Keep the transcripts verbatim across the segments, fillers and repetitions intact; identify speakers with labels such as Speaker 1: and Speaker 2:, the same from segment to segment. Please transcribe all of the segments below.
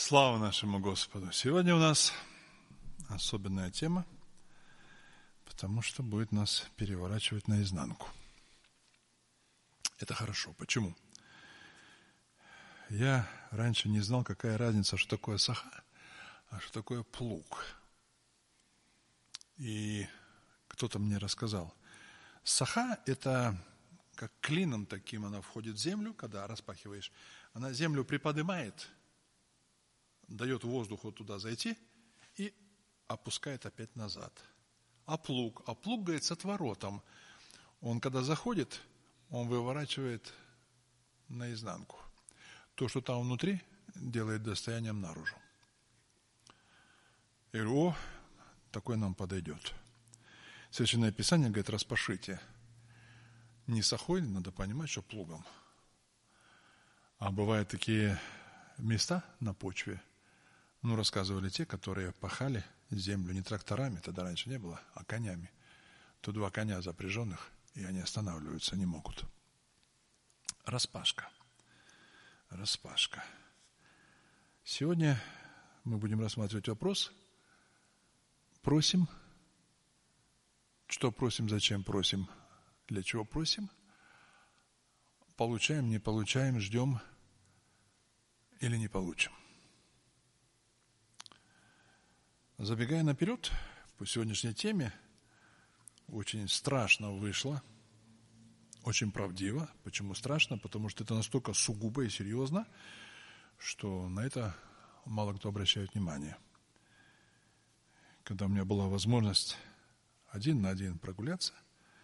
Speaker 1: Слава нашему Господу! Сегодня у нас особенная тема, потому что будет нас переворачивать наизнанку. Это хорошо. Почему? Я раньше не знал, какая разница, что такое саха, а что такое плуг. И кто-то мне рассказал. Саха – это как клином таким она входит в землю, когда распахиваешь. Она землю приподнимает, дает воздуху туда зайти и опускает опять назад. А плуг? А плуг, говорит, с отворотом. Он, когда заходит, он выворачивает наизнанку. То, что там внутри, делает достоянием наружу. Я говорю, о, такой нам подойдет. Священное Писание говорит, распашите. Не сахой, надо понимать, что плугом. А бывают такие места на почве, ну, рассказывали те, которые пахали землю не тракторами, тогда раньше не было, а конями. То два коня запряженных, и они останавливаются не могут. Распашка. Распашка. Сегодня мы будем рассматривать вопрос. Просим. Что просим, зачем просим, для чего просим? Получаем, не получаем, ждем или не получим. Забегая наперед, по сегодняшней теме, очень страшно вышло, очень правдиво. Почему страшно? Потому что это настолько сугубо и серьезно, что на это мало кто обращает внимание. Когда у меня была возможность один на один прогуляться,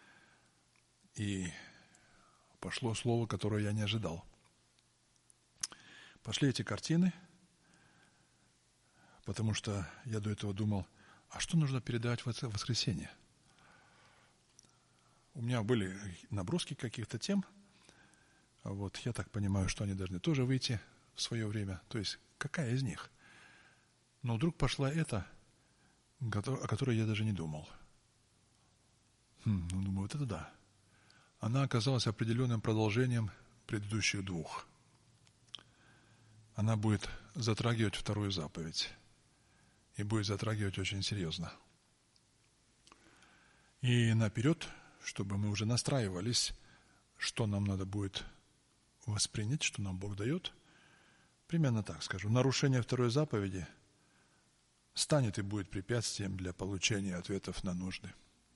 Speaker 1: и пошло слово, которое я не ожидал. Пошли эти картины, потому что я до этого думал, а что нужно передавать в это воскресенье? У меня были наброски каких-то тем, вот, я так понимаю, что они должны тоже выйти в свое время. То есть, какая из них? Но вдруг пошла эта, о которой я даже не думал. Хм, ну, думаю, вот это да. Она оказалась определенным продолжением предыдущих двух. Она будет затрагивать вторую заповедь. И будет затрагивать очень серьезно. И наперед, чтобы мы уже настраивались, что нам надо будет воспринять, что нам Бог дает, примерно так скажу. Нарушение второй заповеди станет и будет препятствием для получения ответов на нужды.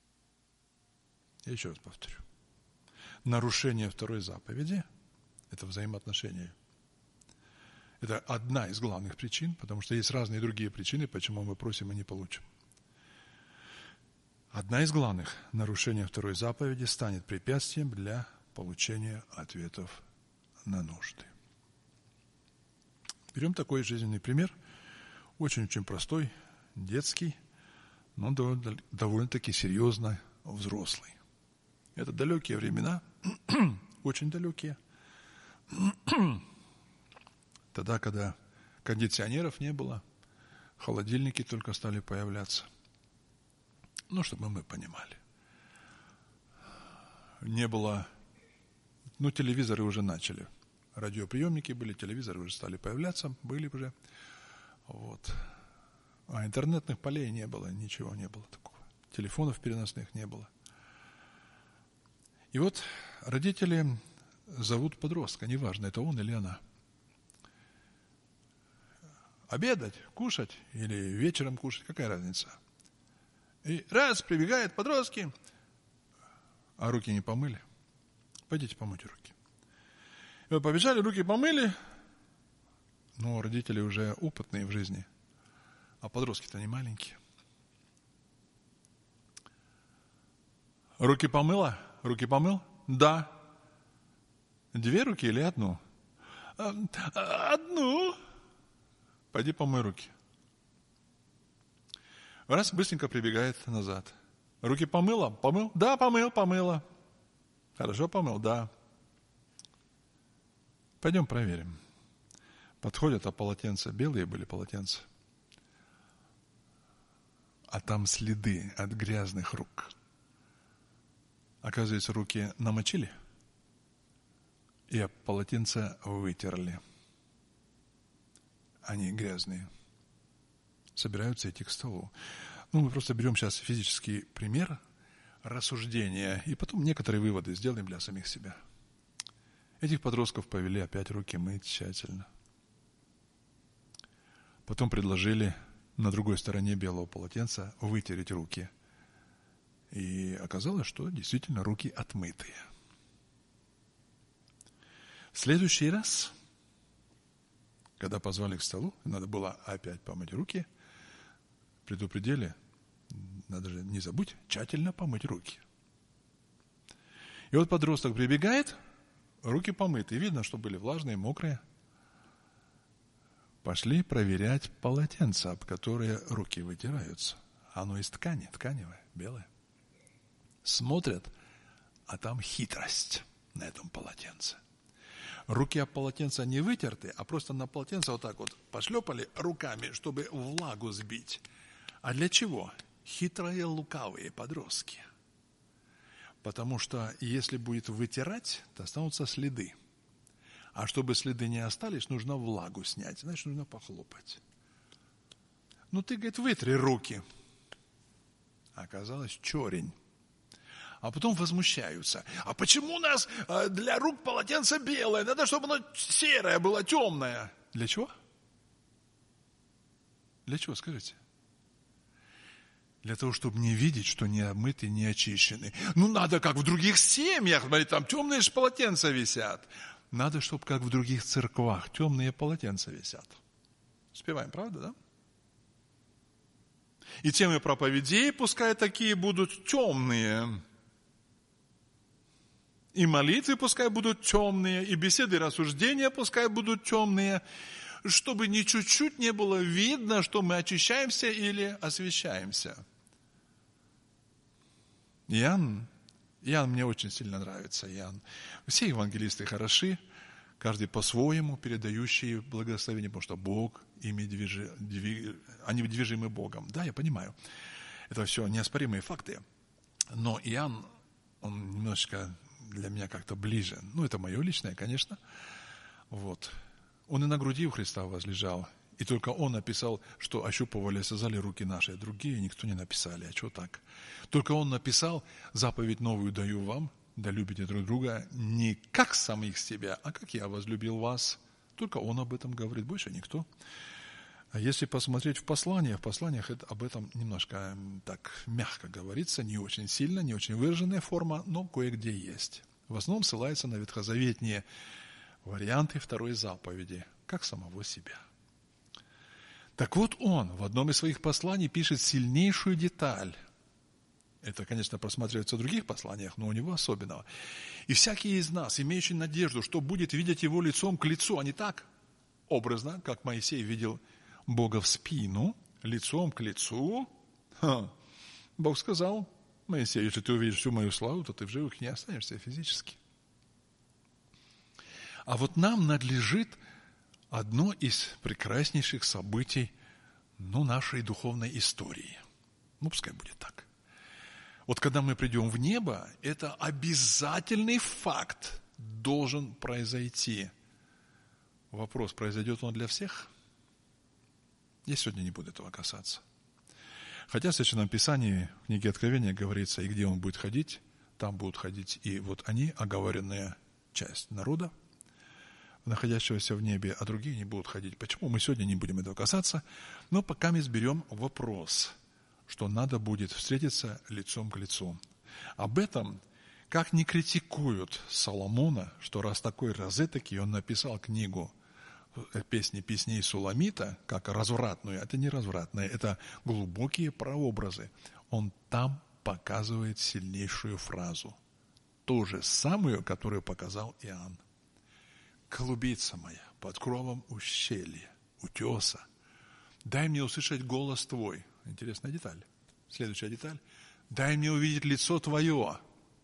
Speaker 1: Я еще раз повторю. Нарушение второй заповеди – это взаимоотношения. Это одна из главных причин, потому что есть разные другие причины, почему мы просим и не получим. Одна из главных – нарушение второй заповеди станет препятствием для получения ответов на нужды. Берем такой жизненный пример, очень-очень простой, детский, но довольно-таки серьезно взрослый. Это далекие времена, очень далекие. Тогда, когда кондиционеров не было, холодильники только стали появляться. Ну, чтобы мы понимали. Не было... Ну, телевизоры уже начали. Радиоприемники были, телевизоры уже стали появляться, были уже. Вот. А интернетных полей не было, ничего не было такого. Телефонов переносных не было. И вот родители зовут подростка, неважно, это он или она. Обедать, кушать или вечером кушать, какая разница? И раз, прибегают подростки, а руки не помыли. Пойдите помойте руки. И вот побежали, руки помыли, но родители уже опытные в жизни, а подростки-то не маленькие. Руки помыла? Руки помыл? Да. Две руки или одну? Одну. Пойди помой руки. Раз, быстренько прибегает назад. Руки помыла? Помыл? Да, помыл, помыла. Хорошо помыл? Да. Пойдем проверим. Подходят, а полотенца, белые были полотенца. А там следы от грязных рук. Оказывается, руки намочили и полотенце вытерли. они грязные, собираются идти к столу. Ну, мы просто берем сейчас физический пример рассуждения, и потом некоторые выводы сделаем для самих себя. Этих подростков повели опять руки мыть тщательно. Потом предложили на другой стороне белого полотенца вытереть руки. И оказалось, что действительно руки отмытые. В следующий раз, когда позвали к столу, надо было опять помыть руки, предупредили, надо же не забудь тщательно помыть руки. И вот подросток прибегает, руки помыты, видно, что были влажные, мокрые. Пошли проверять полотенце, об которое руки вытираются. Оно из ткани, тканевое, белое. Смотрят, а там хитрость на этом полотенце. Руки об полотенце не вытерты, а просто на полотенце вот так вот пошлепали руками, чтобы влагу сбить. А для чего? Хитрые, лукавые подростки. Потому что если будет вытирать, то останутся следы. А чтобы следы не остались, нужно влагу снять. Значит, нужно похлопать. Ну, ты, говорит, вытри руки. Оказалось, чорень. А потом возмущаются. А почему у нас для рук полотенце белое? Надо, чтобы оно серое было, темное. Для чего? Для чего, скажите? Для того, чтобы не видеть, что не омыты, не очищены. Ну, надо, как в других семьях, смотри, там темные же полотенца висят. Надо, чтобы, как в других церквах, темные полотенца висят. Успеваем, правда, да? И темы проповедей, пускай такие будут темные. И молитвы пускай будут темные, и беседы, рассуждения пускай будут темные, чтобы ни чуть-чуть не было видно, что мы очищаемся или освящаемся. Иоанн, Иоанн мне очень сильно нравится, Иоанн. Все евангелисты хороши, каждый по-своему передающий благословение, потому что Бог, ими движи, двиг, они движимы Богом. Да, я понимаю. Это все неоспоримые факты. Но Иоанн, он немножечко для меня как-то ближе. Ну, это мое личное, конечно. Вот. Он и на груди у Христа возлежал. И только он написал, что ощупывали, связали руки наши. Другие никто не написали. А что так? Только он написал, заповедь новую даю вам, да любите друг друга не как самих себя, а как я возлюбил вас. Только он об этом говорит, больше никто. А если посмотреть в посланиях, в посланиях это, об этом немножко так мягко говорится, не очень сильно, не очень выраженная форма, но кое-где есть. В основном ссылается на ветхозаветные варианты второй заповеди, как самого себя. Так вот он в одном из своих посланий пишет сильнейшую деталь. Это, конечно, просматривается в других посланиях, но у него особенного. И всякий из нас, имеющий надежду, что будет видеть его лицом к лицу, а не так образно, как Моисей видел Бога в спину, лицом к лицу. Ха. Бог сказал Моисею, если ты увидишь всю мою славу, то ты в живых не останешься физически. А вот нам надлежит одно из прекраснейших событий, ну, нашей духовной истории. Ну, пускай будет так. Вот когда мы придем в небо, это обязательный факт должен произойти. Вопрос, произойдет он для всех? Я сегодня не буду этого касаться. Хотя в Священном Писании, в книге Откровения говорится, и где он будет ходить, там будут ходить и вот они, оговоренная часть народа, находящегося в небе, а другие не будут ходить. Почему? Мы сегодня не будем этого касаться, но пока мы изберем вопрос, что надо будет встретиться лицом к лицу. Об этом, как не критикуют Соломона, что раз такой, раз этакий, он написал книгу песни песней Суламита, как развратную. Это не развратное, это глубокие прообразы. Он там показывает сильнейшую фразу. Ту же самую, которую показал Иоанн. Голубица моя, под кровом ущелья, утеса, дай мне услышать голос твой. Интересная деталь. Следующая деталь. Дай мне увидеть лицо твое.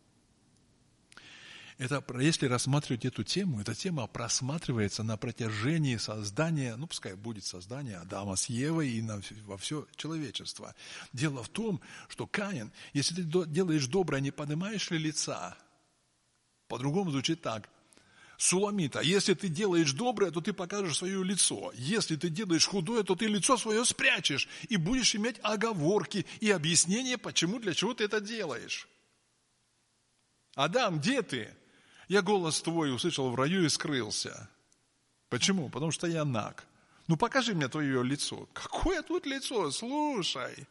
Speaker 1: Это, если рассматривать эту тему, эта тема просматривается на протяжении создания, ну, пускай будет создание Адама с Евой и на, во все человечество. Дело в том, что Каин, если ты делаешь доброе, не поднимаешь ли лица? По-другому звучит так. Суламита, если ты делаешь доброе, то ты покажешь свое лицо. Если ты делаешь худое, то ты лицо свое спрячешь и будешь иметь оговорки и объяснения, почему, для чего ты это делаешь. Адам, где ты? Я голос твой услышал в раю и скрылся. Почему? Потому что я наг. Ну покажи мне твое лицо. Какое тут лицо? Слушай.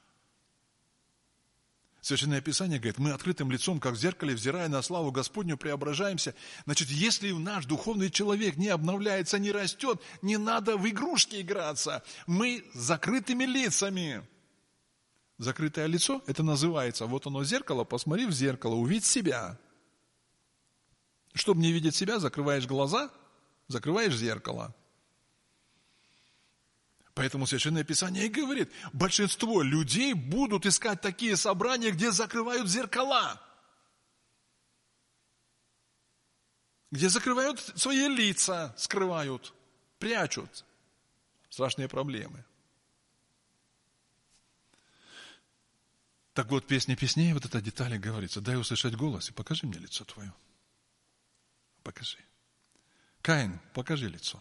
Speaker 1: Священное Писание говорит, мы открытым лицом, как в зеркале, взирая на славу Господню, преображаемся. Значит, если наш духовный человек не обновляется, не растет, не надо в игрушки играться. Мы с закрытыми лицами. Закрытое лицо, это называется, вот оно зеркало, посмотри в зеркало, увидь себя. Чтобы не видеть себя, закрываешь глаза, закрываешь зеркало. Поэтому Священное Писание и говорит, большинство людей будут искать такие собрания, где закрывают зеркала. Где закрывают свои лица, скрывают, прячут. Страшные проблемы. Так вот, в песне песней вот эта деталь говорится, дай услышать голос и покажи мне лицо твое. Покажи. Каин, покажи лицо.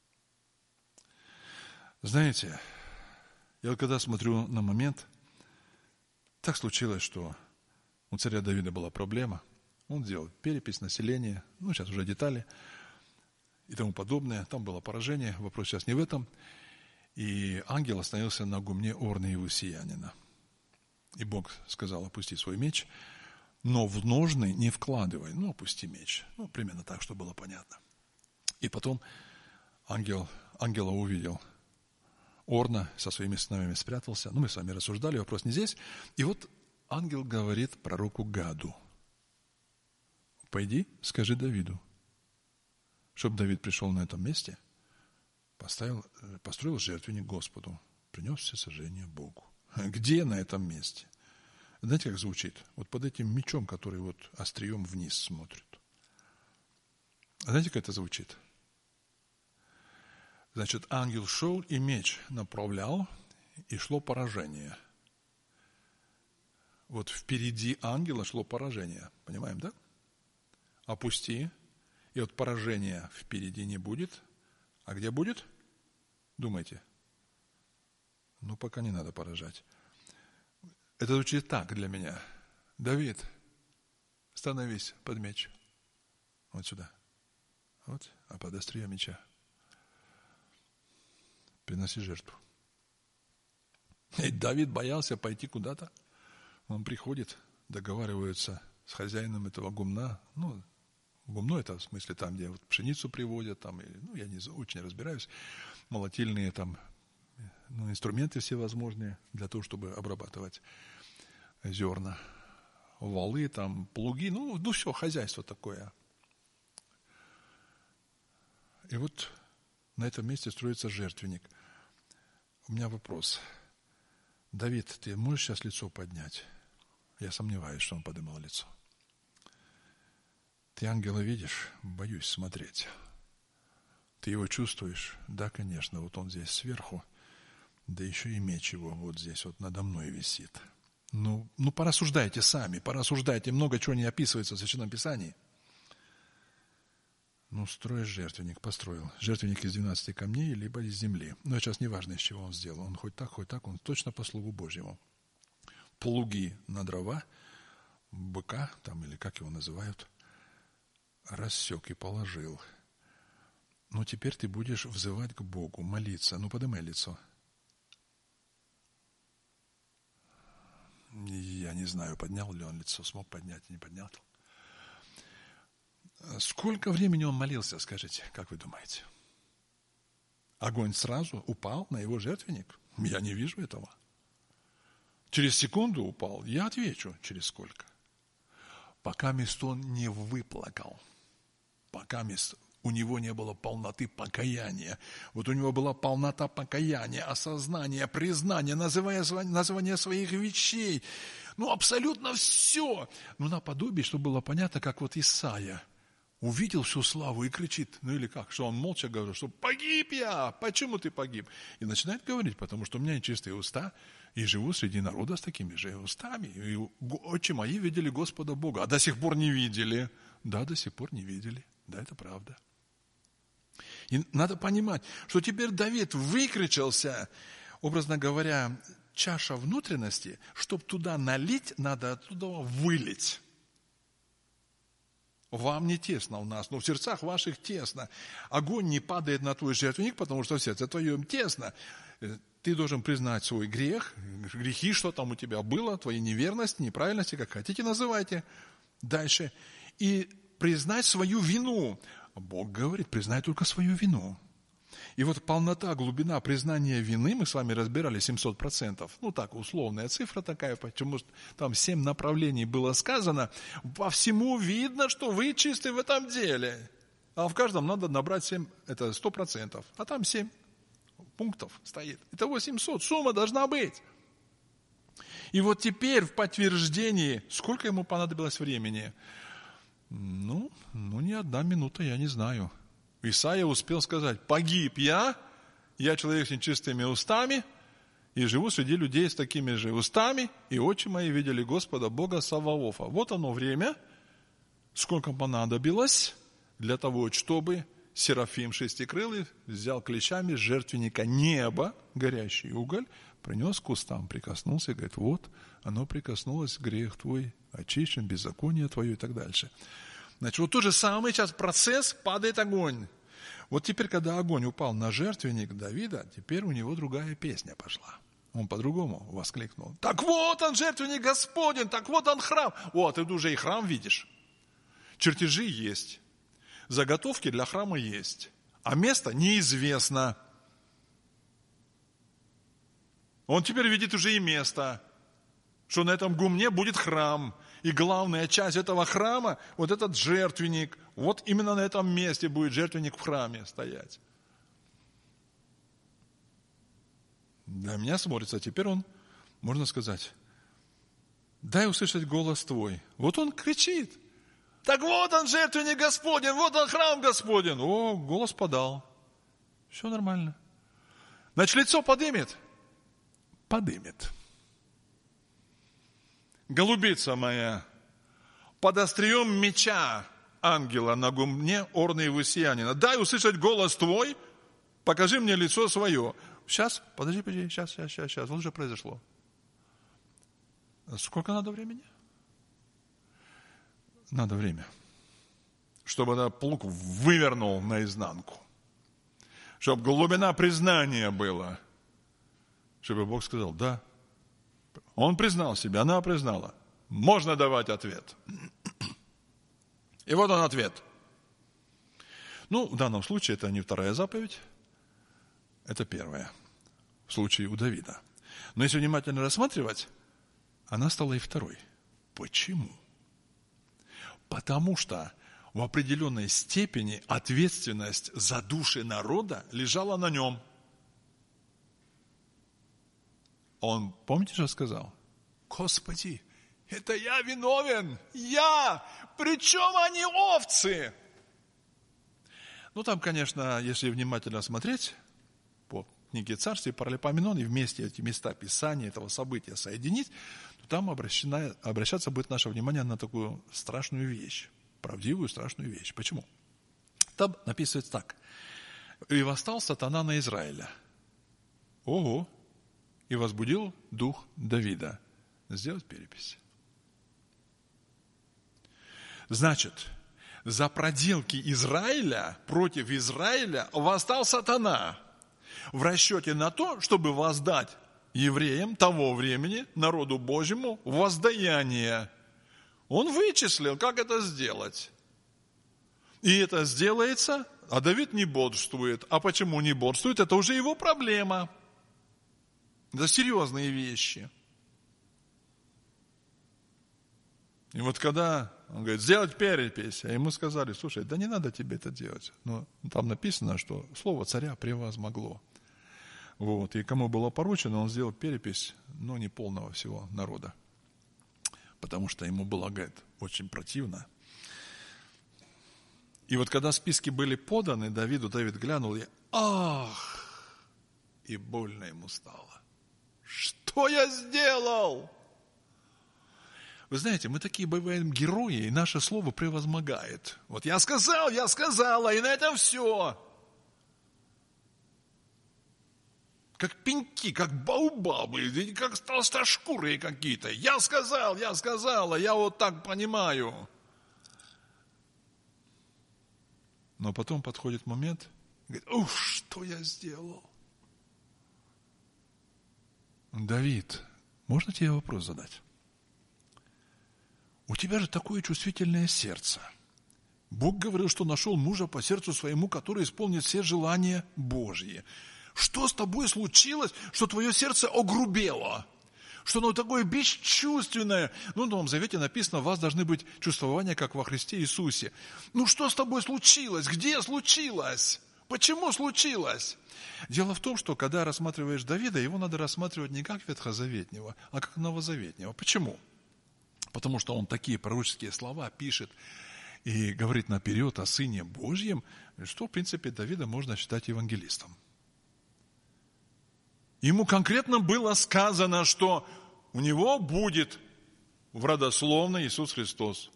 Speaker 1: Знаете, я вот когда смотрю на момент, так случилось, что у царя Давида была проблема. Он делал перепись населения, ну сейчас уже детали и тому подобное. Там было поражение, вопрос сейчас не в этом. И ангел остановился на гумне Орны Иевусеянина. И Бог сказал, опусти свой меч, но в ножны не вкладывай, ну опусти меч. Ну примерно так, чтобы было понятно. И потом ангел, ангела увидел. Орна со своими сыновьями спрятался. Ну, мы с вами рассуждали, вопрос не здесь. И вот ангел говорит пророку Гаду. Пойди, скажи Давиду, чтобы Давид пришел на этом месте, поставил, построил жертвенник Господу, принес все сожжения Богу. Где на этом месте? Знаете, как звучит? Вот под этим мечом, который вот острием вниз смотрит. Знаете, как это звучит? Значит, ангел шел и меч направлял, и шло поражение. Вот впереди ангела шло поражение. Понимаем, да? Опусти, и вот поражения впереди не будет. А где будет? Думайте. Ну, пока не надо поражать. Это звучит так для меня. Давид, становись под меч. Вот сюда. Вот, а под острие меча. Приноси жертву. И Давид боялся пойти куда-то. Он приходит, договаривается с хозяином этого гумна. Ну, гумно это в смысле там, где вот пшеницу приводят, там, и, ну, я не очень разбираюсь, молотильные там, ну, инструменты всевозможные для того, чтобы обрабатывать зерна, валы, там, плуги, ну, ну все, хозяйство такое. И вот на этом месте строится жертвенник. У меня вопрос. Давид, ты можешь сейчас лицо поднять? Я сомневаюсь, что он поднимал лицо. Ты ангела видишь? Боюсь смотреть. Ты его чувствуешь? Да, конечно, вот он здесь сверху. Да еще и меч его вот здесь вот надо мной висит. Ну, ну порассуждайте сами, порассуждайте. Много чего не описывается в Священном Писании. Ну, строишь жертвенник, построил. Жертвенник из двенадцати камней, либо из земли. Но сейчас не важно, из чего он сделал. Он хоть так, хоть так, он точно по слугу Божьему. Плуги на дрова, быка, там, или как его называют, рассек и положил. Ну, теперь ты будешь взывать к Богу, молиться. Ну, поднимай лицо. Я не знаю, поднял ли он лицо, смог поднять, не поднял. Сколько времени он молился, скажите, как вы думаете? Огонь сразу упал на его жертвенник? Я не вижу этого. Через секунду упал? Я отвечу, через сколько. Пока мест он не выплакал. Пока мест у него не было полноты покаяния. Вот у него была полнота покаяния, осознания, признания, названия своих вещей. Ну, абсолютно все. Ну, наподобие, чтобы было понятно, как вот Исайя увидел всю славу и кричит, ну или как, что он молча говорит, что погиб я, почему ты погиб? И начинает говорить, потому что у меня нечистые уста, и живу среди народа с такими же устами. И отчи мои видели Господа Бога, а до сих пор не видели. Да, до сих пор не видели. Да, это правда. И надо понимать, что теперь Давид выкричался, образно говоря, чаша внутренности, чтобы туда налить, надо оттуда вылить. Вам не тесно у нас, но в сердцах ваших тесно. Огонь не падает на твой жертвенник, потому что в сердце твоем тесно. Ты должен признать свой грех, грехи, что там у тебя было, твои неверности, неправильности, как хотите называйте. Дальше. И признать свою вину. Бог говорит, признай только свою вину. И вот полнота, глубина признания вины, мы с вами разбирали семьсот процентов. Ну так, условная цифра такая, почему там семь направлений было сказано. По всему видно, что вы чисты в этом деле. А в каждом надо набрать семь, это сто процентов. А там семь пунктов стоит. Итого семьсот, сумма должна быть. И вот теперь в подтверждении, сколько ему понадобилось времени? Ну, ну не одна минута, я не знаю. Исаия успел сказать, погиб я, я человек с нечистыми устами, и живу среди людей с такими же устами, и очи мои видели Господа Бога Саваофа. Вот оно время, сколько понадобилось для того, чтобы Серафим шестикрылый взял клещами с жертвенника неба, горящий уголь, принес к устам, прикоснулся и говорит, вот, оно прикоснулось, грех твой очищен, беззаконие твое и так дальше. Значит, вот тот же самый сейчас процесс, падает огонь. Вот теперь, когда огонь упал на жертвенник Давида, теперь у него другая песня пошла. Он по-другому воскликнул. Так вот он, жертвенник Господень, так вот он храм. О, ты уже и храм видишь. Чертежи есть. Заготовки для храма есть. А место неизвестно. Он теперь видит уже и место, что на этом гумне будет храм. И главная часть этого храма, вот этот жертвенник, вот именно на этом месте будет жертвенник в храме стоять. Для меня смотрится, теперь он, можно сказать, дай услышать голос твой. Вот он кричит. Так вот он, жертвенник Господень, вот он, храм Господень. О, голос подал. Все нормально. Значит, лицо подымет? Подымет. Голубица моя, под острием меча ангела на гумне Орны и Высиянина. Дай услышать голос твой, покажи мне лицо свое. Сейчас, подожди, подожди, сейчас, сейчас, сейчас, сейчас, вот уже произошло. Сколько надо времени? Надо время, чтобы этот плуг вывернул наизнанку, чтобы глубина признания была, чтобы Бог сказал, да, он признал себя, она признала, можно давать ответ. И вот он ответ. Ну, в данном случае это не вторая заповедь, это первая, в случае у Давида. Но если внимательно рассматривать, она стала и второй. Почему? Потому что в определенной степени ответственность за души народа лежала на нем. Он, помните, что сказал? Господи, это я виновен, я, причем они овцы. Ну, там, конечно, если внимательно смотреть по книге Царств и Паралипоменон, и вместе эти места Писания, этого события соединить, то там обращена, обращаться будет наше внимание на такую страшную вещь, правдивую страшную вещь. Почему? Там написывается так. «И восстал сатана на Израиля». Ого! «И возбудил дух Давида». Сделать перепись. Значит, за проделки Израиля, против Израиля восстал сатана в расчете на то, чтобы воздать евреям того времени, народу Божьему, воздаяние. Он вычислил, как это сделать. И это сделается, а Давид не бодрствует. А почему не бодрствует? Это уже его проблема. Это серьезные вещи. И вот когда он говорит, сделать перепись, а ему сказали, слушай, да не надо тебе это делать. Но там написано, что слово царя превозмогло. Вот. И кому было поручено, он сделал перепись, но не полного всего народа. Потому что ему было, говорит, очень противно. И вот когда списки были поданы Давиду, Давид глянул и ах! И больно ему стало. Что я сделал? Вы знаете, мы такие бываем герои, и наше слово превозмогает. Вот я сказал, я сказала, и на этом все. Как пеньки, как баобабы, как толстошкурые какие-то. Я сказал, я сказала, я вот так понимаю. Но потом подходит момент, говорит, ух, что я сделал? Давид, можно тебе вопрос задать? У тебя же такое чувствительное сердце. Бог говорил, что нашел мужа по сердцу своему, который исполнит все желания Божьи. Что с тобой случилось, что твое сердце огрубело? Что оно такое бесчувственное? Ну, в Новом Завете написано, у вас должны быть чувствования, как во Христе Иисусе. Ну, что с тобой случилось? Где случилось? Почему случилось? Дело в том, что когда рассматриваешь Давида, его надо рассматривать не как ветхозаветнего, а как новозаветнего. Почему? Потому что он такие пророческие слова пишет и говорит наперед о Сыне Божьем, что, в принципе, Давида можно считать евангелистом. Ему конкретно было сказано, что у него будет в родословной Иисус Христос.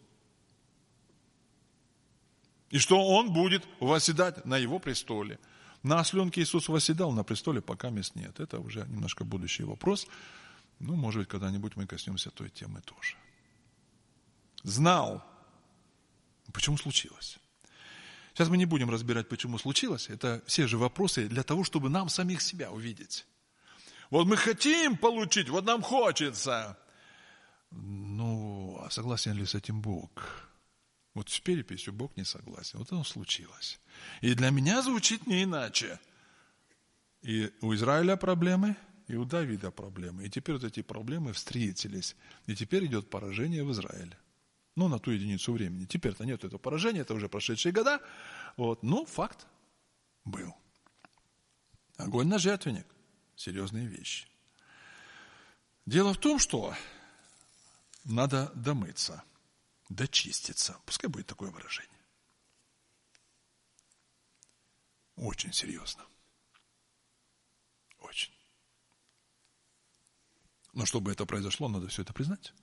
Speaker 1: И что он будет восседать на его престоле. На осленке Иисус восседал, на престоле пока мест нет. Это уже немножко будущий вопрос. Ну, может быть, когда-нибудь мы коснемся той темы тоже. Знал. Почему случилось? Сейчас мы не будем разбирать, почему случилось. Это все же вопросы для того, чтобы нам самих себя увидеть. Вот мы хотим получить, вот нам хочется. Ну, а согласен ли с этим Бог? Вот с переписью Бог не согласен. Вот оно случилось. И для меня звучит не иначе. И у Израиля проблемы, и у Давида проблемы. И теперь вот эти проблемы встретились. И теперь идет поражение в Израиле. Ну, на ту единицу времени. Теперь-то нет этого поражения, это уже прошедшие года. Вот. Но факт был. Огонь на жертвенник. Серьезные вещи. Дело в том, что надо домыться, дочиститься. Пускай будет такое выражение. Очень серьезно. Очень. Но чтобы это произошло, надо все это признать.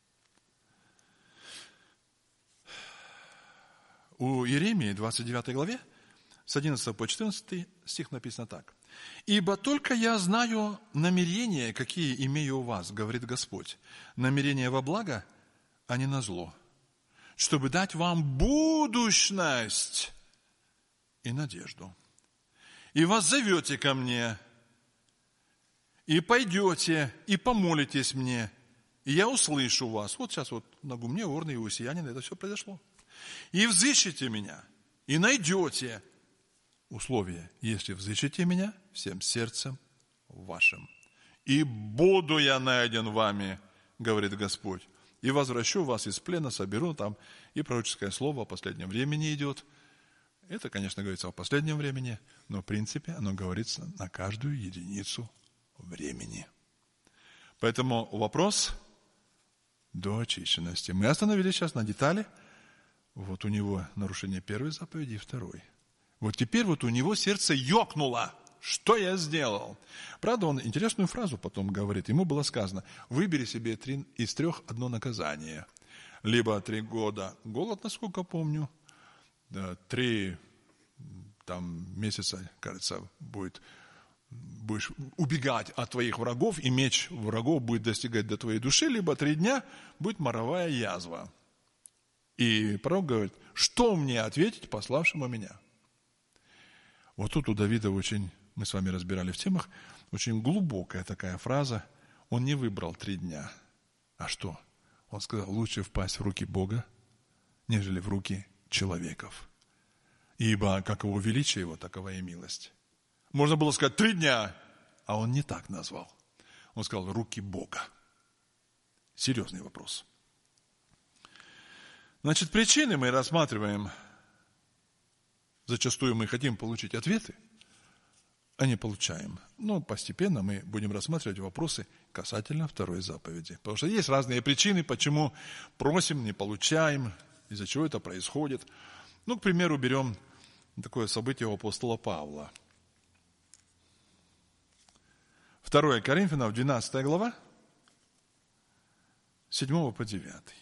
Speaker 1: У Иеремии, двадцать девятой главе, с одиннадцатого по четырнадцатый стих написано так. «Ибо только я знаю намерения, какие имею у вас, говорит Господь, намерения во благо, а не на зло, чтобы дать вам будущность и надежду. И воззовете ко мне, и пойдете, и помолитесь мне, и я услышу вас». Вот сейчас вот на гумне Орны и Иосиянина это все произошло. «И взыщете меня, и найдете». Условие, если взыщете меня всем сердцем вашим. «И буду я найден вами, говорит Господь, и возвращу вас из плена, соберу там». И пророческое слово о последнем времени идет. Это, конечно, говорится о последнем времени, но в принципе оно говорится на каждую единицу времени. Поэтому вопрос до очищенности. Мы остановились сейчас на детали. Вот у него нарушение первой заповеди и второй. Вот теперь вот у него сердце ёкнуло. Что я сделал? Правда, он интересную фразу потом говорит. Ему было сказано, выбери себе три, из трех одно наказание. Либо три года голод, насколько помню, да, три там, месяца, кажется, будет, будешь убегать от твоих врагов, и меч врагов будет достигать до твоей души, либо три дня будет моровая язва. И пророк говорит, что мне ответить пославшему меня? Вот тут у Давида очень, мы с вами разбирали в темах, очень глубокая такая фраза. Он не выбрал три дня. А что? Он сказал, лучше впасть в руки Бога, нежели в руки человеков. Ибо каково величие его, такова и милость. Можно было сказать три дня, а он не так назвал. Он сказал, руки Бога. Серьезный вопрос. Значит, причины мы рассматриваем. Зачастую мы хотим получить ответы, а не получаем. Но постепенно мы будем рассматривать вопросы касательно второй заповеди. Потому что есть разные причины, почему просим, не получаем, из-за чего это происходит. Ну, к примеру, берем такое событие у апостола Павла. второе Коринфянам, двенадцатая глава, седьмого по девятый.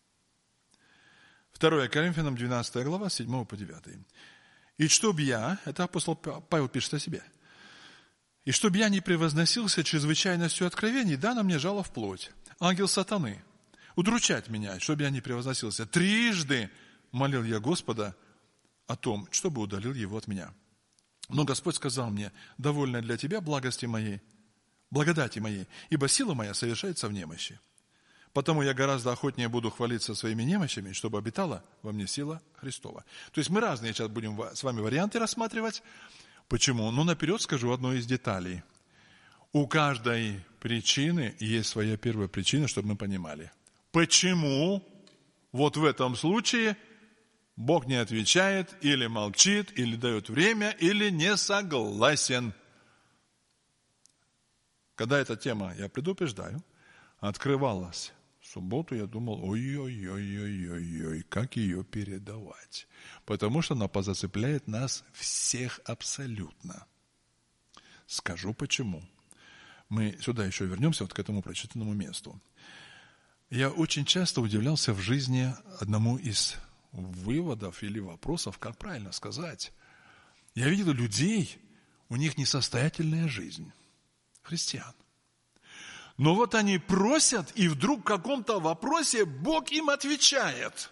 Speaker 1: второе Коринфянам, двенадцатая глава, с седьмого по девятый. «И чтоб я», это апостол Павел пишет о себе, «и чтоб я не превозносился чрезвычайностью откровений, дано мне жало в плоть, ангел сатаны, удручать меня, чтоб я не превозносился. Трижды молил я Господа о том, чтобы удалил его от меня. Но Господь сказал мне: довольно для тебя благости моей, благодати моей, ибо сила моя совершается в немощи. Потому я гораздо охотнее буду хвалиться своими немощами, чтобы обитала во мне сила Христова». То есть мы разные сейчас будем с вами варианты рассматривать. Почему? Ну, наперед скажу одну из деталей. У каждой причины есть своя первая причина, чтобы мы понимали. Почему вот в этом случае Бог не отвечает, или молчит, или дает время, или не согласен. Когда эта тема, я предупреждаю, открывалась в субботу, я думал, ой-ой-ой-ой-ой, как ее передавать. Потому что она позацепляет нас всех абсолютно. Скажу почему. Мы сюда еще вернемся, вот к этому прочитанному месту. Я очень часто удивлялся в жизни одному из выводов или вопросов, как правильно сказать. Я видел людей, у них несостоятельная жизнь, христиан. Но вот они просят, и вдруг в каком-то вопросе Бог им отвечает.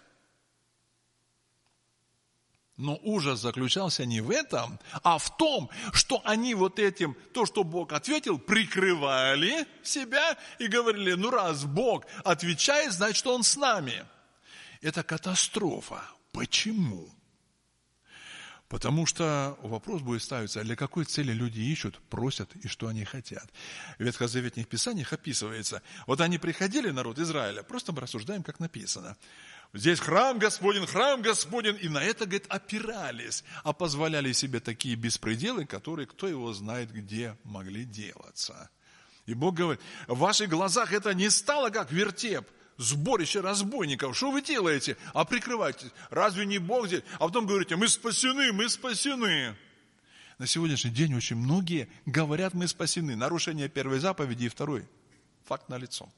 Speaker 1: Но ужас заключался не в этом, а в том, что они вот этим, то, что Бог ответил, прикрывали себя и говорили: ну раз Бог отвечает, значит, Он с нами. Это катастрофа. Почему? Потому что вопрос будет ставиться, для какой цели люди ищут, просят и что они хотят. В ветхозаветных писаниях описывается, вот они приходили, народ Израиля, просто мы рассуждаем, как написано. Здесь храм Господень, храм Господень, и на это, говорит, опирались, а позволяли себе такие беспределы, которые, кто его знает, где могли делаться. И Бог говорит: в ваших глазах это не стало как вертеп, сборище разбойников. Что вы делаете? А прикрываетесь. Разве не Бог здесь? А потом говорите: мы спасены, мы спасены. На сегодняшний день очень многие говорят: мы спасены. Нарушение первой заповеди и второй. Факт налицо.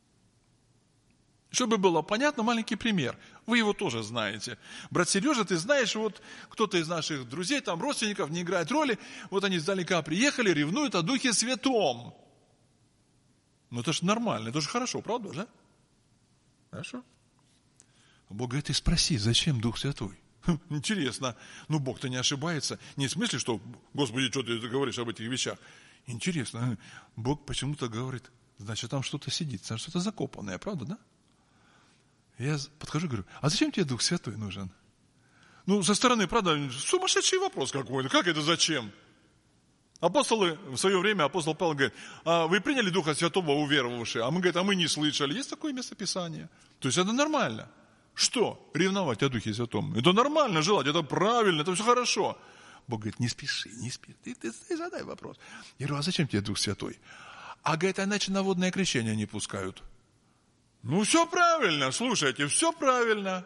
Speaker 1: Чтобы было понятно, маленький пример. Вы его тоже знаете. Брат Сережа, ты знаешь, вот кто-то из наших друзей, там родственников, не играет роли, вот они издалека приехали, ревнуют о Духе Святом. Ну это же нормально, это же хорошо, правда же? Хорошо. Бог говорит: ты спроси, зачем Дух Святой? Хм, интересно. Ну Бог-то не ошибается. Не в смысле, что, Господи, что ты говоришь об этих вещах. Интересно. Бог почему-то говорит, значит, там что-то сидит, что-то закопанное, правда, да? Я подхожу и говорю: а зачем тебе Дух Святой нужен? Ну, со стороны, правда, сумасшедший вопрос какой-то. Как это зачем? Апостолы, в свое время апостол Павел говорит: а вы приняли Духа Святого, уверовавшие? А мы, говорит, а мы не слышали. Есть такое местописание. То есть это нормально. Что? Ревновать о Духе Святом. Это нормально желать, это правильно, это все хорошо. Бог говорит: не спеши, не спеши. Ты, ты, ты задай вопрос. Я говорю: а зачем тебе Дух Святой? А, говорит, иначе на водное крещение не пускают. Ну, все правильно, слушайте, все правильно.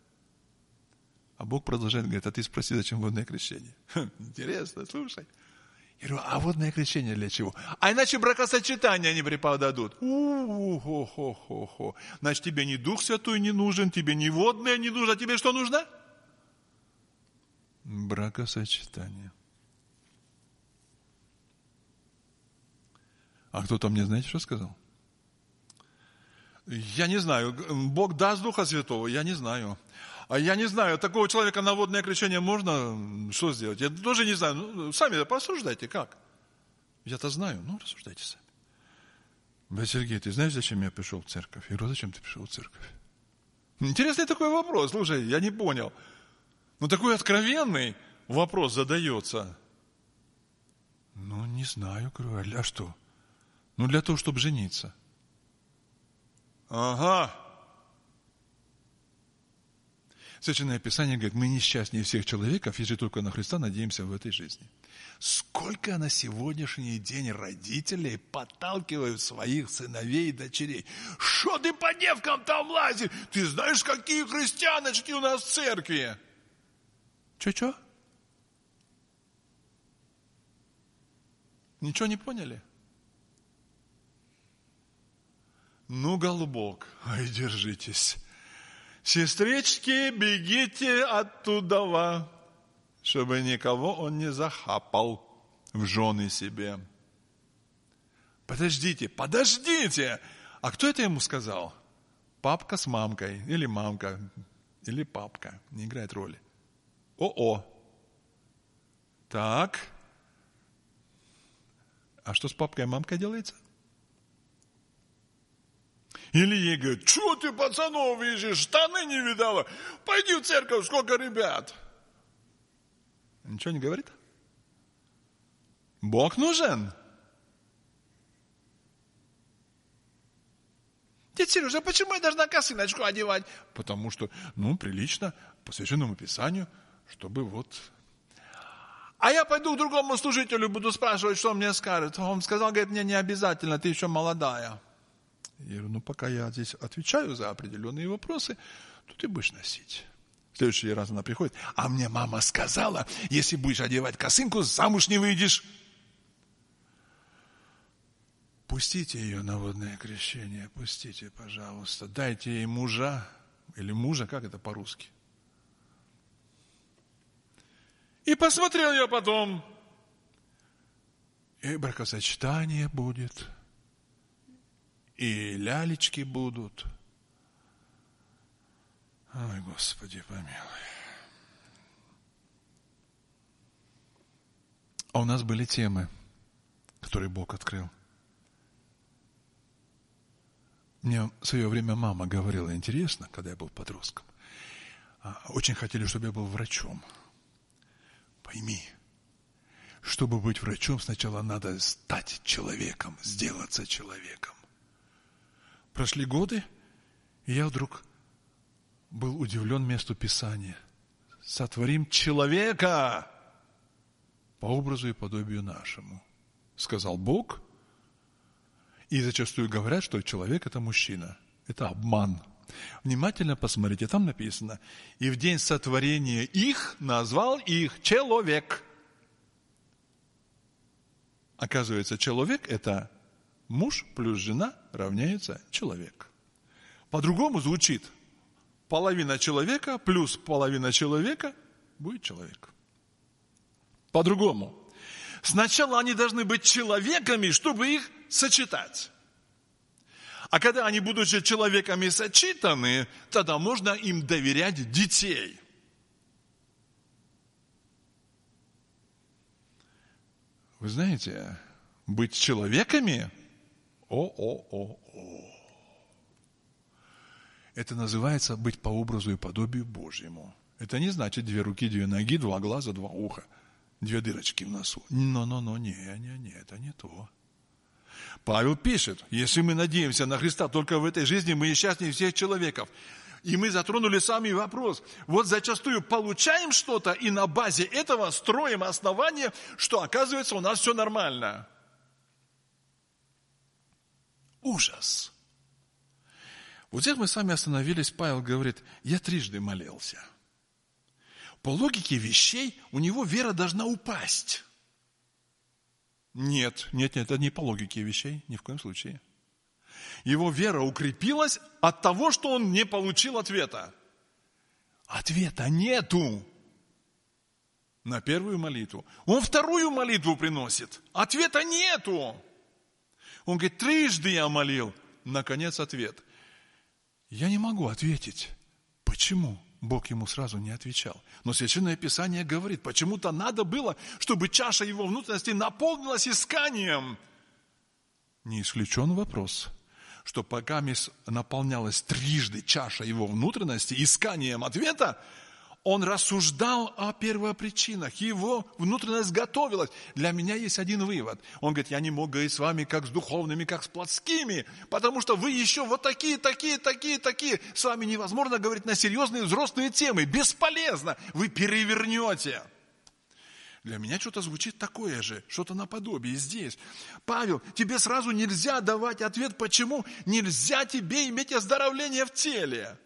Speaker 1: А Бог продолжает, говорит: а ты спроси, зачем водное крещение? Хм, интересно, слушай. Я говорю: а водное крещение для чего? А иначе бракосочетание они преподадут. У-хо-хо-хо-хо. Значит, тебе ни Дух Святой не нужен, тебе ни водное не нужно, а тебе что нужно? Бракосочетание. А кто-то мне, знаете, что сказал? Я не знаю. Бог даст Духа Святого? Я не знаю. А я не знаю, такого человека на водное крещение можно что сделать? Я тоже не знаю. Ну, сами порассуждайте, как? Я-то знаю. Ну, рассуждайте сами. Брат Сергей, ты знаешь, зачем я пришел в церковь? Я говорю: зачем ты пришел в церковь? Интересный такой вопрос. Слушай, я не понял. Ну, такой откровенный вопрос задается. Ну, не знаю, говорю, а что? Ну, для того, чтобы жениться. Ага. Священное Писание говорит: мы несчастнее всех человеков, если только на Христа надеемся в этой жизни. Сколько на сегодняшний день родителей подталкивают своих сыновей и дочерей. Что ты по девкам там лазишь? Ты знаешь, какие христианочки у нас в церкви? Че-че? Ничего не поняли? Ну, голубок, ай, держитесь. Сестрички, бегите оттуда, чтобы никого он не захапал в жены себе. Подождите, подождите! А кто это ему сказал? Папка с мамкой, или мамка, или папка, не играет роли. О-о! Так. А что с папкой и мамкой делается? Или ей говорят, что ты пацанов видишь, штаны не видала, пойди в церковь, сколько ребят. Ничего не говорит? Бог нужен. Дядя Сережа, а почему я должна косыночку одевать? Потому что, ну, прилично, по Священному Писанию, чтобы вот... А я пойду к другому служителю, буду спрашивать, что он мне скажет. Он сказал, говорит, мне не обязательно, ты еще молодая. Я говорю, ну, пока я здесь отвечаю за определенные вопросы, то ты будешь носить. В следующий раз она приходит, а мне мама сказала, если будешь одевать косынку, замуж не выйдешь. Пустите ее на водное крещение, пустите, пожалуйста. Дайте ей мужа, или мужа, как это по-русски. И посмотрел я потом, и бракосочетание будет, и лялечки будут. Ой, Господи, помилуй. А у нас были темы, которые Бог открыл. Мне в свое время мама говорила, интересно, когда я был подростком. Очень хотели, чтобы я был врачом. Пойми, чтобы быть врачом, сначала надо стать человеком, сделаться человеком. Прошли годы, и я вдруг был удивлен месту Писания. Сотворим человека по образу и подобию нашему, сказал Бог. И зачастую говорят, что человек – это мужчина. Это обман. Внимательно посмотрите, там написано, и в день сотворения их назвал их человек. Оказывается, человек – это муж плюс жена равняется человек. По-другому звучит. Половина человека плюс половина человека будет человек. По-другому. Сначала они должны быть человеками, чтобы их сочетать. А когда они будут же человеками сочетаны, тогда можно им доверять детей. Вы знаете, быть человеками, о-о-о-о. Это называется быть по образу и подобию Божьему. Это не значит две руки, две ноги, два глаза, два уха, две дырочки в носу. Но-но-но, не-не-не, это не то. Павел пишет, если мы надеемся на Христа только в этой жизни, мы несчастнее всех человеков. И мы затронули сами вопрос. Вот зачастую получаем что-то, и на базе этого строим основание, что оказывается у нас все нормально. Ужас. Вот здесь мы с вами остановились, Павел говорит, я трижды молился. По логике вещей у него вера должна упасть. Нет, нет, нет, это не по логике вещей, ни в коем случае. Его вера укрепилась от того, что он не получил ответа. Ответа нету на первую молитву. Он вторую молитву приносит. Ответа нету. Он говорит, трижды я молил. Наконец ответ. Я не могу ответить. Почему? Бог ему сразу не отвечал. Но Священное Писание говорит, почему-то надо было, чтобы чаша его внутренности наполнилась исканием. Не исключен вопрос, что пока наполнялась трижды чаша его внутренности исканием ответа, он рассуждал о первопричинах, его внутренность готовилась. Для меня есть один вывод. Он говорит, я не мог говорить с вами как с духовными, как с плотскими, потому что вы еще вот такие, такие, такие, такие. С вами невозможно говорить на серьезные взрослые темы. Бесполезно. Вы перевернете. Для меня что-то звучит такое же, что-то наподобие здесь. Павел, тебе сразу нельзя давать ответ, почему нельзя тебе иметь оздоровление в теле.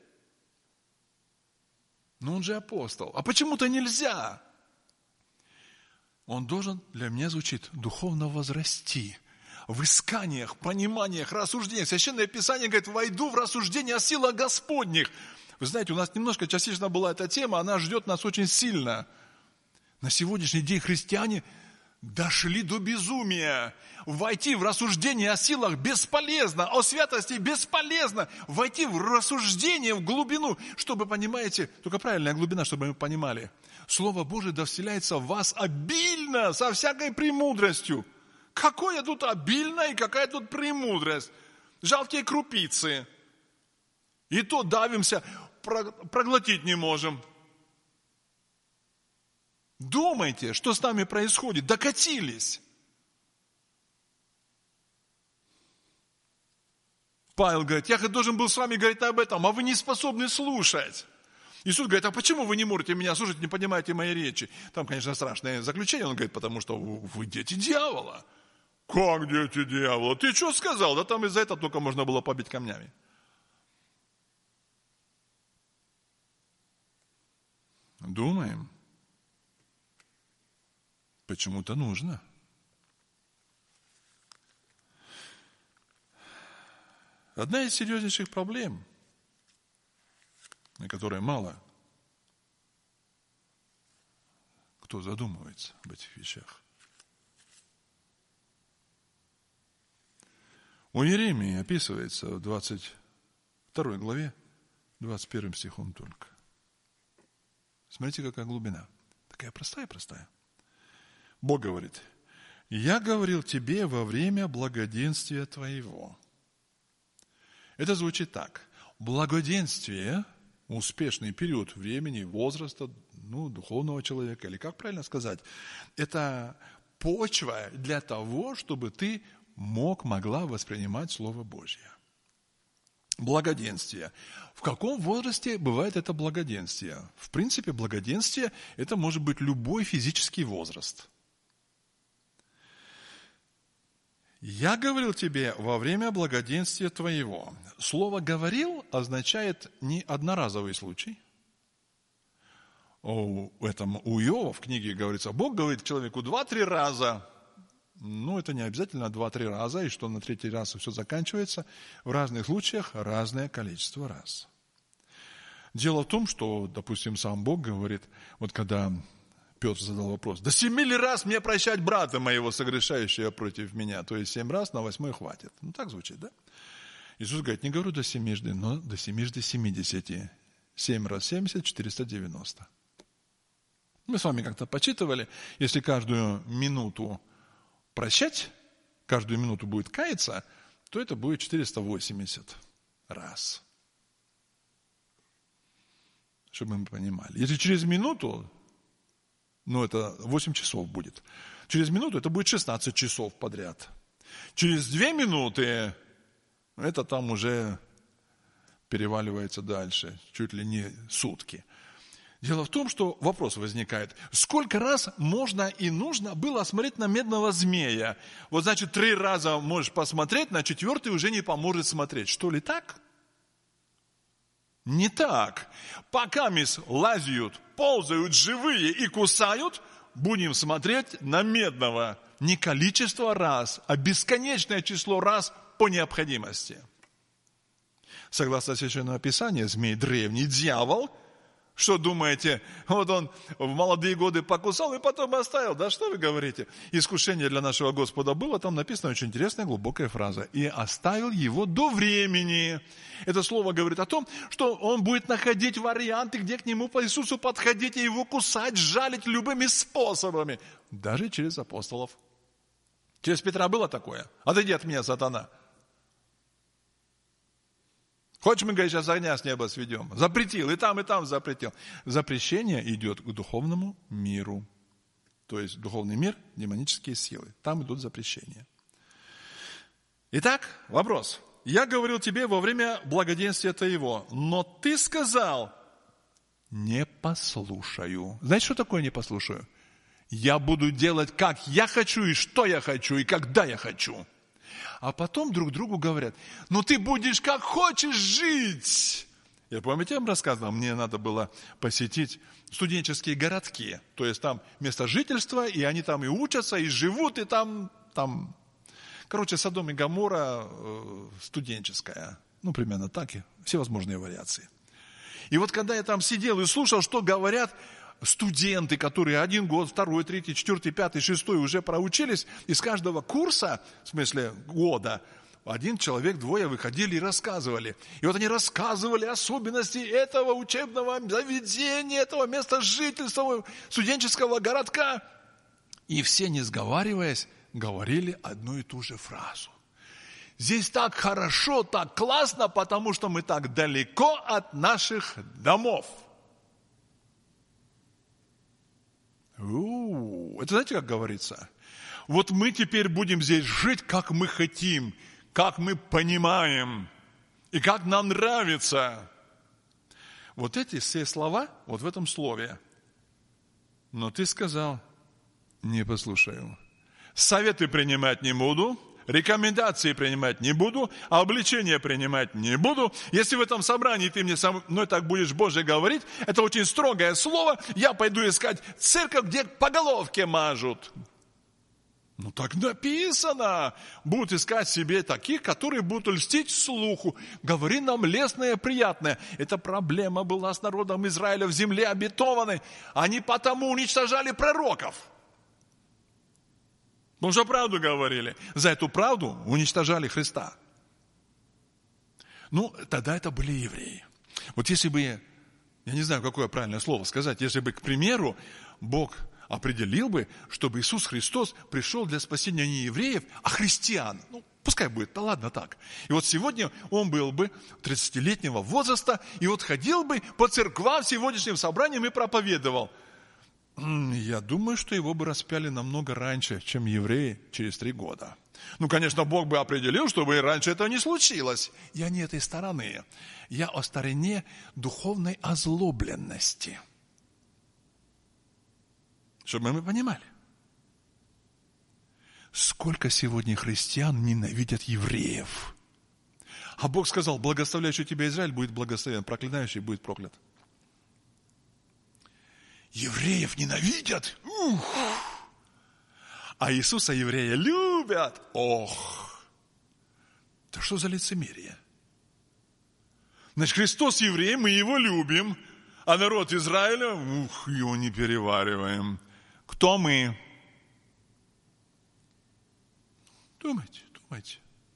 Speaker 1: Но он же апостол. А почему-то нельзя. Он должен, для меня звучит, духовно возрасти. в исканиях, пониманиях, рассуждениях. Священное Писание говорит, войду в рассуждение о силах Господних. Вы знаете, у нас немножко частично была эта тема, она ждет нас очень сильно. На сегодняшний день христиане дошли до безумия. Войти в рассуждение о силах бесполезно, о святости бесполезно. Войти в рассуждение, в глубину, чтобы, понимаете, только правильная глубина, чтобы мы понимали. Слово Божие да вселяется в вас обильно, со всякой премудростью. Какое тут обильно и какая тут премудрость? Жалкие крупицы. И то давимся, проглотить не можем. Думайте, что с нами происходит. Докатились. Павел говорит, я должен был с вами говорить об этом, а вы не способны слушать. Иисус говорит, а почему вы не можете меня слушать, не понимаете мои речи? Там, конечно, страшное заключение. Он говорит, потому что вы дети дьявола. Как дети дьявола? Ты что сказал? Да там из-за этого только можно было побить камнями. Думаем. Почему-то нужно. Одна из серьезнейших проблем, на которые мало кто задумывается об этих вещах. У Иеремии описывается в двадцать второй главе, двадцать первым стихом только. Смотрите, какая глубина. Такая простая-простая. Бог говорит, «Я говорил тебе во время благоденствия твоего». Это звучит так. Благоденствие, успешный период времени, возраста, ну, духовного человека, или как правильно сказать, это почва для того, чтобы ты мог, могла воспринимать Слово Божье. Благоденствие. В каком возрасте бывает это благоденствие? В принципе, благоденствие – это может быть любой физический возраст. «Я говорил тебе во время благоденствия твоего». Слово «говорил» означает не одноразовый случай. У, этом, у Иова в книге говорится, Бог говорит человеку два-три раза. Ну, это не обязательно два-три раза, и что на третий раз все заканчивается. В разных случаях разное количество раз. Дело в том, что, допустим, сам Бог говорит, вот когда Петр задал вопрос, «До семи ли раз мне прощать брата моего, согрешающего против меня?» То есть семь раз, на восьмой хватит. Ну, так звучит, да? Иисус говорит, не говорю до семижды, но до семижды семидесяти. Семь раз семьдесят, четыреста девяносто. Мы с вами как-то почитывали, если каждую минуту прощать, каждую минуту будет каяться, то это будет четыреста восемьдесят раз. Чтобы мы понимали. Если через минуту, ну это восемь часов будет, через минуту это будет шестнадцать часов подряд. Через две минуты это там уже переваливается дальше, чуть ли не сутки. Дело в том, что вопрос возникает, сколько раз можно и нужно было смотреть на медного змея? Вот значит, три раза можешь посмотреть, на четвертый уже не поможет смотреть. Что ли так? Не так. Пока мисс лазят, ползают живые и кусают, будем смотреть на медного. Не количество раз, а бесконечное число раз по необходимости. Согласно Священному Писанию, змей древний, дьявол. Что думаете, вот он в молодые годы покусал и потом оставил? Да что вы говорите? Искушение для нашего Господа было, там написана очень интересная глубокая фраза. «И оставил его до времени». Это слово говорит о том, что он будет находить варианты, где к нему по Иисусу подходить и его кусать, жалить любыми способами. Даже через апостолов. Через Петра было такое? Отойди от меня, сатана. Хочешь, мы, говорит, сейчас огня с неба сведем? Запретил, и там, и там запретил. Запрещение идет к духовному миру. То есть духовный мир, демонические силы. Там идут запрещения. Итак, вопрос. Я говорил тебе во время благоденствия твоего, но ты сказал, не послушаю. Знаете, что такое не послушаю? Я буду делать, как я хочу, и что я хочу, и когда я хочу. А потом друг другу говорят, ну ты будешь как хочешь жить. Я, помните, я вам рассказывал, мне надо было посетить студенческие городки. То есть там место жительства, и они там и учатся, и живут, и там, там Короче, Содом и Гоморра студенческая. Ну, примерно так и всевозможные вариации. И вот когда я там сидел и слушал, что говорят студенты, которые один год, второй, третий, четвертый, пятый, шестой уже проучились, из каждого курса, в смысле года, один человек, двое выходили и рассказывали. И вот они рассказывали особенности этого учебного заведения, этого места жительства, студенческого городка. И все, не сговариваясь, говорили одну и ту же фразу. Здесь так хорошо, так классно, потому что мы так далеко от наших домов. У-у-у. Это знаете, как говорится? Вот мы теперь будем здесь жить, как мы хотим, как мы понимаем и как нам нравится. Вот эти все слова, вот в этом слове. Но ты сказал, не послушаю. Советы принимать не буду, рекомендации принимать не буду, обличения принимать не буду. Если в этом собрании ты мне со мной так будешь, Боже, говорить, это очень строгое слово, я пойду искать церковь, где по головке мажут. Ну так написано. Будут искать себе таких, которые будут льстить слуху. Говори нам лестное, приятное. Эта проблема была с народом Израиля в земле обетованной. Они потому уничтожали пророков. Потому что правду говорили. За эту правду уничтожали Христа. Ну, тогда это были евреи. Вот если бы, я не знаю, какое правильное слово сказать, если бы, к примеру, Бог определил бы, чтобы Иисус Христос пришел для спасения не евреев, а христиан. Ну, пускай будет, да ладно так. И вот сегодня он был бы тридцатилетнего возраста, и вот ходил бы по церквам сегодняшним собраниям и проповедовал. Я думаю, что его бы распяли намного раньше, чем евреи через три года. Ну, конечно, Бог бы определил, чтобы и раньше этого не случилось. Я не этой стороны. Я о стороне духовной озлобленности. Чтобы мы понимали. Сколько сегодня христиан ненавидят евреев. А Бог сказал, благословляющий тебя Израиль будет благословен, проклинающий будет проклят. Евреев ненавидят. Ух. А Иисуса евреи любят. Ох. Да что за лицемерие? Значит, Христос еврей, мы его любим. А народ Израиля, ух, его не перевариваем. Кто мы? Думайте, думайте.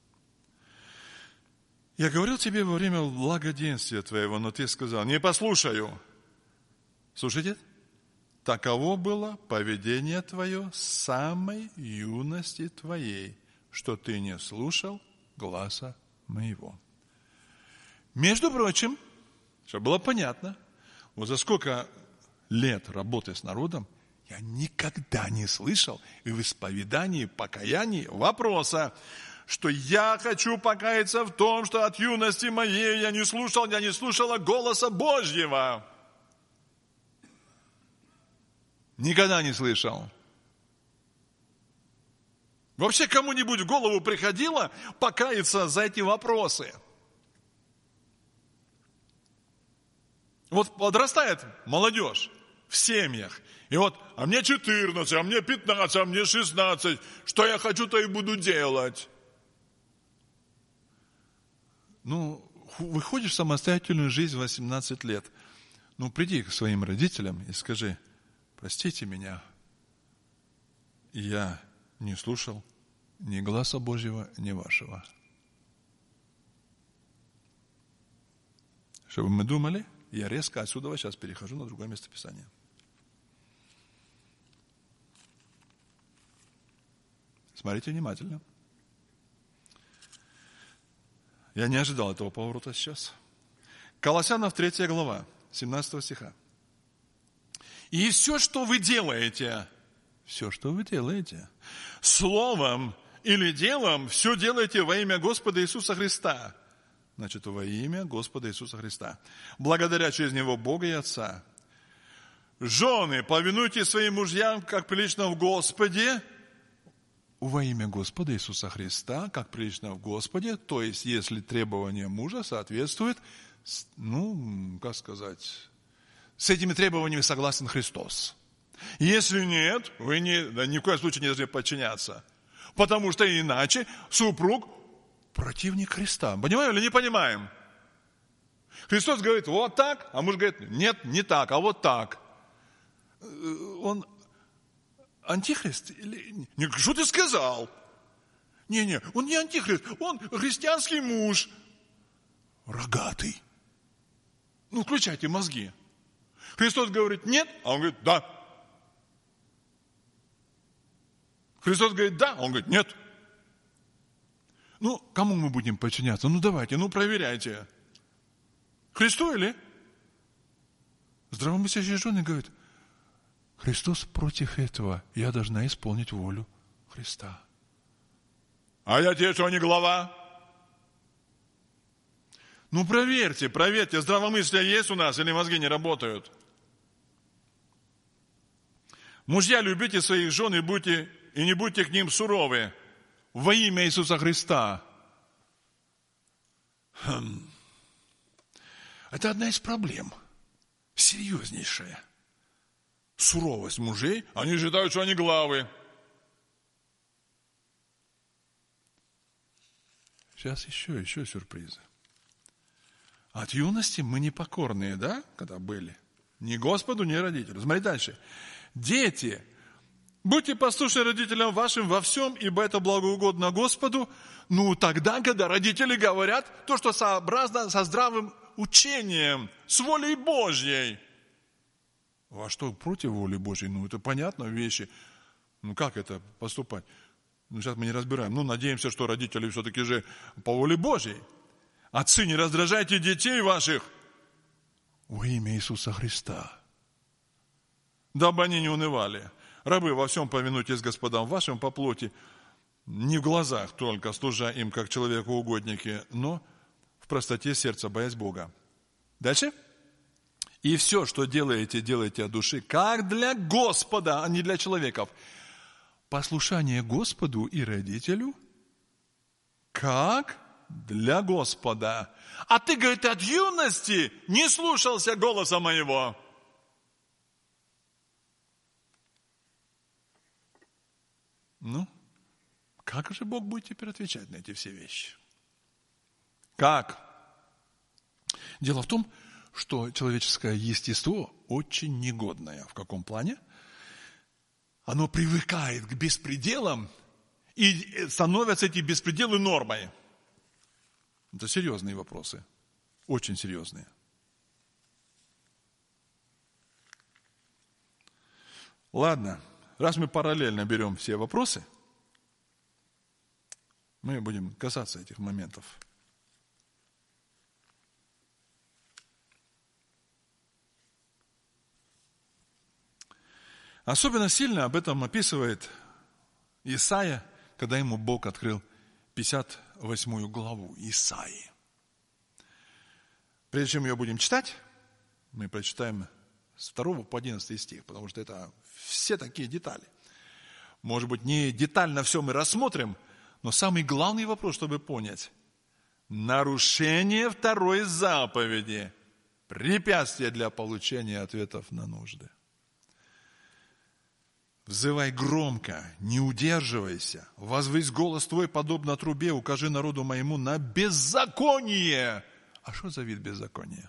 Speaker 1: Я говорил тебе во время благоденствия твоего, но ты сказал, не послушаю. Слушайте, таково было поведение твое с самой юности твоей, что ты не слушал гласа моего. Между прочим, чтобы было понятно, вот за сколько лет работы с народом, я никогда не слышал и в исповедании, покаянии вопроса, что я хочу покаяться в том, что от юности моей я не слушал, я не слушала голоса Божьего. Никогда не слышал. Вообще кому-нибудь в голову приходило покаяться за эти вопросы? Вот подрастает молодежь в семьях. И вот, а мне четырнадцать, а мне пятнадцать, а мне шестнадцать. Что я хочу, то и буду делать. Ну, выходишь в самостоятельную жизнь в восемнадцать лет. Ну, приди к своим родителям и скажи, простите меня, я не слушал ни гласа Божьего, ни вашего. Чтобы мы думали, я резко отсюда сейчас перехожу на другое место Писания. Смотрите внимательно. Я не ожидал этого поворота сейчас. Колоссянов третья глава, семнадцатого стиха. И все, что вы делаете, все, что вы делаете, словом или делом, все делаете во имя Господа Иисуса Христа. Значит, во имя Господа Иисуса Христа. Благодаря через Него Бога и Отца. Жены, повинуйтесь своим мужьям, как прилично в Господе, во имя Господа Иисуса Христа, как прилично в Господе, то есть, если требования мужа соответствуют, ну, как сказать, с этими требованиями согласен Христос. Если нет, вы не, да, ни в коем случае не должны подчиняться. Потому что иначе супруг противник Христа. Понимаем или не понимаем? Христос говорит, вот так, а муж говорит, нет, не так, а вот так. Он антихрист? Или... Что ты сказал? Не-не, он не антихрист, он христианский муж. Рогатый. Ну, включайте мозги. Христос говорит, нет, а он говорит, да. Христос говорит, да, а он говорит, нет. Ну, кому мы будем подчиняться? Ну, давайте, ну, проверяйте. Христу или? Здравомыслящие жены говорят, Христос против этого, я должна исполнить волю Христа. А я тебе что, не глава? Ну, проверьте, проверьте, здравомыслие есть у нас или мозги не работают? Мужья, любите своих жен и, будьте, и не будьте к ним суровы во имя Иисуса Христа. Хм. Это одна из проблем, серьезнейшая. Суровость мужей, они считают, что они главы. Сейчас еще, еще сюрпризы. От юности мы непокорные, да, когда были? Ни Господу, ни родителю. Смотри дальше. Дети, будьте послушны родителям вашим во всем, ибо это благоугодно Господу. Ну, тогда, когда родители говорят то, что сообразно со здравым учением, с волей Божьей. А что против воли Божьей? Ну, это понятно, вещи. Ну, как это поступать? Ну, сейчас мы не разбираем. Ну, надеемся, что родители все-таки же по воле Божьей. Отцы, не раздражайте детей ваших во имя Иисуса Христа, дабы они не унывали. Рабы, во всем повинуйтесь господам вашим по плоти, не в глазах только, служа им как человеку угодники, но в простоте сердца, боясь Бога. Дальше. И все, что делаете, делайте от души, как для Господа, а не для человеков. Послушание Господу и родителю, как для Господа. А ты, говорит, от юности не слушался голоса моего. Ну, как же Бог будет теперь отвечать на эти все вещи? Как? Дело в том, что человеческое естество очень негодное. В каком плане? Оно привыкает к беспределам, и становятся эти беспределы нормой. Это серьезные вопросы. Очень серьезные. Ладно, раз мы параллельно берем все вопросы, мы будем касаться этих моментов. Особенно сильно об этом описывает Исаия, когда ему Бог открыл пятьдесят восьмую главу Исаии. Прежде чем ее будем читать, мы прочитаем с второго по одиннадцатый стих, потому что это все такие детали. Может быть, не детально все мы рассмотрим, но самый главный вопрос, чтобы понять. Нарушение второй заповеди. Препятствие для получения ответов на нужды. Взывай громко, не удерживайся, возвысь голос твой, подобно трубе, укажи народу моему на беззаконие. А что за вид беззакония?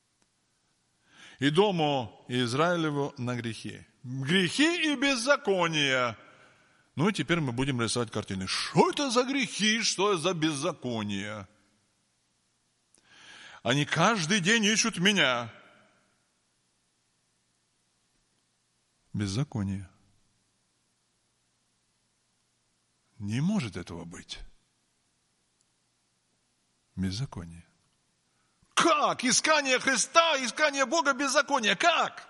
Speaker 1: И дому Израилеву на грехи. Грехи и беззаконие. Ну и теперь мы будем рисовать картины. Что это за грехи, что за беззаконие? Они каждый день ищут меня. Беззаконие. Не может этого быть. Беззаконие. Как? Искание Христа, искание Бога, беззаконие. Как?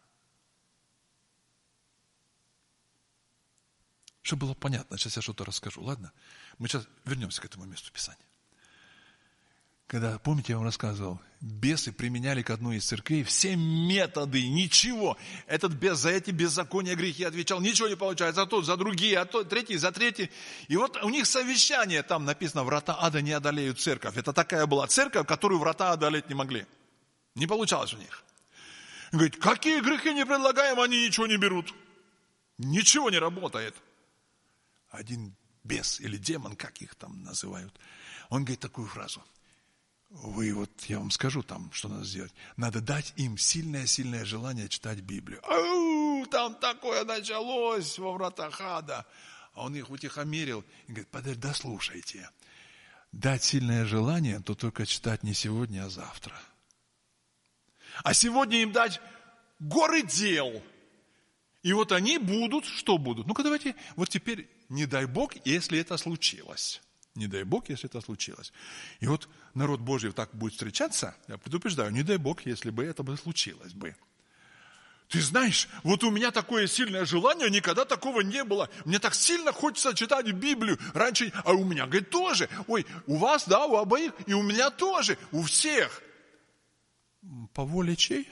Speaker 1: Чтобы было понятно, сейчас я что-то расскажу, ладно? Мы сейчас вернемся к этому месту Писания. Когда, помните, я вам рассказывал, бесы применяли к одной из церквей все методы, ничего. Этот бес за эти беззакония, грехи отвечал, ничего не получается, а тот за другие, а тот третий за третий. И вот у них совещание, там написано, врата ада не одолеют церковь. Это такая была церковь, которую врата одолеть не могли. Не получалось у них. И говорит, какие грехи не предлагаем, они ничего не берут. Ничего не работает. Один бес или демон, как их там называют. Он говорит такую фразу. Вы вот, я вам скажу там, что надо сделать. Надо дать им сильное-сильное желание читать Библию. Ау, там такое началось во вратах ада. А он их утихомирил и говорит, подожди, дослушайте. Дать сильное желание, то только читать не сегодня, а завтра. А сегодня им дать горы дел. И вот они будут, что будут? Ну-ка давайте, вот теперь, не дай Бог, если это случилось. Не дай Бог, если это случилось. И вот народ Божий так будет встречаться, я предупреждаю, не дай Бог, если бы это бы случилось бы. Ты знаешь, вот у меня такое сильное желание, никогда такого не было. Мне так сильно хочется читать Библию. Раньше, а у меня, говорит, тоже. Ой, у вас, да, у обоих, и у меня тоже, у всех. По воле чьей?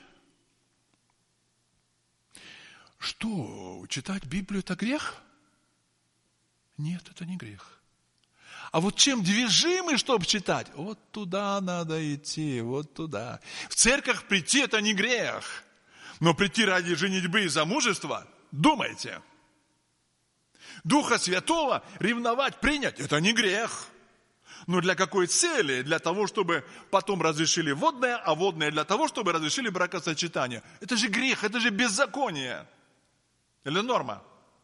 Speaker 1: Что, читать Библию – это грех? Нет, это не грех. А вот чем движимы, чтобы читать? Вот туда надо идти, вот туда. В церковь прийти – это не грех. Но прийти ради женитьбы и замужества – думайте. Духа Святого ревновать, принять – это не грех. Но для какой цели? Для того, чтобы потом разрешили водное, а водное для того, чтобы разрешили бракосочетание. Это же грех, это же беззаконие. Или норма?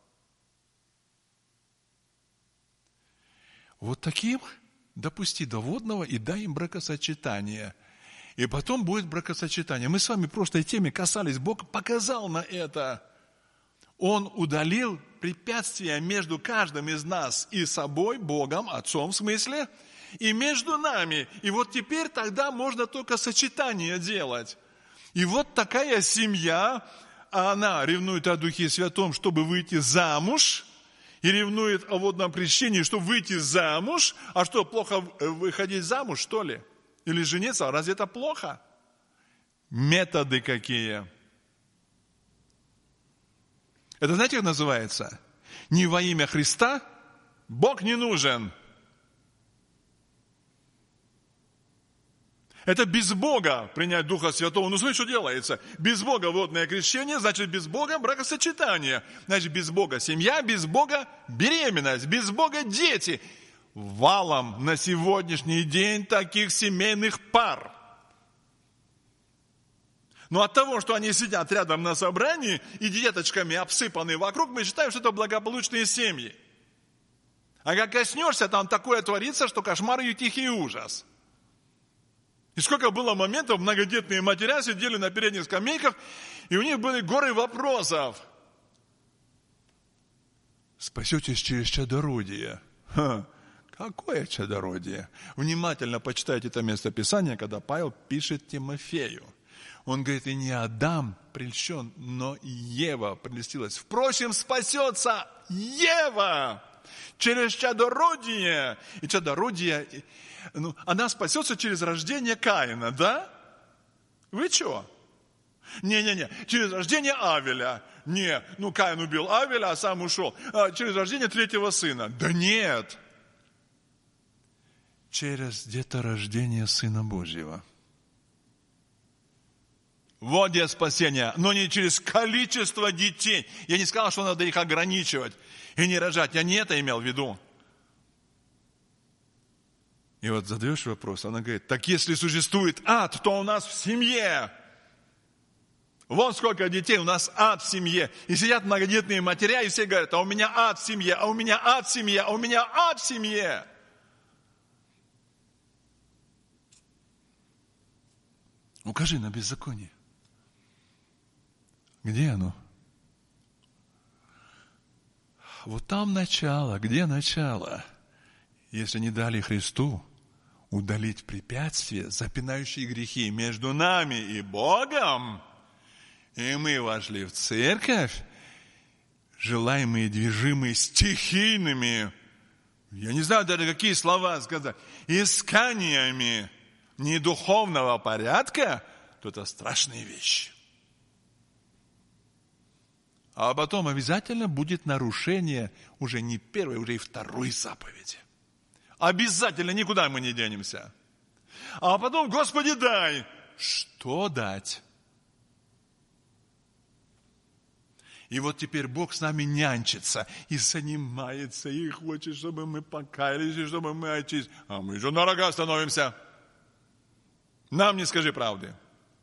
Speaker 1: Вот таким допусти до водного и дай им бракосочетание. И потом будет бракосочетание. Мы с вами просто этой теме касались, Бог показал на это. Он удалил препятствия между каждым из нас и собой, Богом, Отцом в смысле, и между нами. И вот теперь тогда можно только сочетание делать. И вот такая семья, она ревнует о Духе Святом, чтобы выйти замуж, и ревнует о водном крещении, чтобы выйти замуж. А что, плохо выходить замуж, что ли? Или жениться? Разве это плохо? Методы какие? Это знаете, как называется? Не во имя Христа Бог не нужен. Это без Бога принять Духа Святого. Ну, смотри, что делается. Без Бога водное крещение, значит, без Бога бракосочетание. Значит, без Бога семья, без Бога беременность, без Бога дети. Валом на сегодняшний день таких семейных пар. Но от того, что они сидят рядом на собрании и деточками обсыпаны вокруг, мы считаем, что это благополучные семьи. А как коснешься, там такое творится, что кошмар и тихий ужас. И сколько было моментов, многодетные матеря сидели на передних скамейках, и у них были горы вопросов. Спасетесь через чадородие. Ха, какое чадородие? Внимательно почитайте это местописание, когда Павел пишет Тимофею. Он говорит, и не Адам прельщен, но и Ева прельстилась. Впрочем, спасется Ева через чадородие. И чадородие... Ну, она спасется через рождение Каина, да? Вы что? Не-не-не, через рождение Авеля. Не, ну Каин убил Авеля, а сам ушел. А, через рождение третьего сына. Да нет. Через деторождение Сына Божьего. Вот где спасение, но не через количество детей. Я не сказал, что надо их ограничивать и не рожать. Я не это имел в виду. И вот задаешь вопрос, она говорит, так если существует ад, то у нас в семье. Вот сколько детей, у нас ад в семье. И сидят многодетные матеря, и все говорят, а у меня ад в семье, а у меня ад в семье, а у меня ад в семье. Укажи на беззаконие. Где оно? Вот там начало. Где начало? Если не дали Христу удалить препятствия, запинающие грехи между нами и Богом, и мы вошли в церковь, желаемые, движимые стихийными, я не знаю даже какие слова сказать, исканиями недуховного порядка, то это страшная вещь. А потом обязательно будет нарушение уже не первой, уже и второй заповеди. Обязательно, никуда мы не денемся. А потом, Господи, дай. Что дать? И вот теперь Бог с нами нянчится и занимается, и хочет, чтобы мы покаялись, и чтобы мы очистились. А мы же на рога становимся. Нам не скажи правды.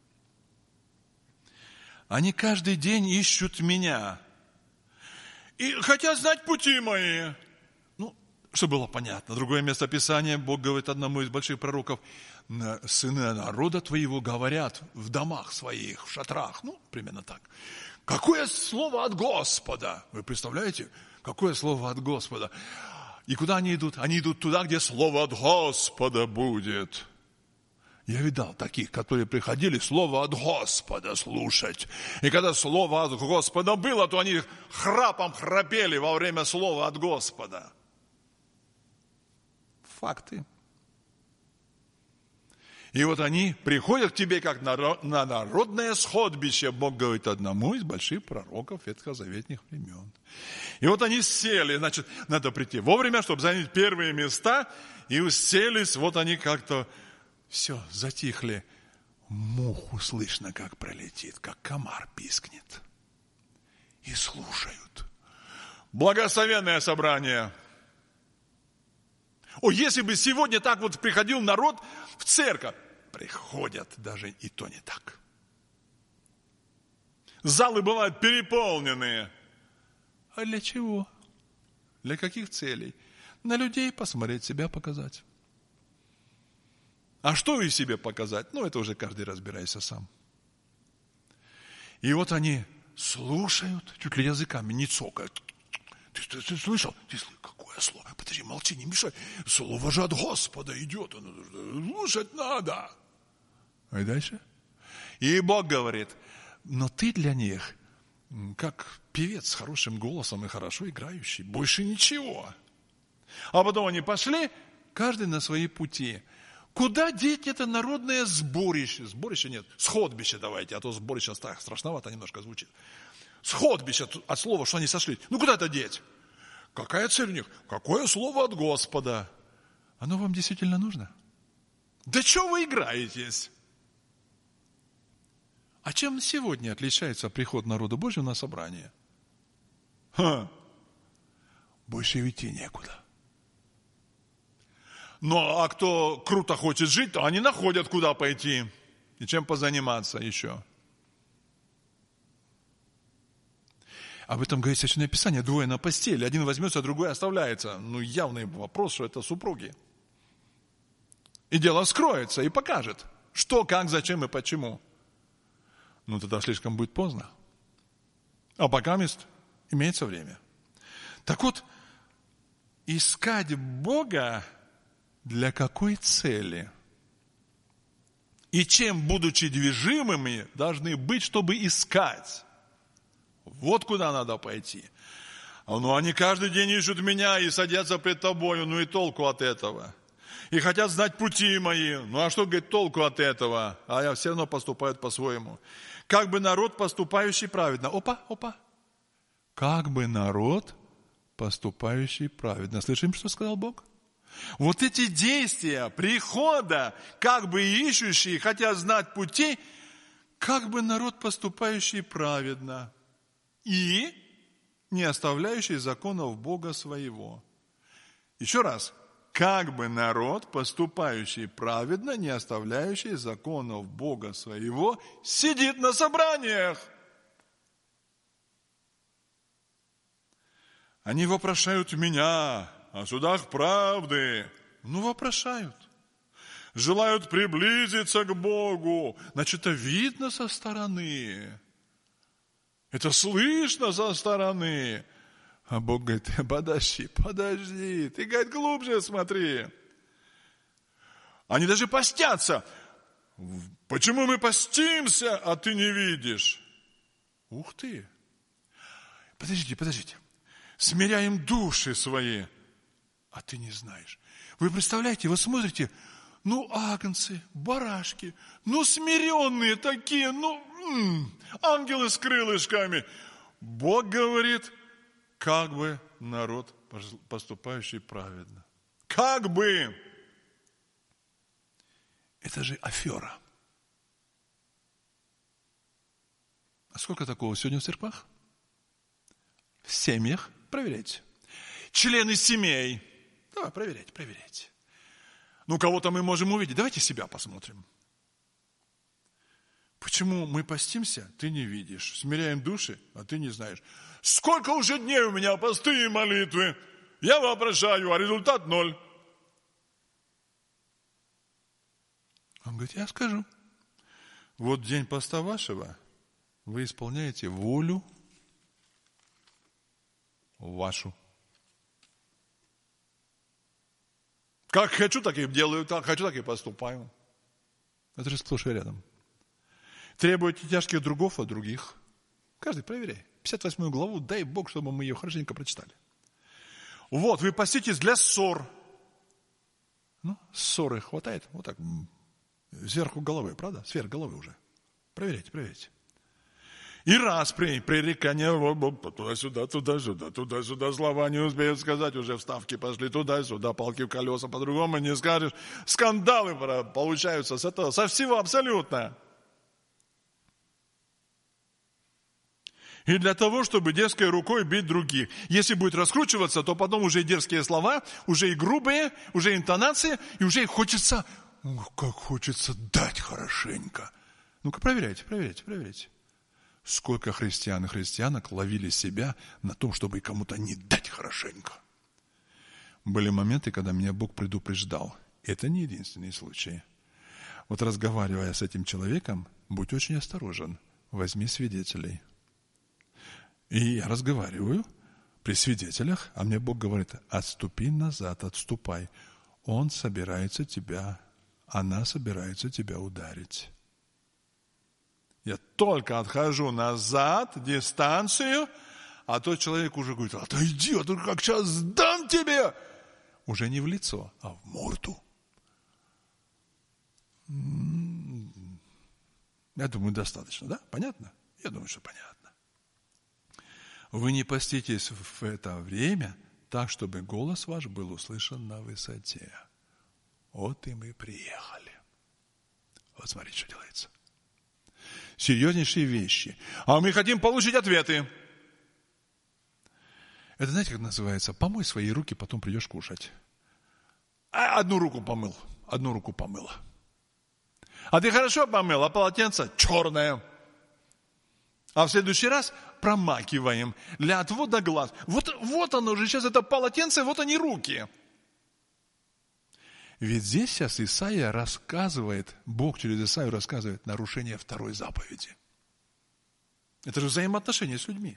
Speaker 1: Они каждый день ищут меня. И хотят знать пути мои. Ну, чтобы было понятно. Другое место Писания, Бог говорит одному из больших пророков: сыны народа твоего говорят в домах своих, в шатрах. Ну, примерно так. Какое слово от Господа? Вы представляете? Какое слово от Господа? И куда они идут? Они идут туда, где слово от Господа будет. Я видал таких, которые приходили слово от Господа слушать. И когда слово от Господа было, то они храпом храпели во время слова от Господа. Факты. И вот они приходят к тебе как на народное сходбище, Бог говорит одному из больших пророков ветхозаветных времен. И вот они сели, значит, надо прийти вовремя, чтобы занять первые места, и уселись, вот они как-то, все, затихли. Муху слышно, как пролетит, как комар пискнет. И слушают. Благословенное собрание. О, если бы сегодня так вот приходил народ в церковь, приходят, даже и то не так. Залы бывают переполненные. А для чего? Для каких целей? На людей посмотреть, себя показать. А что и себе показать? Ну, это уже каждый разбирайся сам. И вот они слушают, чуть ли языками не цокают. Ты, ты, ты слышал? Ты слышал? Какое слово? Подожди, молчи, не мешай. Слово же от Господа идет. Слушать надо. А и дальше? И Бог говорит: но ты для них как певец с хорошим голосом и хорошо играющий. Больше ничего. А потом они пошли, каждый на свои пути. Куда деть это народное сборище? Сборище нет, сходбище давайте, а то сборище страшновато немножко звучит. Сходбище от слова, что они сошли. Ну куда это деть? Какая цель у них? Какое слово от Господа? Оно вам действительно нужно? Да что вы играетесь? А чем сегодня отличается приход народа Божьего на собрание? Ха! Больше идти некуда. Ну, а кто круто хочет жить, то они находят, куда пойти и чем позаниматься еще. Об этом говорит Священное Писание. Двое на постели. Один возьмется, другой оставляется. Ну, явный вопрос, что это супруги. И дело скроется и покажет, что, как, зачем и почему. Ну, тогда слишком будет поздно. А пока мест имеется время. Так вот, искать Бога для какой цели? И чем, будучи движимыми, должны быть, чтобы искать? Вот куда надо пойти. Ну, они каждый день ищут меня и садятся пред тобою. Ну и толку от этого. И хотят знать пути мои. Ну а что, говорит, толку от этого? А я все равно поступают по-своему. Как бы народ, поступающий праведно. Опа, опа. Как бы народ, поступающий праведно. Слышим, что сказал Бог? Вот эти действия прихода, как бы ищущие, хотят знать пути, как бы народ, поступающий праведно. И не оставляющий законов Бога своего. Еще раз. Как бы народ, поступающий праведно, не оставляющий законов Бога своего, сидит на собраниях. Они вопрошают меня о судах правды. Ну, вопрошают. Желают приблизиться к Богу. Значит, это видно со стороны. Это слышно со стороны. А Бог говорит: подожди, подожди, ты, говорит, глубже смотри. Они даже постятся. Почему мы постимся, а ты не видишь? Ух ты! Подождите, подождите. Смиряем души свои, а ты не знаешь. Вы представляете, вы смотрите, ну, агнцы, барашки, ну, смиренные такие, ну, м-м, ангелы с крылышками. Бог говорит: как бы народ, поступающий праведно. Как бы. Это же афера. А сколько такого сегодня в церквах? в семьях, проверяйте. Члены семей, давай, проверяйте, проверяйте. Ну, кого-то мы можем увидеть, давайте себя посмотрим. Почему мы постимся, ты не видишь, смиряем души, а ты не знаешь. Сколько уже дней у меня посты и молитвы, я воображаю, а результат ноль. Он говорит, я скажу. Вот день поста вашего, вы исполняете волю вашу. Как хочу, так и делаю, как хочу, так и поступаю. Это же сплошь и рядом. Требуете тяжких другов от других. Каждый проверяй. пятьдесят восьмую главу, дай Бог, чтобы мы ее хорошенько прочитали. Вот, вы поститесь для ссор. Ну, ссоры хватает, вот так, сверху головы, правда? Сверх головы уже. Проверяйте, проверяйте. И распри, пререкания, туда-сюда, туда-сюда, туда-сюда, слова не успеют сказать, уже вставки пошли туда-сюда, палки в колеса, по-другому не скажешь. Скандалы получаются с этого, со всего абсолютно. И для того, чтобы дерзкой рукой бить других. Если будет раскручиваться, то потом уже и дерзкие слова, уже и грубые, уже интонации, и уже и хочется, ох, как хочется дать хорошенько. Ну-ка, проверяйте, проверяйте, проверяйте. Сколько христиан и христианок ловили себя на том, чтобы кому-то не дать хорошенько. Были моменты, когда меня Бог предупреждал. Это не единственный случай. Вот разговаривая с этим человеком, будь очень осторожен. Возьми свидетелей. И я разговариваю при свидетелях, а мне Бог говорит, отступи назад, отступай. Он собирается тебя, она собирается тебя ударить. Я только отхожу назад, дистанцию, а тот человек уже говорит, отойди, а то как сейчас дам тебе. Уже не в лицо, а в морду. Я думаю, достаточно, да? Понятно? Я думаю, что понятно. Вы не поститесь в это время так, чтобы голос ваш был услышан на высоте. Вот и мы приехали. Вот смотрите, что делается. Серьезнейшие вещи. А мы хотим получить ответы. Это знаете, как называется? Помой свои руки, потом придешь кушать. А одну руку помыл, одну руку помыла. А ты хорошо помыл, а полотенце черное. А в следующий раз промакиваем для отвода глаз. Вот, вот оно же сейчас, это полотенце, вот они руки. Ведь здесь сейчас Исаия рассказывает, Бог через Исаию рассказывает нарушение второй заповеди. Это же взаимоотношения с людьми.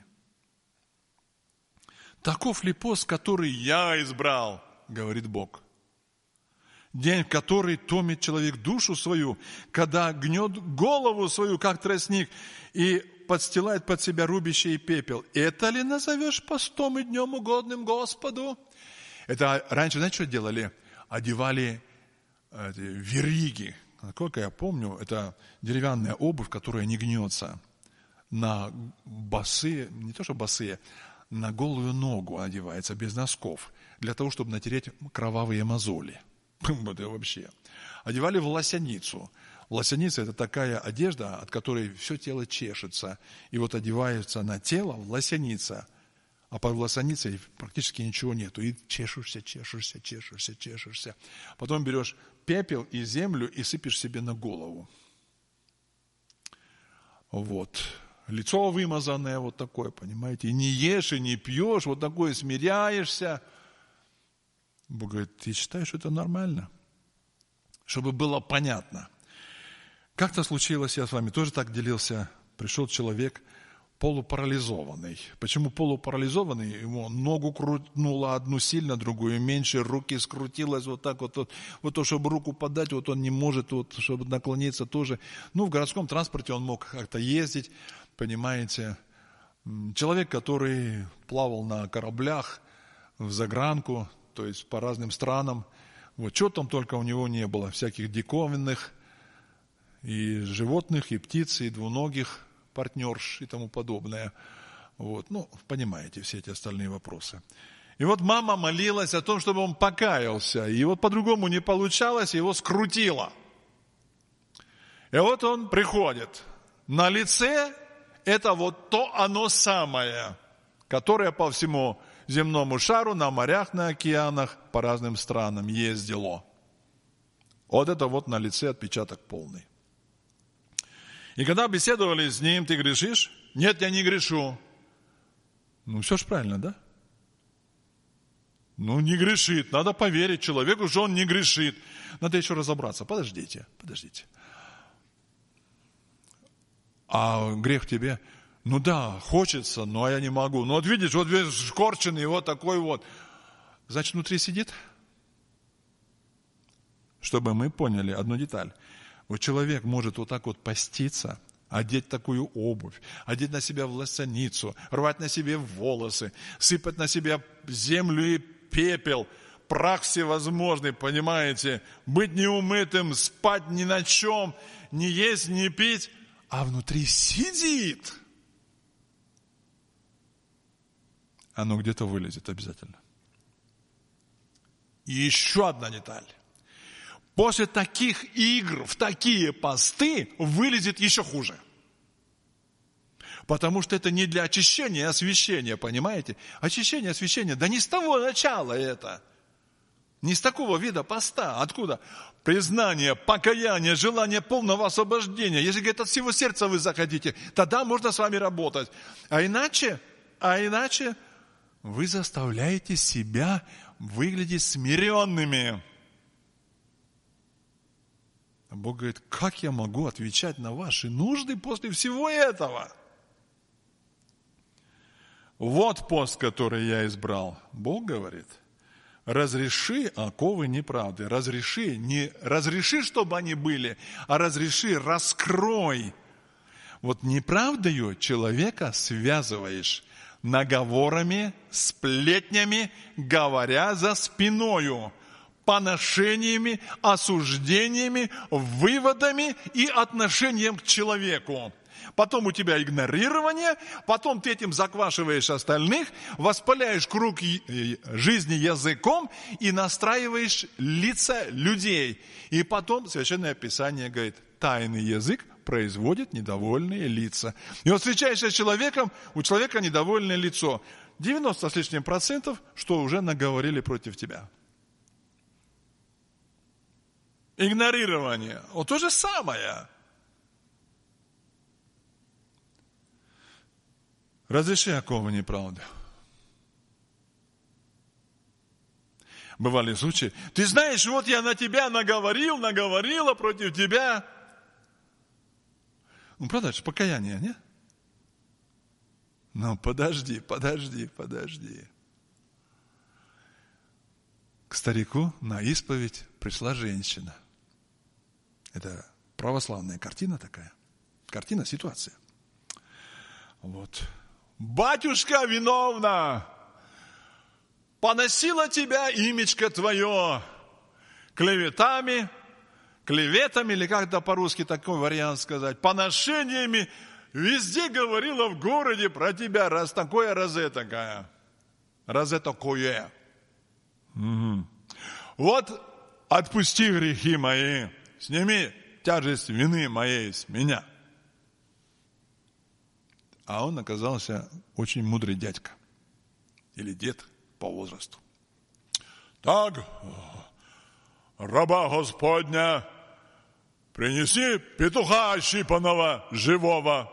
Speaker 1: Таков ли пост, который я избрал, говорит Бог. День, в который томит человек душу свою, когда гнет голову свою, как тростник, и подстилает под себя рубище и пепел. Это ли назовешь постом и днем угодным Господу? Это раньше, знаете, что делали? Одевали эти вериги. Насколько я помню, это деревянная обувь, которая не гнется. На босые, не то что босые, на голую ногу одевается, без носков, для того, чтобы натереть кровавые мозоли. Это вообще. Одевали в лосяницу. Лосяница – это такая одежда, от которой все тело чешется. И вот одевается на тело лосяница, а под лосяницей практически ничего нету. И чешешься, чешешься, чешешься, чешешься. Потом берешь пепел и землю и сыпешь себе на голову. Вот. Лицо вымазанное вот такое, понимаете. И не ешь, и не пьешь, вот такое смиряешься. Бог говорит, ты считаешь, что это нормально? Чтобы было понятно. Как-то случилось, я с вами тоже так делился, пришел человек полупарализованный. Почему полупарализованный? Ему ногу крутнуло одну сильно, другую меньше, руки скрутилось вот так вот. Вот, вот то, чтобы руку подать, вот он не может, вот, чтобы наклониться тоже. Ну, в городском транспорте он мог как-то ездить, понимаете. Человек, который плавал на кораблях в загранку, то есть по разным странам. Вот, чего там только у него не было, всяких диковинных, и животных, и птиц, и двуногих партнерш и тому подобное. Вот, ну, понимаете все эти остальные вопросы. И вот мама молилась о том, чтобы он покаялся, и вот по-другому не получалось, его скрутило. И вот он приходит. На лице это вот то оно самое. которое по всему земному шару, на морях, на океанах, по разным странам ездило. Вот это вот на лице отпечаток полный. И когда беседовали с ним, ты грешишь? Нет, я не грешу. Ну, все ж правильно, да? Ну, не грешит. Надо поверить человеку, что он не грешит. Надо еще разобраться. Подождите, подождите. А грех тебе? Ну да, хочется, но я не могу. Ну вот видишь, вот весь скорченный, вот такой вот. Значит, внутри сидит? Чтобы мы поняли одну деталь. Вот человек может вот так вот поститься, одеть такую обувь, одеть на себя власяницу, рвать на себе волосы, сыпать на себя землю и пепел, прах всевозможный, понимаете, быть неумытым, спать ни на чем, не есть, не пить, а внутри сидит. Оно где-то вылезет обязательно. И еще одна деталь. После таких игр, в такие посты вылезет еще хуже. Потому что это не для очищения и освящения, понимаете? Очищение, освящение, да не с того начала это. Не с такого вида поста. Откуда? Признание, покаяние, желание полного освобождения. Если, говорит, от всего сердца вы захотите, тогда можно с вами работать. А иначе, а иначе вы заставляете себя выглядеть смиренными. Бог говорит, как я могу отвечать на ваши нужды после всего этого? Вот пост, который я избрал. Бог говорит, разреши оковы неправды. Разреши, не разреши, чтобы они были, а разреши, раскрой. Вот неправдою человека связываешь наговорами, сплетнями, говоря за спиною, поношениями, осуждениями, выводами и отношением к человеку. Потом у тебя игнорирование, потом ты этим заквашиваешь остальных, воспаляешь круг жизни языком и настраиваешь лица людей. И потом Священное Писание говорит, тайный язык производит недовольные лица. И вот встречаешься с человеком, у человека недовольное лицо. девяносто с лишним процентов, что уже наговорили против тебя. Игнорирование. Вот то же самое. Разреши оковы неправды. Бывали случаи. Ты знаешь, вот я на тебя наговорил, наговорила против тебя. Ну, правда, это же покаяние, не? Ну, подожди, подожди, подожди. К старику на исповедь пришла женщина. Это православная картина такая. Картина, ситуация. Вот. Батюшка виновна, поносила тебя имечко твое клеветами, клеветами, или как это по-русски такой вариант сказать, поношениями, везде говорила в городе про тебя, раз такое, раз этакое, раз этакое. Угу. Вот отпусти грехи мои, сними тяжесть вины моей с меня. А он оказался очень мудрый дядька. Или дед по возрасту. Так, раба Господня, принеси петуха ощипанного, живого.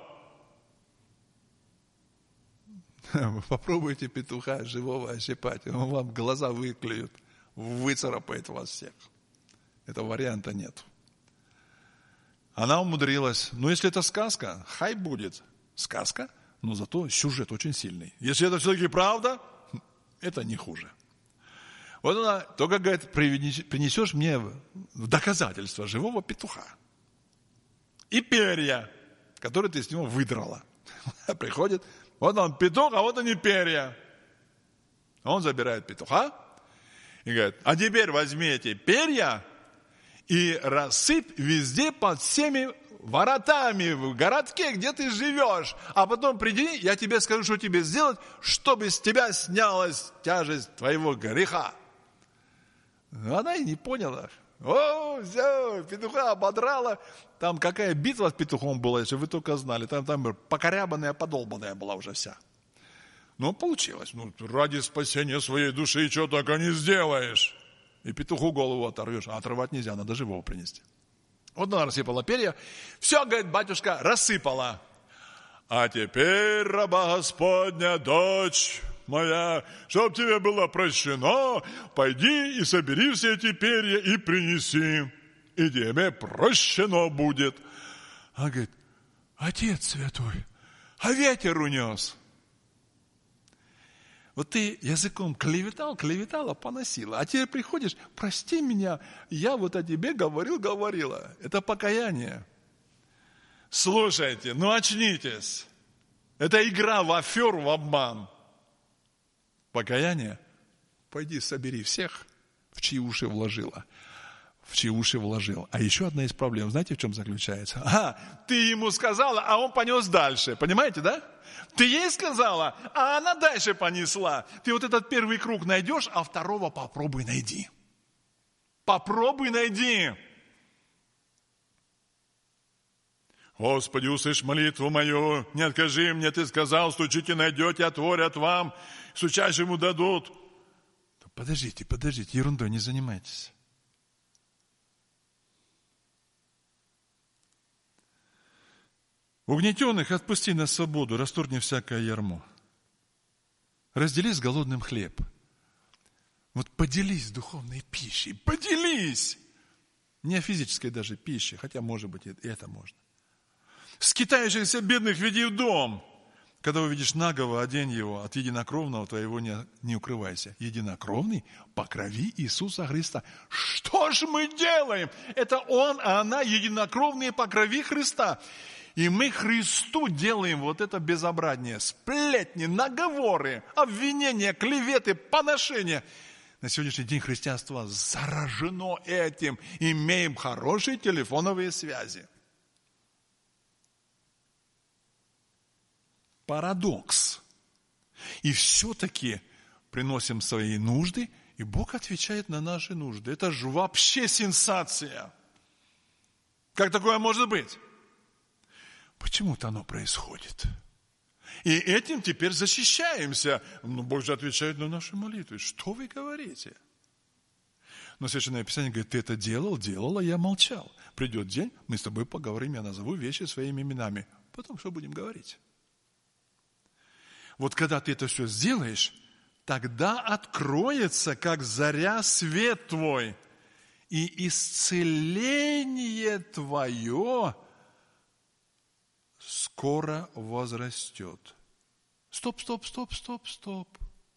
Speaker 1: Вы попробуйте петуха живого ощипать, он вам глаза выклюет, выцарапает вас всех. Этого варианта нет. Она умудрилась. Но если это сказка, хай будет. Сказка, но зато сюжет очень сильный. Если это все-таки правда, это не хуже. Вот она только говорит, принесешь мне в доказательство живого петуха. И перья, которые ты с него выдрала. Приходит, вот он петух, а вот они перья. Он забирает петуха и говорит, а теперь возьми эти перья и рассыпь везде под всеми воротами в городке, где ты живешь. А потом приди, я тебе скажу, что тебе сделать, чтобы с тебя снялась тяжесть твоего греха. Но она и не поняла. О, все, петуха ободрала. Там какая битва с петухом была, если вы только знали. Там, там покорябанная, подолбанная была уже вся. Ну, получилось. Ну, ради спасения своей души что только не сделаешь. И петуху голову оторвешь. А отрывать нельзя, надо живого принести. Вот она рассыпала перья. Все, говорит, батюшка, рассыпала. А теперь, раба Господня, дочь моя, чтоб тебе было прощено, пойди и собери все эти перья и принеси. И тебе прощено будет. А говорит, Отец святой, а ветер унес. Вот ты языком клеветал, клеветала, поносила. А теперь приходишь, прости меня, я вот о тебе говорил, говорила. Это покаяние. Слушайте, ну очнитесь. Это игра в аферу, в обман. Покаяние? Пойди собери всех, в чьи уши вложила. В чьи уши вложил. А еще одна из проблем, знаете, в чем заключается? А, ты ему сказала, а он понес дальше. Понимаете, да? Ты ей сказала, а она дальше понесла. Ты вот этот первый круг найдешь, а второго попробуй найди. Попробуй найди. Господи, услышь молитву мою, не откажи мне, ты сказал, стучите, найдете, отворят вам, стучащему дадут. Подождите, подождите, ерундой не занимайтесь. Угнетенных отпусти на свободу, расторгни всякое ярмо. Раздели с голодным хлеб. Вот поделись духовной пищей, поделись. Не о физической даже пище, хотя, может быть, и это можно. Скитающихся бедных веди в дом. Когда увидишь нагого, одень его, от единокровного твоего не, не укрывайся. Единокровный по крови Иисуса Христа. Что же мы делаем? Это он, а она единокровные по крови Христа. И мы Христу делаем вот это безобразие. Сплетни, наговоры, обвинения, клеветы, поношения. На сегодняшний день христианство заражено этим. Имеем хорошие телефоновые связи. Парадокс. И все-таки приносим свои нужды, и Бог отвечает на наши нужды. Это же вообще сенсация. Как такое может быть? Почему-то оно происходит. И этим теперь защищаемся. Но Бог же отвечает на наши молитвы. Что вы говорите? Но Священное Писание говорит, ты это делал, делала, я молчал. Придет день, мы с тобой поговорим, я назову вещи своими именами. Потом что будем говорить? Вот когда ты это все сделаешь, тогда откроется, как заря, свет твой. И исцеление твое скоро возрастет. Стоп, стоп, стоп, стоп, стоп.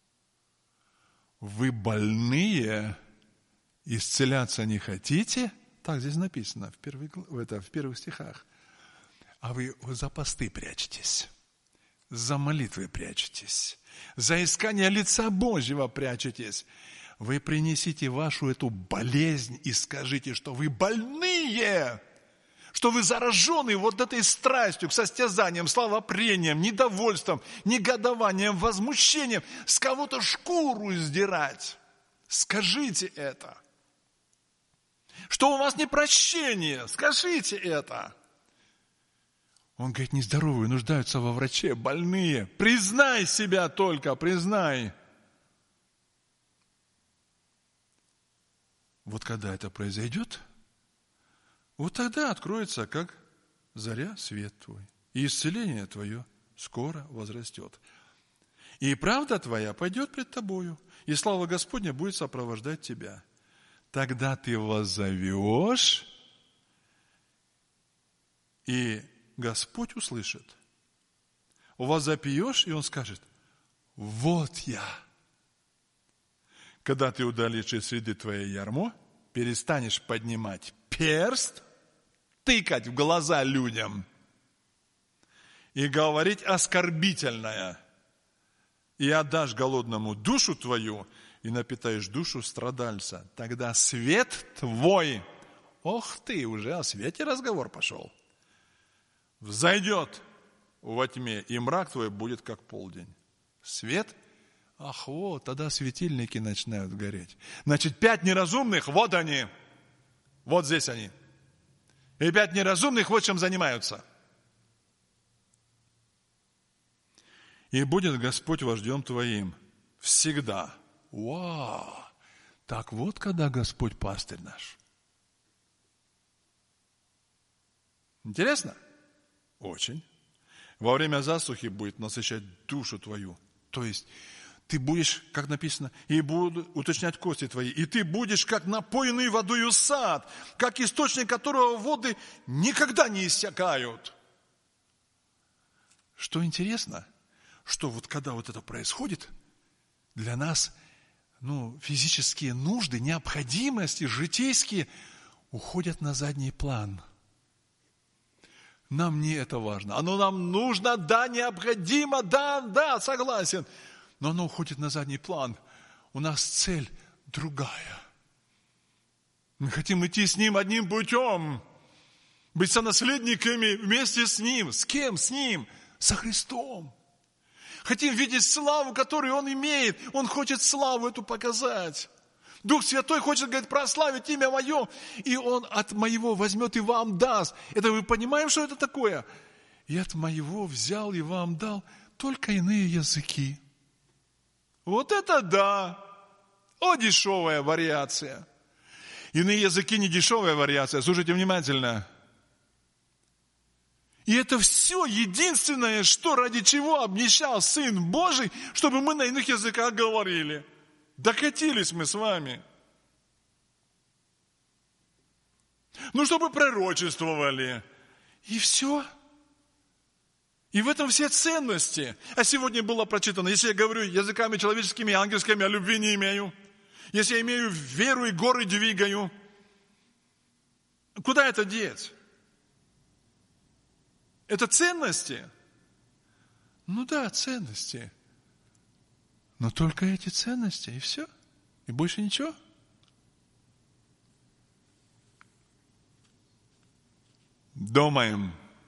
Speaker 1: Вы больные, исцеляться не хотите? Так здесь написано в первых, это, в первых стихах. А вы за посты прячетесь. За молитвы прячетесь. За искание лица Божьего прячетесь. Вы принесите вашу эту болезнь и скажите, что вы больные. Что вы заражены вот этой страстью к состязаниям, славопрениям, недовольством, негодованием, возмущением, с кого-то шкуру сдирать. Скажите это. Что у вас непрощение, скажите это. Он говорит, нездоровые нуждаются во враче, больные. Признай себя только, признай. Вот когда это произойдет, вот тогда откроется, как заря, свет твой. И исцеление твое скоро возрастет. И правда твоя пойдет пред тобою, и слава Господня будет сопровождать тебя. Тогда ты воззовешь, и Господь услышит. Возопьешь, и Он скажет, вот я. Когда ты удалишь из среды твоей ярмо, перестанешь поднимать перст, тыкать в глаза людям и говорить оскорбительное, и отдашь голодному душу твою, и напитаешь душу страдальца. Тогда свет твой, ох ты, уже о свете разговор пошел, взойдет во тьме, и мрак твой будет как полдень. Свет, ах, вот, тогда светильники начинают гореть. Значит, пять неразумных, вот они, вот здесь они. И пять неразумных вот чем занимаются. И будет Господь вождем твоим всегда. Вау! Так вот, когда Господь пастырь наш. Интересно? Очень. Во время засухи будет насыщать душу твою. То есть, ты будешь, как написано, и будут уточнять кости твои, и ты будешь, как напоенный водою сад, как источник которого воды никогда не иссякают. Что интересно, что вот когда вот это происходит, для нас, ну, физические нужды, необходимости, житейские уходят на задний план. Нам не это важно. Оно нам нужно, да, необходимо, да, да, согласен. Но оно уходит на задний план. У нас цель другая. Мы хотим идти с Ним одним путем. Быть сонаследниками вместе с Ним. С кем? С Ним. Со Христом. Хотим видеть славу, которую Он имеет. Он хочет славу эту показать. Дух Святой хочет, говорит, прославить имя Мое, и Он от Моего возьмет и вам даст. Это вы понимаете, что это такое? И от Моего взял и вам дал только иные языки. Вот это да! О, дешевая вариация! Иные языки не дешевая вариация. Слушайте внимательно. И это все единственное, что ради чего обнищал Сын Божий, чтобы мы на иных языках говорили. Докатились мы с вами. Ну, чтобы пророчествовали. И все. И в этом все ценности. А сегодня было прочитано, если я говорю языками человеческими и ангельскими, а любви не имею. Если я имею веру и горы двигаю. Куда это деть? Это ценности? Ну да, ценности. Но только эти ценности, и все. И больше ничего. Думаем.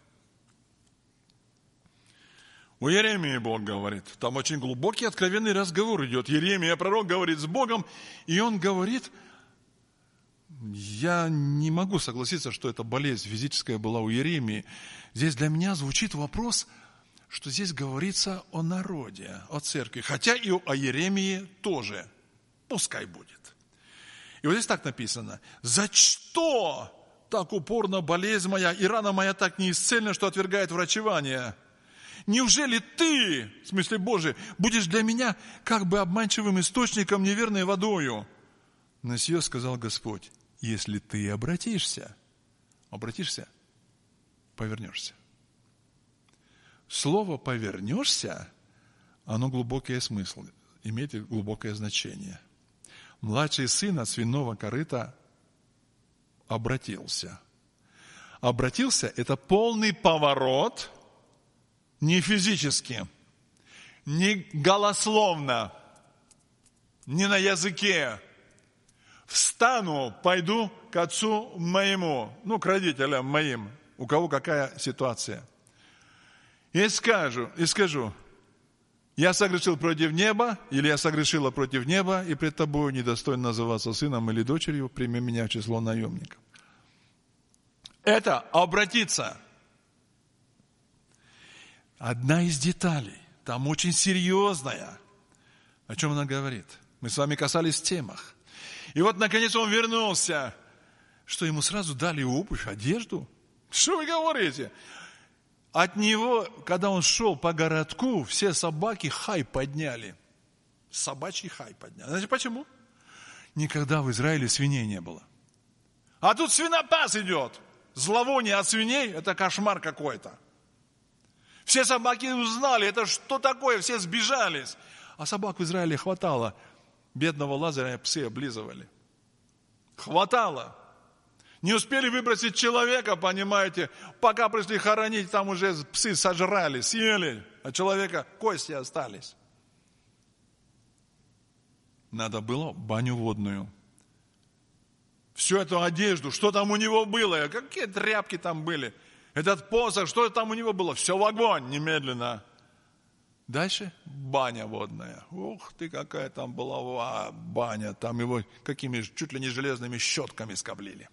Speaker 1: У Иеремии Бог говорит. Там очень глубокий, откровенный разговор идет. Иеремия, пророк, говорит с Богом, и он говорит, я не могу согласиться, что эта болезнь физическая была у Иеремии. Здесь для меня звучит вопрос, что здесь говорится о народе, о церкви. Хотя и о Иеремии тоже. Пускай будет. И вот здесь так написано. «За что так упорно болезнь моя, и рана моя так неисцельна, что отвергает врачевание? Неужели ты, в смысле Божий, будешь для меня как бы обманчивым источником неверной водою?» На сие сказал Господь, если ты обратишься, обратишься, повернешься. Слово «повернешься», оно глубокий смысл, имеет глубокое значение. Младший сын от свиного корыта обратился. Обратился – это полный поворот, не физически, не голословно, не на языке. Встану, пойду к отцу моему, ну, к родителям моим, у кого какая ситуация. И скажу, и скажу, я согрешил против неба, или я согрешила против неба, и пред тобою недостоин называться сыном или дочерью, прими меня в число наемников. Это обратиться. Одна из деталей, там очень серьезная. О чем она говорит? Мы с вами касались темах. И вот, наконец, он вернулся. Что, ему сразу дали обувь, одежду? Что вы говорите? От него, когда он шел по городку, все собаки хай подняли. Собачий хай подняли. Знаете почему? Никогда в Израиле свиней не было. А тут свинопас идет. Зловоние от свиней – это кошмар какой-то. Все собаки узнали, это что такое, все сбежались. А собак в Израиле хватало. Бедного Лазаря псы облизывали. Хватало. Не успели выбросить человека, понимаете, пока пришли хоронить, там уже псы сожрали, съели, а человека кости остались. Надо было баню водную. Всю эту одежду, что там у него было, какие тряпки там были, этот посох, что там у него было, все в огонь немедленно. Дальше баня водная. Ух ты, какая там была баня. Там его какими чуть ли не железными щетками скоблили.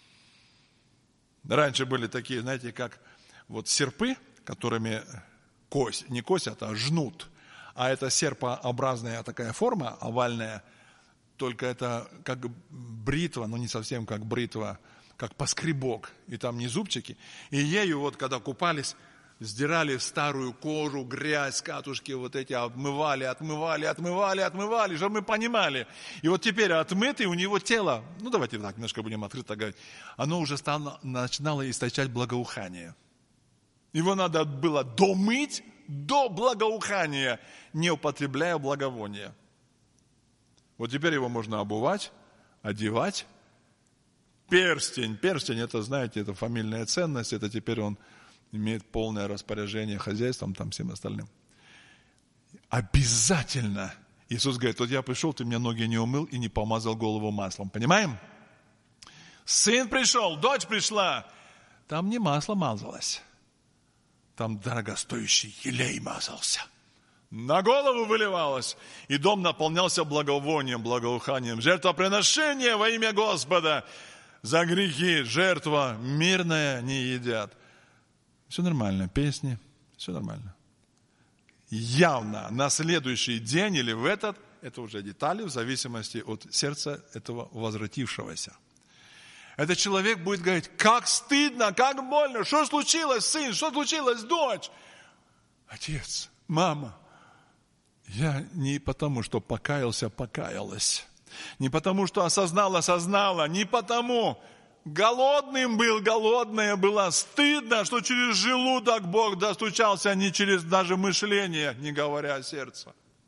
Speaker 1: Раньше были такие, знаете, как вот серпы, которыми кость, не кость, это жнут. А это серпообразная такая форма, овальная, только это как бритва, но не совсем как бритва, как поскребок, и там не зубчики. И ею вот, когда купались, сдирали старую кожу, грязь, катушки вот эти, отмывали, отмывали, отмывали, отмывали, чтобы мы понимали. И вот теперь отмытый у него тело, ну давайте так немножко будем открыто говорить, оно уже стало, начинало источать благоухание. Его надо было домыть до благоухания, не употребляя благовония. Вот теперь его можно обувать, одевать. Перстень, перстень, это, знаете, это фамильная ценность, это теперь он имеет полное распоряжение хозяйством, там всем остальным. Обязательно. Иисус говорит, вот я пришел, ты мне ноги не умыл и не помазал голову маслом. Понимаем? Сын пришел, дочь пришла. Там не масло мазалось. Там дорогостоящий елей мазался. На голову выливалось. И дом наполнялся благовонием, благоуханием. Жертвоприношение во имя Господа. За грехи жертва мирная не едят. Все нормально, песни, все нормально. Явно на следующий день или в этот, это уже детали в зависимости от сердца этого возвратившегося. Этот человек будет говорить, как стыдно, как больно, что случилось, сын, что случилось, дочь? Отец, мама, я не потому, что покаялся, покаялась. Не потому, что осознал, осознала, не потому. Голодным был, голодная была. Стыдно, что через желудок Бог достучался, а не через даже мышление, не говоря о сердце.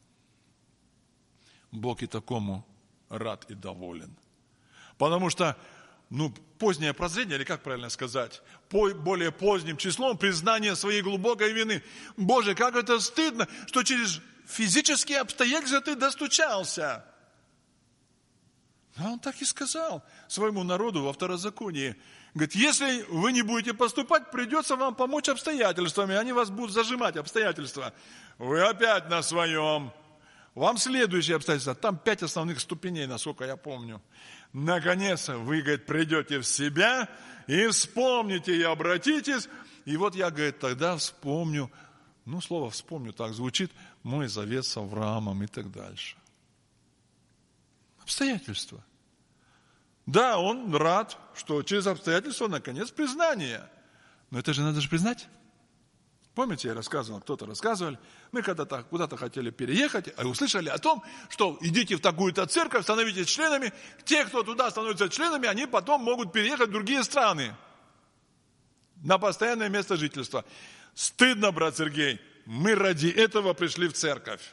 Speaker 1: Бог и такому рад и доволен. Потому что, ну, позднее прозрение, или как правильно сказать, по более поздним числом признание своей глубокой вины. Боже, как это стыдно, что через физические обстоятельства ты достучался. А он так и сказал своему народу во второзаконии. Говорит, если вы не будете поступать, придется вам помочь обстоятельствами, они вас будут зажимать, обстоятельства. Вы опять на своем. Вам следующие обстоятельства. Там пять основных ступеней, насколько я помню. Наконец, вы, говорит, придете в себя и вспомните, и обратитесь. И вот я, говорит, тогда вспомню, ну, слово «вспомню» так звучит, мой завет с Авраамом и так дальше. Обстоятельства. Да, он рад, что через обстоятельства, наконец, признание. Но это же надо же признать. Помните, я рассказывал, кто-то рассказывал, мы когда-то куда-то хотели переехать, а услышали о том, что идите в такую-то церковь, становитесь членами, те, кто туда становятся членами, они потом могут переехать в другие страны на постоянное место жительства. Стыдно, брат Сергей, мы ради этого пришли в церковь.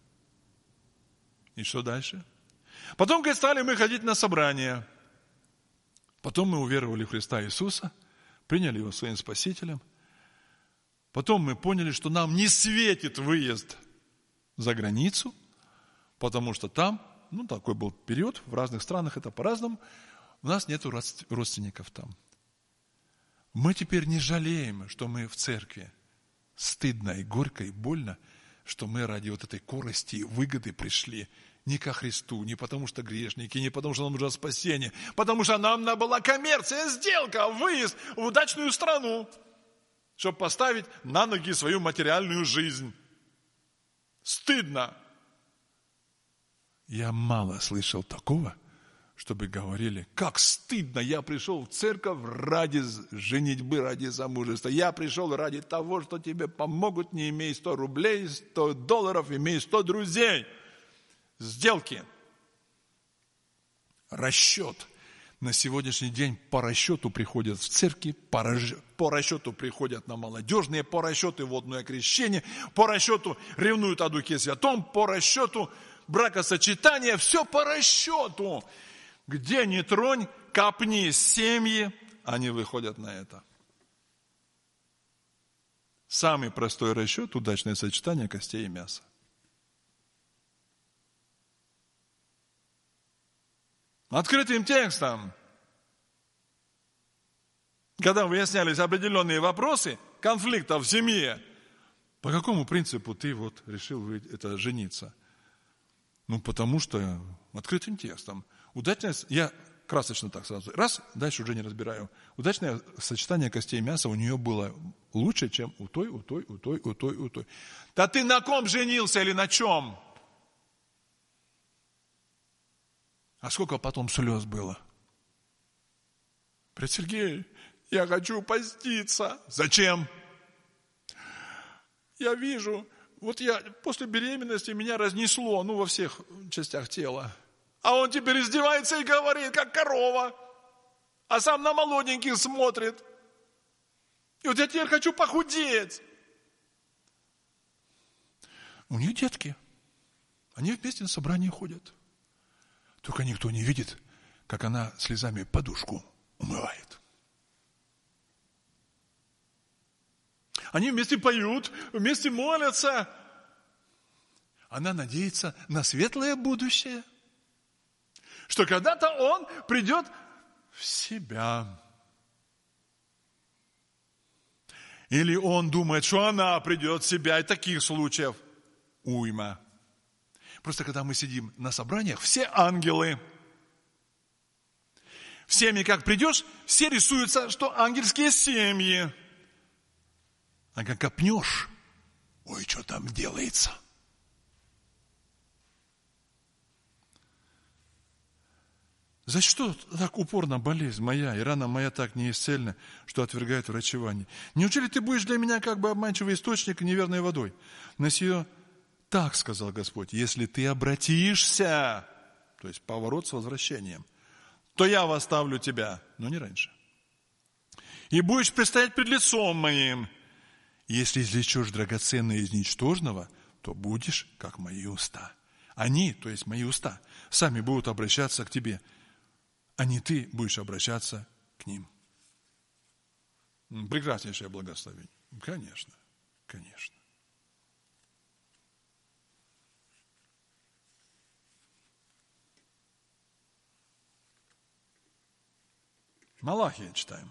Speaker 1: И что дальше? Потом, говорит, стали мы ходить на собрания. Потом мы уверовали в Христа Иисуса, приняли Его своим Спасителем. Потом мы поняли, что нам не светит выезд за границу, потому что там, ну, такой был период, в разных странах это по-разному, у нас нет родственников там. Мы теперь не жалеем, что мы в церкви. Стыдно и горько и больно, что мы ради вот этой корысти и выгоды пришли не ко Христу, не потому что грешники, не потому что нам нужно спасение, потому что нам надо была коммерция, сделка, выезд в удачную страну, чтобы поставить на ноги свою материальную жизнь. Стыдно. Я мало слышал такого, чтобы говорили, как стыдно, я пришел в церковь ради женитьбы, ради замужества. Я пришел ради того, что тебе помогут, не имей сто рублей, сто долларов, имей сто друзей. Сделки. Расчет. На сегодняшний день по расчету приходят в церкви, по, расч... по расчету приходят на молодежные, по расчету водное крещение, по расчету ревнуют о Духе Святом, по расчету бракосочетания, все по расчету. Где ни тронь, копни семьи, они выходят на это. Самый простой расчет – удачное сочетание костей и мяса. Открытым текстом, когда выяснялись определенные вопросы конфликтов в семье, по какому принципу ты вот решил это жениться? Ну, потому что открытым текстом. Удачность, я красочно так сразу. Раз, дальше уже не разбираю. Удачное сочетание костей и мяса у нее было лучше, чем у той, у той, у той, у той, у той. Да ты на ком женился или на чем? А сколько потом слез было? Брат Сергей, я хочу поститься. Зачем? Я вижу, вот я после беременности меня разнесло, ну, во всех частях тела. А он теперь издевается и говорит, как корова. А сам на молоденьких смотрит. И вот я теперь хочу похудеть. У них детки. Они вместе на собрание ходят. Только никто не видит, как она слезами подушку умывает. Они вместе поют, вместе молятся. Она надеется на светлое будущее. Что когда-то он придет в себя. Или он думает, что она придет в себя. И таких случаев уйма. Просто когда мы сидим на собраниях, все ангелы. В семьи, как придешь, все рисуются, что ангельские семьи. А как копнешь, ой, что там делается. За что так упорно болезнь моя, и рана моя так неисцельна, что отвергает врачевание? Неужели ты будешь для меня как бы обманчивый источник неверной водой? На сие так сказал Господь, если ты обратишься, то есть поворот с возвращением, то я восставлю тебя, но не раньше. И будешь предстоять пред лицом моим. Если извлечешь драгоценное из ничтожного, то будешь, как мои уста. Они, то есть мои уста, сами будут обращаться к тебе, а не ты будешь обращаться к ним. Прекраснейшее благословение. Конечно, конечно. Малахия читаем.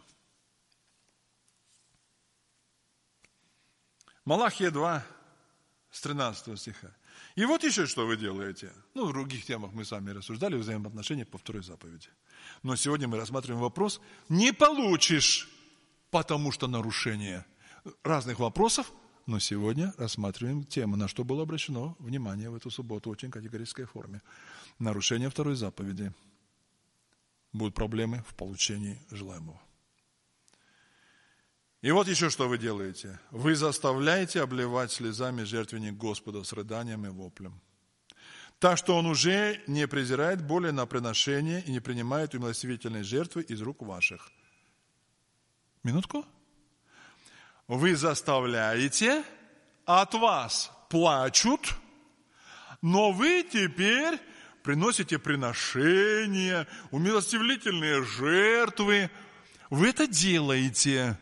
Speaker 1: Малахия два, с тринадцатого стиха. И вот еще что вы делаете. Ну, в других темах мы с вами рассуждали, взаимоотношения по второй заповеди. Но сегодня мы рассматриваем вопрос, не получишь, потому что нарушение разных вопросов, но сегодня рассматриваем тему, на что было обращено внимание в эту субботу в очень категорической форме. Нарушение второй заповеди. Будут проблемы в получении желаемого. И вот еще что вы делаете. Вы заставляете обливать слезами жертвенник Господа с рыданием и воплем. Так что он уже не презирает более на приношение и не принимает умилостивительной жертвы из рук ваших. Минутку. Вы заставляете, от вас плачут, но вы теперь приносите приношения, умилостивительные жертвы. Вы это делаете.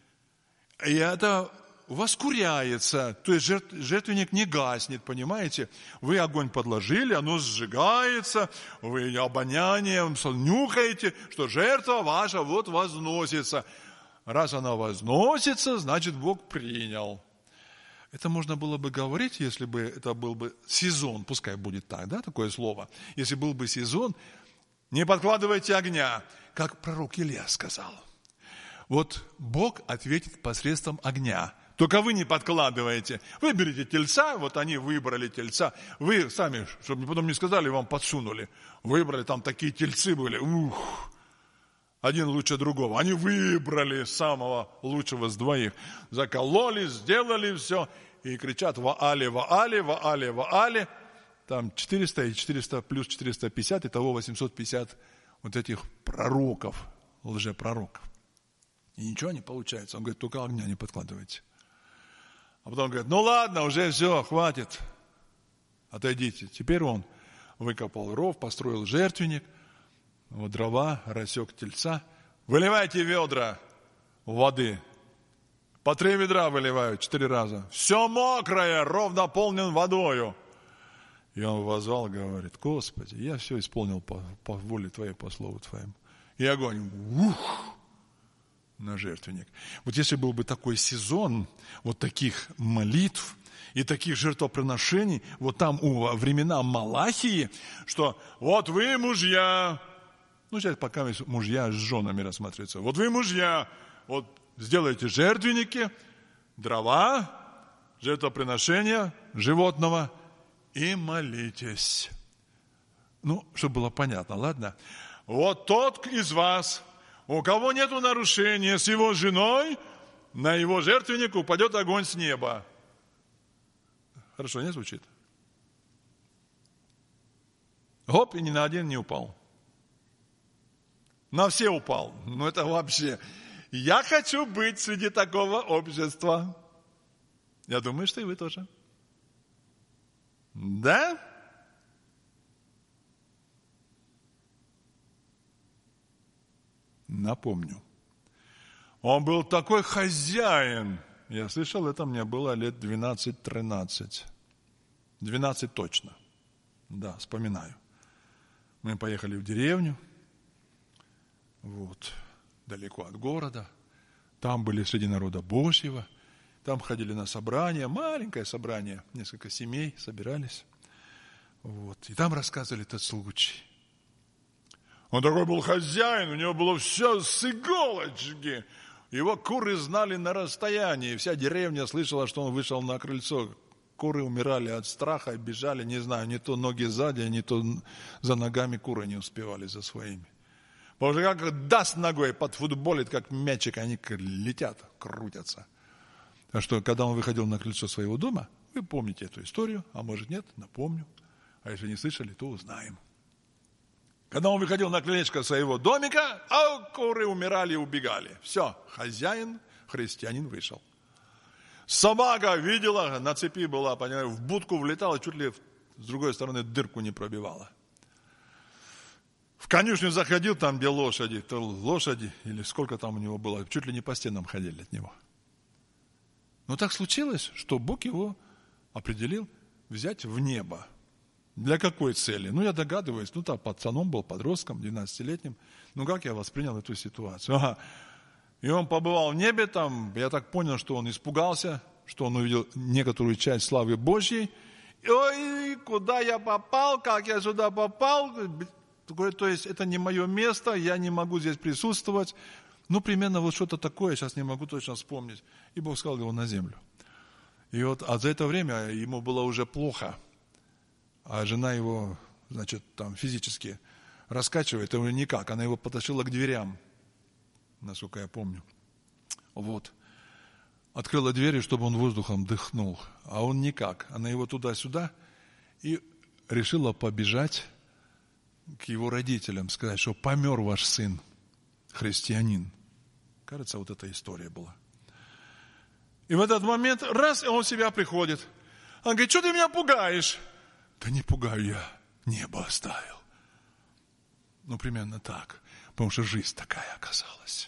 Speaker 1: И это воскуряется, то есть жертвенник не гаснет, понимаете? Вы огонь подложили, оно сжигается, вы обонянием нюхаете, что жертва ваша вот возносится. Раз она возносится, значит Бог принял. Это можно было бы говорить, если бы это был бы сезон, пускай будет так, да, такое слово. Если был бы сезон, не подкладывайте огня, как пророк Илья сказал. Вот Бог ответит посредством огня. Только вы не подкладываете. Вы берете тельца, вот они выбрали тельца. Вы сами, чтобы потом не сказали, вам подсунули. Выбрали, там такие тельцы были. Ух, один лучше другого. Они выбрали самого лучшего с двоих. Закололи, сделали все. И кричат «Ваале, Ваале, Ваале, Ваале». Там четыреста и четыреста плюс четыреста пятьдесят, итого восемьсот пятьдесят вот этих пророков, лжепророков. И ничего не получается. Он говорит, только огня не подкладывайте. А потом говорит, ну ладно, уже все, хватит. Отойдите. Теперь он выкопал ров, построил жертвенник, вот дрова, рассек тельца. Выливайте ведра воды. По три ведра выливают четыре раза. Все мокрое, ров наполнен водою. И он воззвал, говорит, Господи, я все исполнил по, по воле Твоей, по слову Твоему. И огонь, ух, на жертвенник. Вот если был бы такой сезон вот таких молитв и таких жертвоприношений, вот там у времена Малахии, что вот вы, мужья, Ну, сейчас пока мужья с женами рассматриваются. Вот вы, мужья, вот сделайте жертвенники, дрова, жертвоприношения животного и молитесь. Ну, чтобы было понятно, ладно? Вот тот из вас, у кого нету нарушения с его женой, на его жертвенник упадет огонь с неба. Хорошо, не звучит? Гоп, и ни на один не упал. На все упал. Ну, это вообще... Я хочу быть среди такого общества. Я думаю, что и вы тоже. Да? Напомню. Он был такой хозяин. Я слышал, это мне было лет двенадцать-тринадцать. двенадцать точно. Да, вспоминаю. Мы поехали в деревню. Вот. Далеко от города. Там были среди народа Божьего. Там ходили на собрание, маленькое собрание, несколько семей собирались. Вот. И там рассказывали этот случай. Он такой был хозяин, у него было все с иголочки. Его куры знали на расстоянии. Вся деревня слышала, что он вышел на крыльцо. Куры умирали от страха, бежали, не знаю, не то ноги сзади, не то за ногами куры не успевали за своими. Потому что как даст ногой, подфутболит, как мячик, они летят, крутятся. Так что, когда он выходил на крыльцо своего дома, вы помните эту историю, а может нет, напомню. А если не слышали, то узнаем. Когда он выходил на крылечко своего домика, а куры умирали и убегали. Все, хозяин, христианин вышел. Собака видела, на цепи была, понимаете, в будку влетала, чуть ли с другой стороны дырку не пробивала. В конюшню заходил, там где лошади, то лошади, или сколько там у него было, чуть ли не по стенам ходили от него. Но так случилось, что Бог его определил взять в небо. Для какой цели? Ну, я догадываюсь, ну, там пацаном был, подростком, двенадцатилетним. Ну, как я воспринял эту ситуацию? Ага. И он побывал в небе, там, я так понял, что он испугался, что он увидел некоторую часть славы Божьей. И, ой, куда я попал, как я сюда попал? То есть, это не мое место, я не могу здесь присутствовать. Ну, примерно вот что-то такое, сейчас не могу точно вспомнить. И Бог сказал его на землю. И вот, а за это время ему было уже плохо. А жена его, значит, там физически раскачивает, его никак. Она его потащила к дверям, насколько я помню. Вот. Открыла двери, чтобы он воздухом дыхнул. А он никак. Она его туда-сюда и решила побежать к его родителям, сказать, что помер ваш сын, христианин. Кажется, вот эта история была. И в этот момент, раз, и он в себя приходит. Он говорит, что ты меня пугаешь? Да не пугаю я, небо оставил. Ну, примерно так. Потому что жизнь такая оказалась.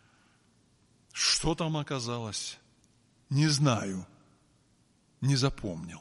Speaker 1: Что там оказалось? Не знаю. Не запомнил.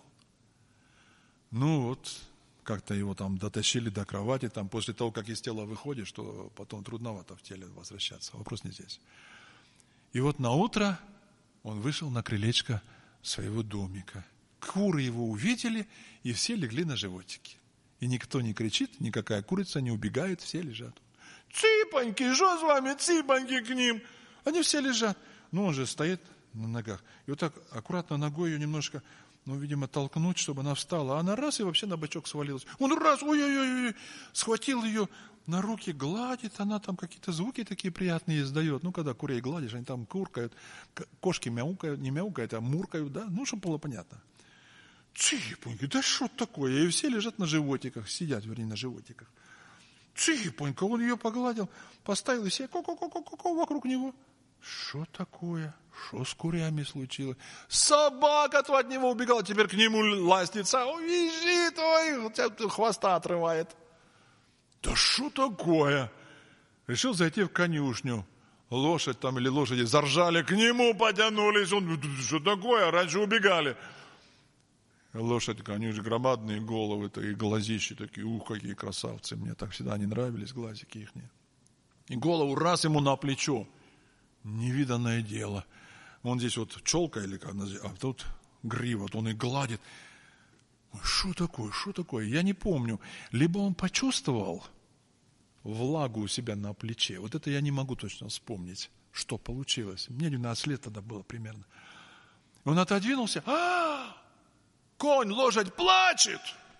Speaker 1: Ну, вот, как-то его там дотащили до кровати, там после того, как из тела выходит, что потом трудновато в теле возвращаться. Вопрос не здесь. И вот на утро он вышел на крылечко своего домика. Куры его увидели, и все легли на животики. И никто не кричит, никакая курица не убегает, все лежат. Цыпоньки, что с вами, цыпоньки к ним? Они все лежат. Ну, он же стоит на ногах. И вот так аккуратно ногой ее немножко, ну, видимо, толкнуть, чтобы она встала. А она раз и вообще на бочок свалилась. Он раз, ой-ой-ой, схватил ее на руки, гладит. Она там какие-то звуки такие приятные издает. Ну, когда курей гладишь, они там куркают. Кошки мяукают, не мяукают, а муркают, да? Ну, чтобы было понятно. Цыпонька, да что такое? И все лежат на животиках, сидят, вернее, на животиках. Цыпонька, он ее погладил, поставил, и все ко-ко-ко-ко-ко вокруг него. Что такое? Что с курями случилось? Собака-то от него убегала, теперь к нему ластится. Он визжит, ой, хвоста отрывает. Да что такое? Решил зайти в конюшню. Лошадь там или лошади заржали, к нему потянулись. Он, что такое? Раньше убегали. Лошадь, они же громадные головы, и глазищи такие, ух, какие красавцы. Мне так всегда не нравились глазики их. И голову раз ему на плечо. Невиданное дело. Он здесь вот челка или как, а тут грива, вот он и гладит. Что такое, что такое? Я не помню. Либо он почувствовал, влагу у себя на плече. Вот это я не могу точно вспомнить, что получилось. Мне двенадцать лет тогда было примерно. Он отодвинулся. А, конь, лошадь плачет.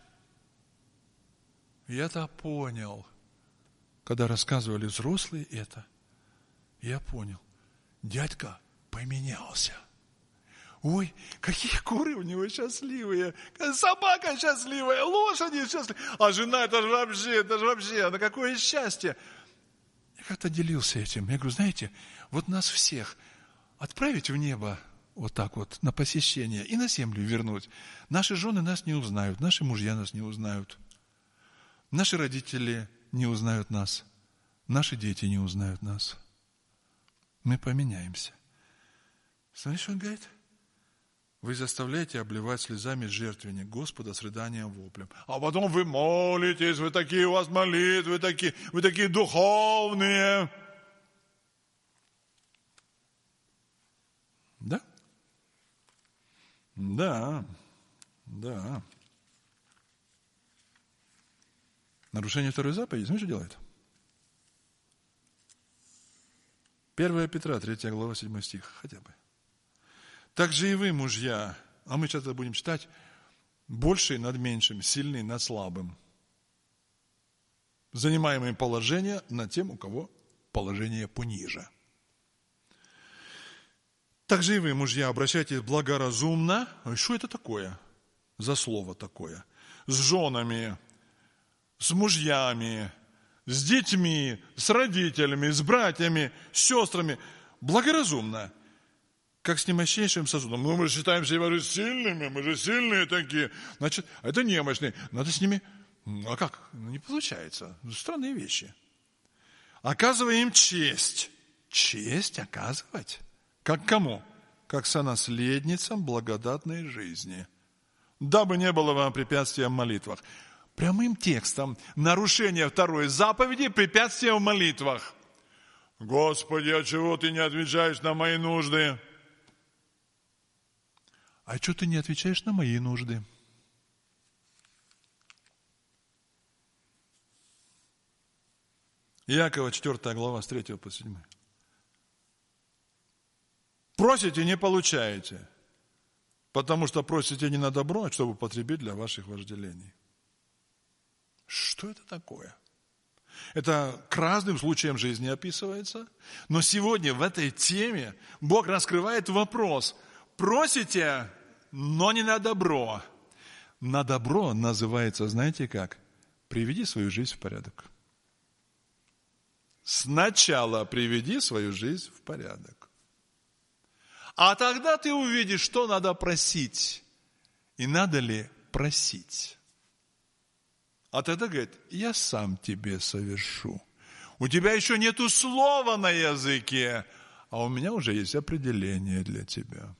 Speaker 1: Я-то понял, когда рассказывали взрослые это, я понял, дядька поменялся. Ой, какие куры у него счастливые, собака счастливая, лошади счастливые, а жена, это же вообще, это же вообще, на какое счастье. Я как-то делился этим. Я говорю, знаете, вот нас всех отправить в небо вот так вот на посещение и на землю вернуть. Наши жены нас не узнают, наши мужья нас не узнают, наши родители не узнают нас, наши дети не узнают нас. Мы поменяемся. Знаешь, он говорит? Вы заставляете обливать слезами жертвенник Господа с рыданием воплем. А потом вы молитесь, вы такие, у вас молитвы, вы такие, вы такие духовные. Да? Да. Да. Нарушение второй заповеди, знаешь, что делает? первое Петра, третья глава, седьмой стих, хотя бы. Так же и вы, мужья, а мы сейчас это будем читать, больший над меньшим, сильный над слабым. Занимаемое положение над тем, у кого положение пониже. Так же и вы, мужья, обращайтесь благоразумно. Что это такое? За слово такое. С женами, с мужьями, с детьми, с родителями, с братьями, с сестрами. Благоразумно. Как с немощнейшим сосудом. Ну, мы считаем себя же сильными, мы же сильные такие. Значит, это немощные. Надо с ними... А как? Ну, не получается. Странные вещи. Оказывая им честь. Честь оказывать? Как кому? Как сонаследницам благодатной жизни. Дабы не было вам препятствия в молитвах. Прямым текстом. Нарушение второй заповеди, препятствия в молитвах. Господи, а чего ты не отвечаешь на мои нужды? А что ты не отвечаешь на мои нужды? Иакова, четвёртая глава, с третьего по седьмой. Просите, не получаете, потому что просите не на добро, а чтобы потребить для ваших вожделений. Что это такое? Это к разным случаям жизни описывается, но сегодня в этой теме Бог раскрывает вопрос. Просите, но не на добро. На добро называется, знаете как? Приведи свою жизнь в порядок. Сначала приведи свою жизнь в порядок. А тогда ты увидишь, что надо просить. И надо ли просить. А тогда говорит, я сам тебе совершу. У тебя еще нету слова на языке, а у меня уже есть определение для тебя.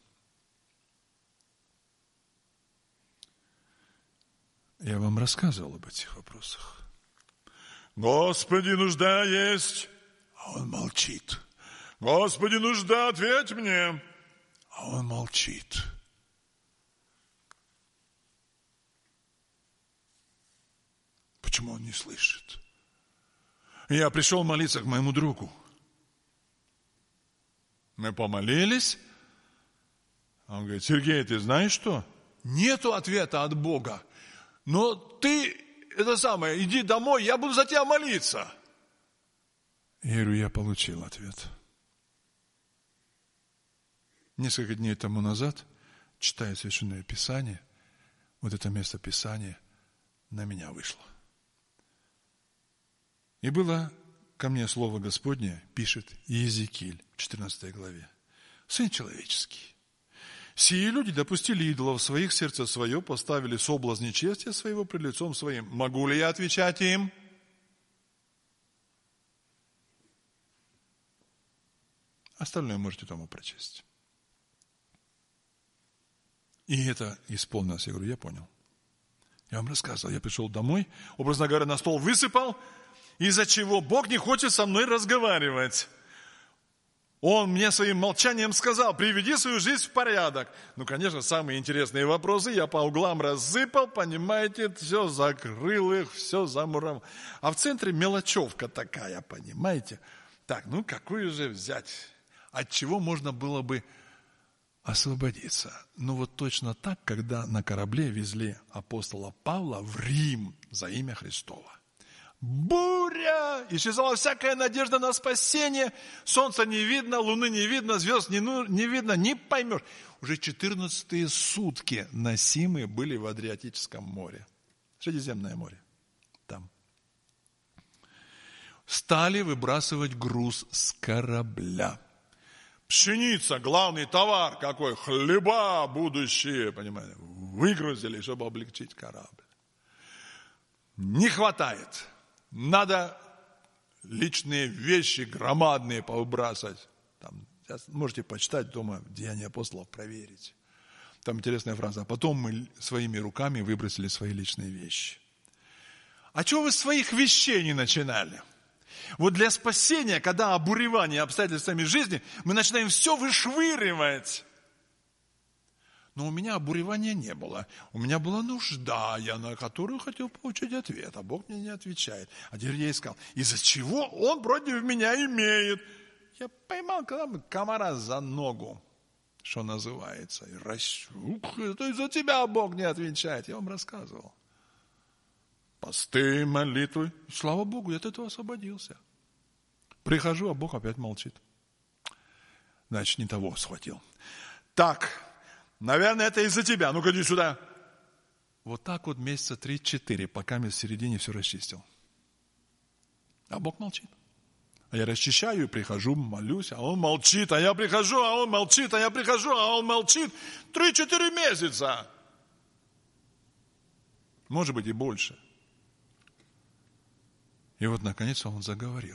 Speaker 1: Я вам рассказывал об этих вопросах. Господи, нужда есть. А он молчит. Господи, нужда, ответь мне. А он молчит. Почему он не слышит? Я пришел молиться к моему другу. Мы помолились. Он говорит, Сергей, ты знаешь что? Нету ответа от Бога. Но ты, это самое, иди домой, я буду за тебя молиться. Я говорю, я получил ответ. Несколько дней тому назад, читая Священное Писание, вот это место Писания на меня вышло. И было ко мне слово Господне, пишет Иезекииль в четырнадцатой главе. Сын человеческий. Сие люди допустили идолов в своих сердце свое, поставили соблазн нечестия своего пред лицом своим. Могу ли я отвечать им? Остальное можете дома прочесть. И это исполнилось. Я говорю, я понял. Я вам рассказывал. Я пришел домой, образно говоря, на стол высыпал, из-за чего Бог не хочет со мной разговаривать. Он мне своим молчанием сказал: приведи свою жизнь в порядок. Ну, конечно, самые интересные вопросы я по углам рассыпал, понимаете, все закрыл их, все замуровал. А в центре мелочевка такая, понимаете. Так, ну какую же взять? От чего можно было бы освободиться? Ну вот точно так, когда на корабле везли апостола Павла в Рим за имя Христово. Буря! Исчезала всякая надежда на спасение. Солнца не видно, луны не видно, звезд не, ну, не видно, не поймешь. Уже четырнадцатые сутки носимые были в Адриатическом море. Средиземное море. Там. Стали выбрасывать груз с корабля. Пшеница, главный товар какой, хлеба будущие, понимаете, выгрузили, чтобы облегчить корабль. Не хватает. Надо личные вещи громадные повыбрасывать. Там, сейчас можете почитать дома Деяния апостолов, проверить. Там интересная фраза. А потом мы своими руками выбросили свои личные вещи. А чего вы с своих вещей не начинали? Вот для спасения, когда обуревание обстоятельствами жизни, мы начинаем все вышвыривать. Но у меня обуревания не было. У меня была нужда, я на которую хотел получить ответ, а Бог мне не отвечает. А теперь я искал, из-за чего Он против меня имеет. Я поймал комара за ногу, что называется, и расщук. Это из-за тебя Бог не отвечает. Я вам рассказывал. Посты, молитвы. Слава Богу, я от этого освободился. Прихожу, а Бог опять молчит. Значит, не того схватил. Так, наверное, это из-за тебя. Ну-ка, иди сюда. Вот так вот месяца три-четыре, пока я в середине все расчистил. А Бог молчит. А я расчищаю и прихожу, молюсь, а Он молчит. А я прихожу, а Он молчит. А я прихожу, а Он молчит. Три-четыре месяца. Может быть, и больше. И вот, наконец, Он заговорил.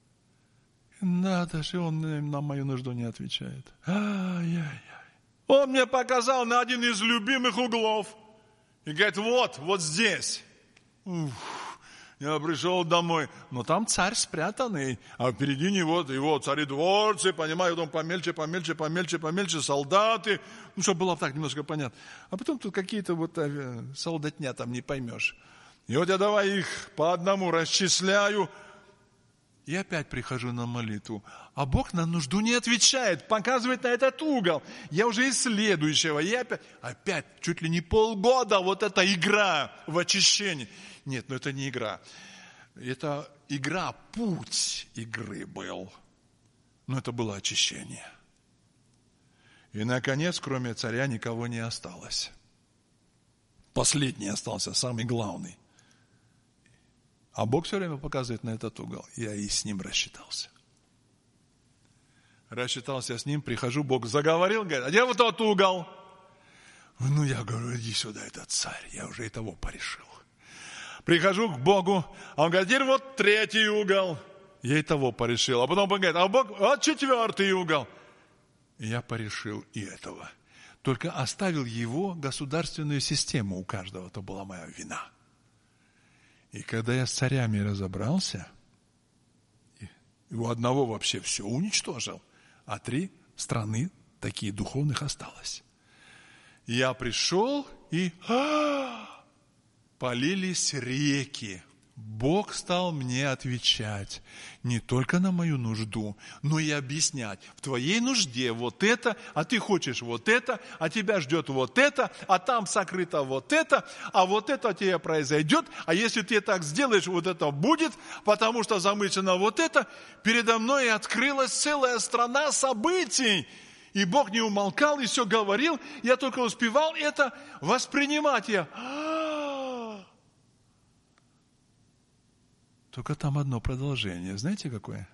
Speaker 1: Надо же, Он на мою нужду не отвечает. Ай-яй-яй. Он мне показал на один из любимых углов. И говорит, вот, вот здесь. Ух, я пришел домой. Но там царь спрятанный. А впереди него его царедворцы, понимаю, там помельче, помельче, помельче, помельче, солдаты. Ну, чтобы было так немножко понятно. А потом тут какие-то вот солдатня там не поймешь. И вот я давай их по одному расчисляю. И опять прихожу на молитву. А Бог на нужду не отвечает, показывает на этот угол. Я уже из следующего. И опять, опять чуть ли не полгода вот эта игра в очищении. Нет, ну это не игра. Это игра, путь игры был. Но это было очищение. И, наконец, кроме царя никого не осталось. Последний остался, самый главный. А Бог все время показывает на этот угол. Я и с ним рассчитался. Рассчитался с ним, прихожу, Бог заговорил, говорит, а где вот тот угол? Ну, я говорю, иди сюда, этот царь, я уже и того порешил. Прихожу к Богу, а он говорит, теперь вот третий угол. Я и того порешил. А потом Бог говорит, а Бог, вот четвертый угол. И я порешил и этого. Только оставил его государственную систему у каждого, то была моя вина. И когда я с царями разобрался, и у одного вообще все уничтожил, а три страны такие духовных осталось. Я пришел, и а, полились реки. Бог стал мне отвечать не только на мою нужду, но и объяснять. В твоей нужде вот это, а ты хочешь вот это, а тебя ждет вот это, а там сокрыто вот это, а вот это у тебя произойдет, а если ты так сделаешь, вот это будет, потому что замыслено вот это. Передо мной открылась целая страна событий. И Бог не умолкал, и все говорил, я только успевал это воспринимать. Я... Только там одно продолжение. Знаете, какое?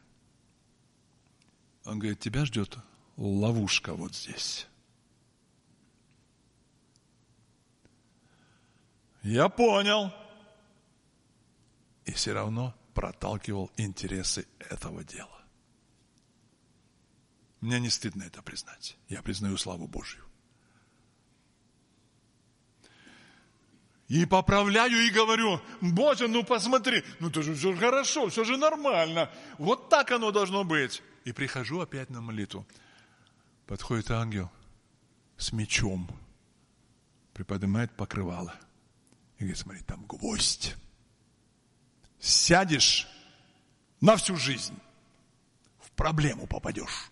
Speaker 1: Он говорит, тебя ждет ловушка вот здесь. Я понял. И все равно проталкивал интересы этого дела. Мне не стыдно это признать. Я признаю славу Божью. И поправляю, и говорю, Боже, ну посмотри, ну это же все хорошо, все же нормально. Вот так оно должно быть. И прихожу опять на молитву. Подходит ангел с мечом, приподнимает покрывало. И говорит, смотри, там гвоздь. Сядешь на всю жизнь, в проблему попадешь.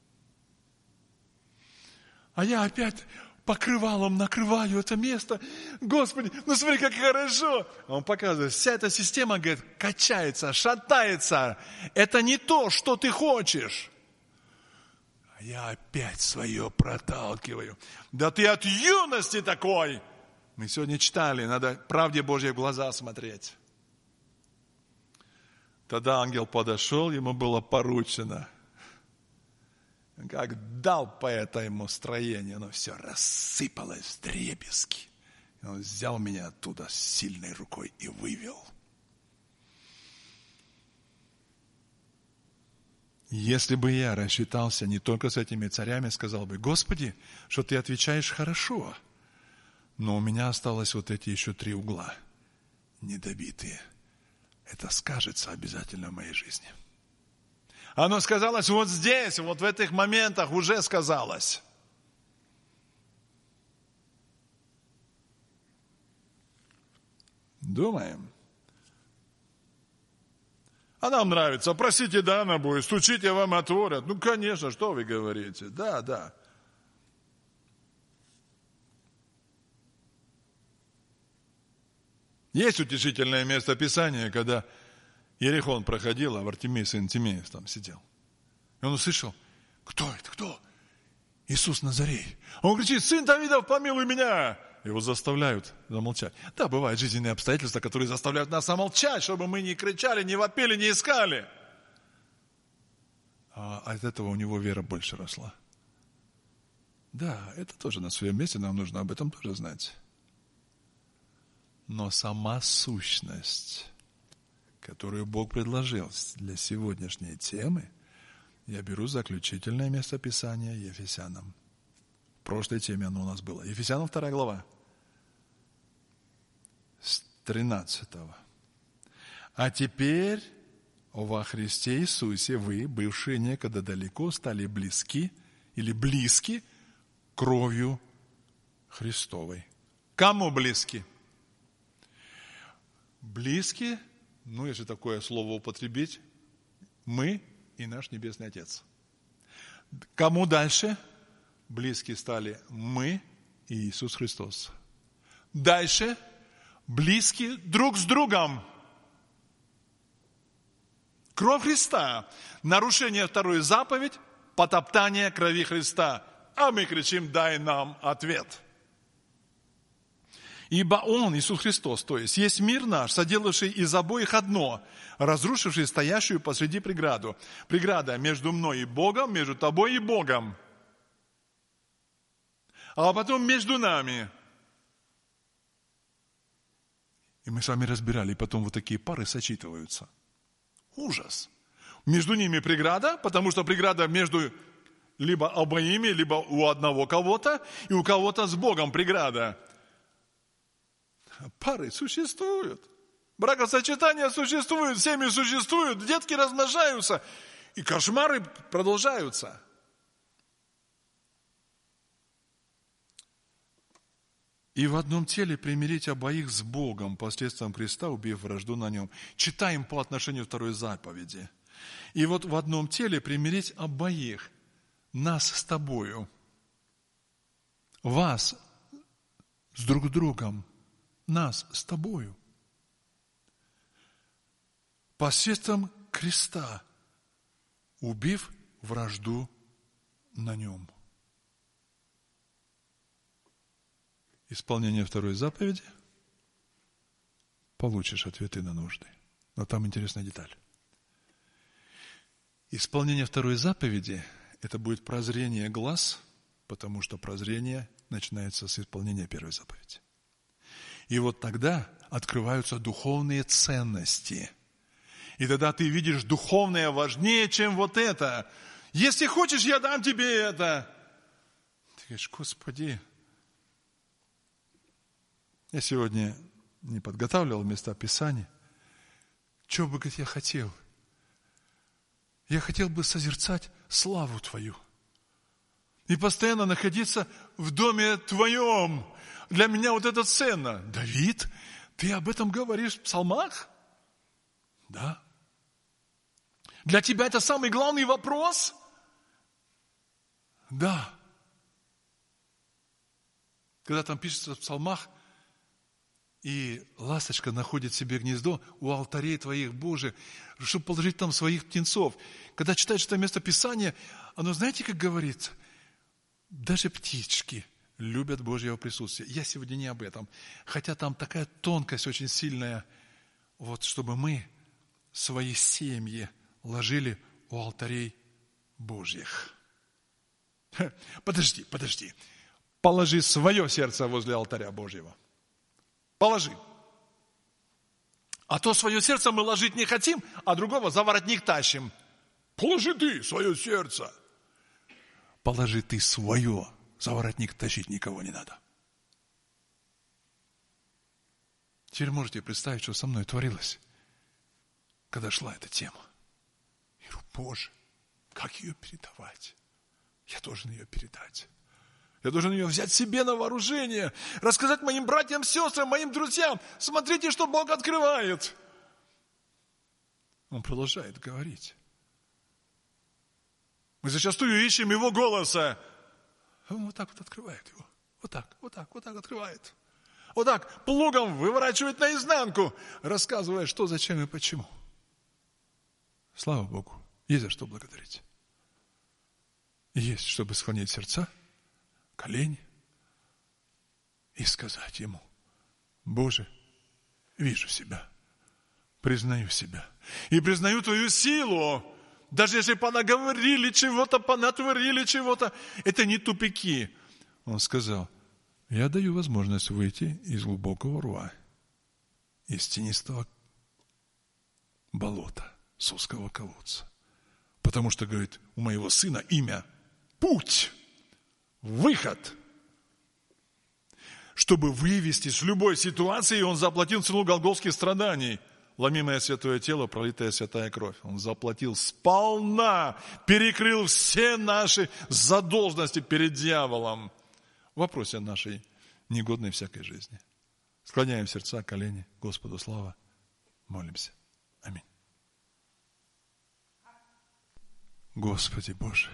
Speaker 1: А я опять покрывалом накрываю это место. Господи, ну смотри, как хорошо. Он показывает, вся эта система, говорит, качается, шатается. Это не то, что ты хочешь. А я опять свое проталкиваю. Да ты от юности такой. Мы сегодня читали, надо правде Божьей в глаза смотреть. Тогда ангел подошел, ему было поручено. Как дал по этому строению, оно все рассыпалось в дребезги. И он взял меня оттуда сильной рукой и вывел. Если бы я рассчитался не только с этими царями, сказал бы, Господи, что ты отвечаешь хорошо, но у меня осталось вот эти еще три угла недобитые. Это скажется обязательно в моей жизни. Оно сказалось вот здесь, вот в этих моментах уже сказалось. Думаем. А нам нравится. Просите, да, она будет. Стучите, вам отворят. Ну, конечно, что вы говорите? Да, да. Есть утешительное место Писания, когда Иерихон проходил, а Вартимей, сын Тимеев, там сидел. И он услышал, кто это, кто? Иисус Назарей. Он кричит, сын Давидов, помилуй меня. Его заставляют замолчать. Да, бывают жизненные обстоятельства, которые заставляют нас замолчать, чтобы мы не кричали, не вопили, не искали. А от этого у него вера больше росла. Да, это тоже на своем месте, нам нужно об этом тоже знать. Но сама сущность, которую Бог предложил для сегодняшней темы, я беру заключительное место Писания Ефесянам. В прошлой теме оно у нас было. Ефесянам вторая глава. С тринадцатого. А теперь во Христе Иисусе вы, бывшие некогда далеко, стали близки или близки кровью Христовой. Кому близки? Близки, ну, если такое слово употребить, мы и наш Небесный Отец. Кому дальше? Близки стали мы и Иисус Христос. Дальше близки друг с другом. Кровь Христа. Нарушение второй заповедь, потоптание крови Христа. А мы кричим, дай нам ответ. Ибо Он, Иисус Христос, то есть, есть мир наш, соделавший из обоих одно, разрушивший стоящую посреди преграду. Преграда между мной и Богом, между тобой и Богом. А потом между нами. И мы с вами разбирали, и потом вот такие пары сочетываются. Ужас. Между ними преграда, потому что преграда между либо обоими, либо у одного кого-то, и у кого-то с Богом преграда. Пары существуют. Бракосочетания существуют, семьи существуют, детки размножаются, и кошмары продолжаются. И в одном теле примирить обоих с Богом посредством креста, убив вражду на нем. Читаем по отношению к второй заповеди. И вот в одном теле примирить обоих, нас с тобою, вас с друг другом, нас с тобою. Посредством креста, убив вражду на нем. Исполнение второй заповеди, получишь ответы на нужды. Но там интересная деталь. Исполнение второй заповеди – это будет прозрение глаз, потому что прозрение начинается с исполнения первой заповеди. И вот тогда открываются духовные ценности. И тогда ты видишь духовное важнее, чем вот это. Если хочешь, я дам тебе это. Ты говоришь, Господи, я сегодня не подготавливал места Писания. Чего бы, говорит, я хотел? Я хотел бы созерцать славу Твою и постоянно находиться в доме Твоем. Для меня вот это ценно. Давид, ты об этом говоришь в псалмах? Да. Для тебя это самый главный вопрос? Да. Когда там пишется в псалмах, и ласточка находит себе гнездо у алтарей Твоих, Боже, чтобы положить там своих птенцов. Когда читаешь это местописание, оно, знаете, как говорится? Даже птички любят Божьего присутствия. Я сегодня не об этом. Хотя там такая тонкость очень сильная. Вот, чтобы мы свои семьи ложили у алтарей Божьих. Подожди, подожди. Положи свое сердце возле алтаря Божьего. Положи. А то свое сердце мы ложить не хотим, а другого за воротник тащим. Положи ты свое сердце. Положи ты свое. За воротник тащить никого не надо. Теперь можете представить, что со мной творилось, когда шла эта тема. Я говорю, Боже, как ее передавать? Я должен ее передать. Я должен ее взять себе на вооружение, рассказать моим братьям, сестрам, моим друзьям. Смотрите, что Бог открывает. Он продолжает говорить. Мы зачастую ищем Его голоса. А Он вот так вот открывает его. Вот так, вот так, вот так открывает. Вот так плугом выворачивает наизнанку, рассказывая, что, зачем и почему. Слава Богу, есть за что благодарить. Есть, чтобы склонить сердца, колени и сказать Ему, Боже, вижу себя, признаю себя и признаю Твою силу. Даже если понаговорили чего-то, понатворили чего-то, это не тупики. Он сказал, я даю возможность выйти из глубокого рва, из тенистого болота, с узкого колодца. Потому что, говорит, у моего сына имя путь, выход. Чтобы вывести с любой ситуации, он заплатил цену голгофских страданий. Ломимое святое тело, пролитая святая кровь. Он заплатил сполна, перекрыл все наши задолженности перед дьяволом. В вопросе нашей негодной всякой жизни. Склоняем сердца, колени. Господу слава. Молимся. Аминь. Господи Боже,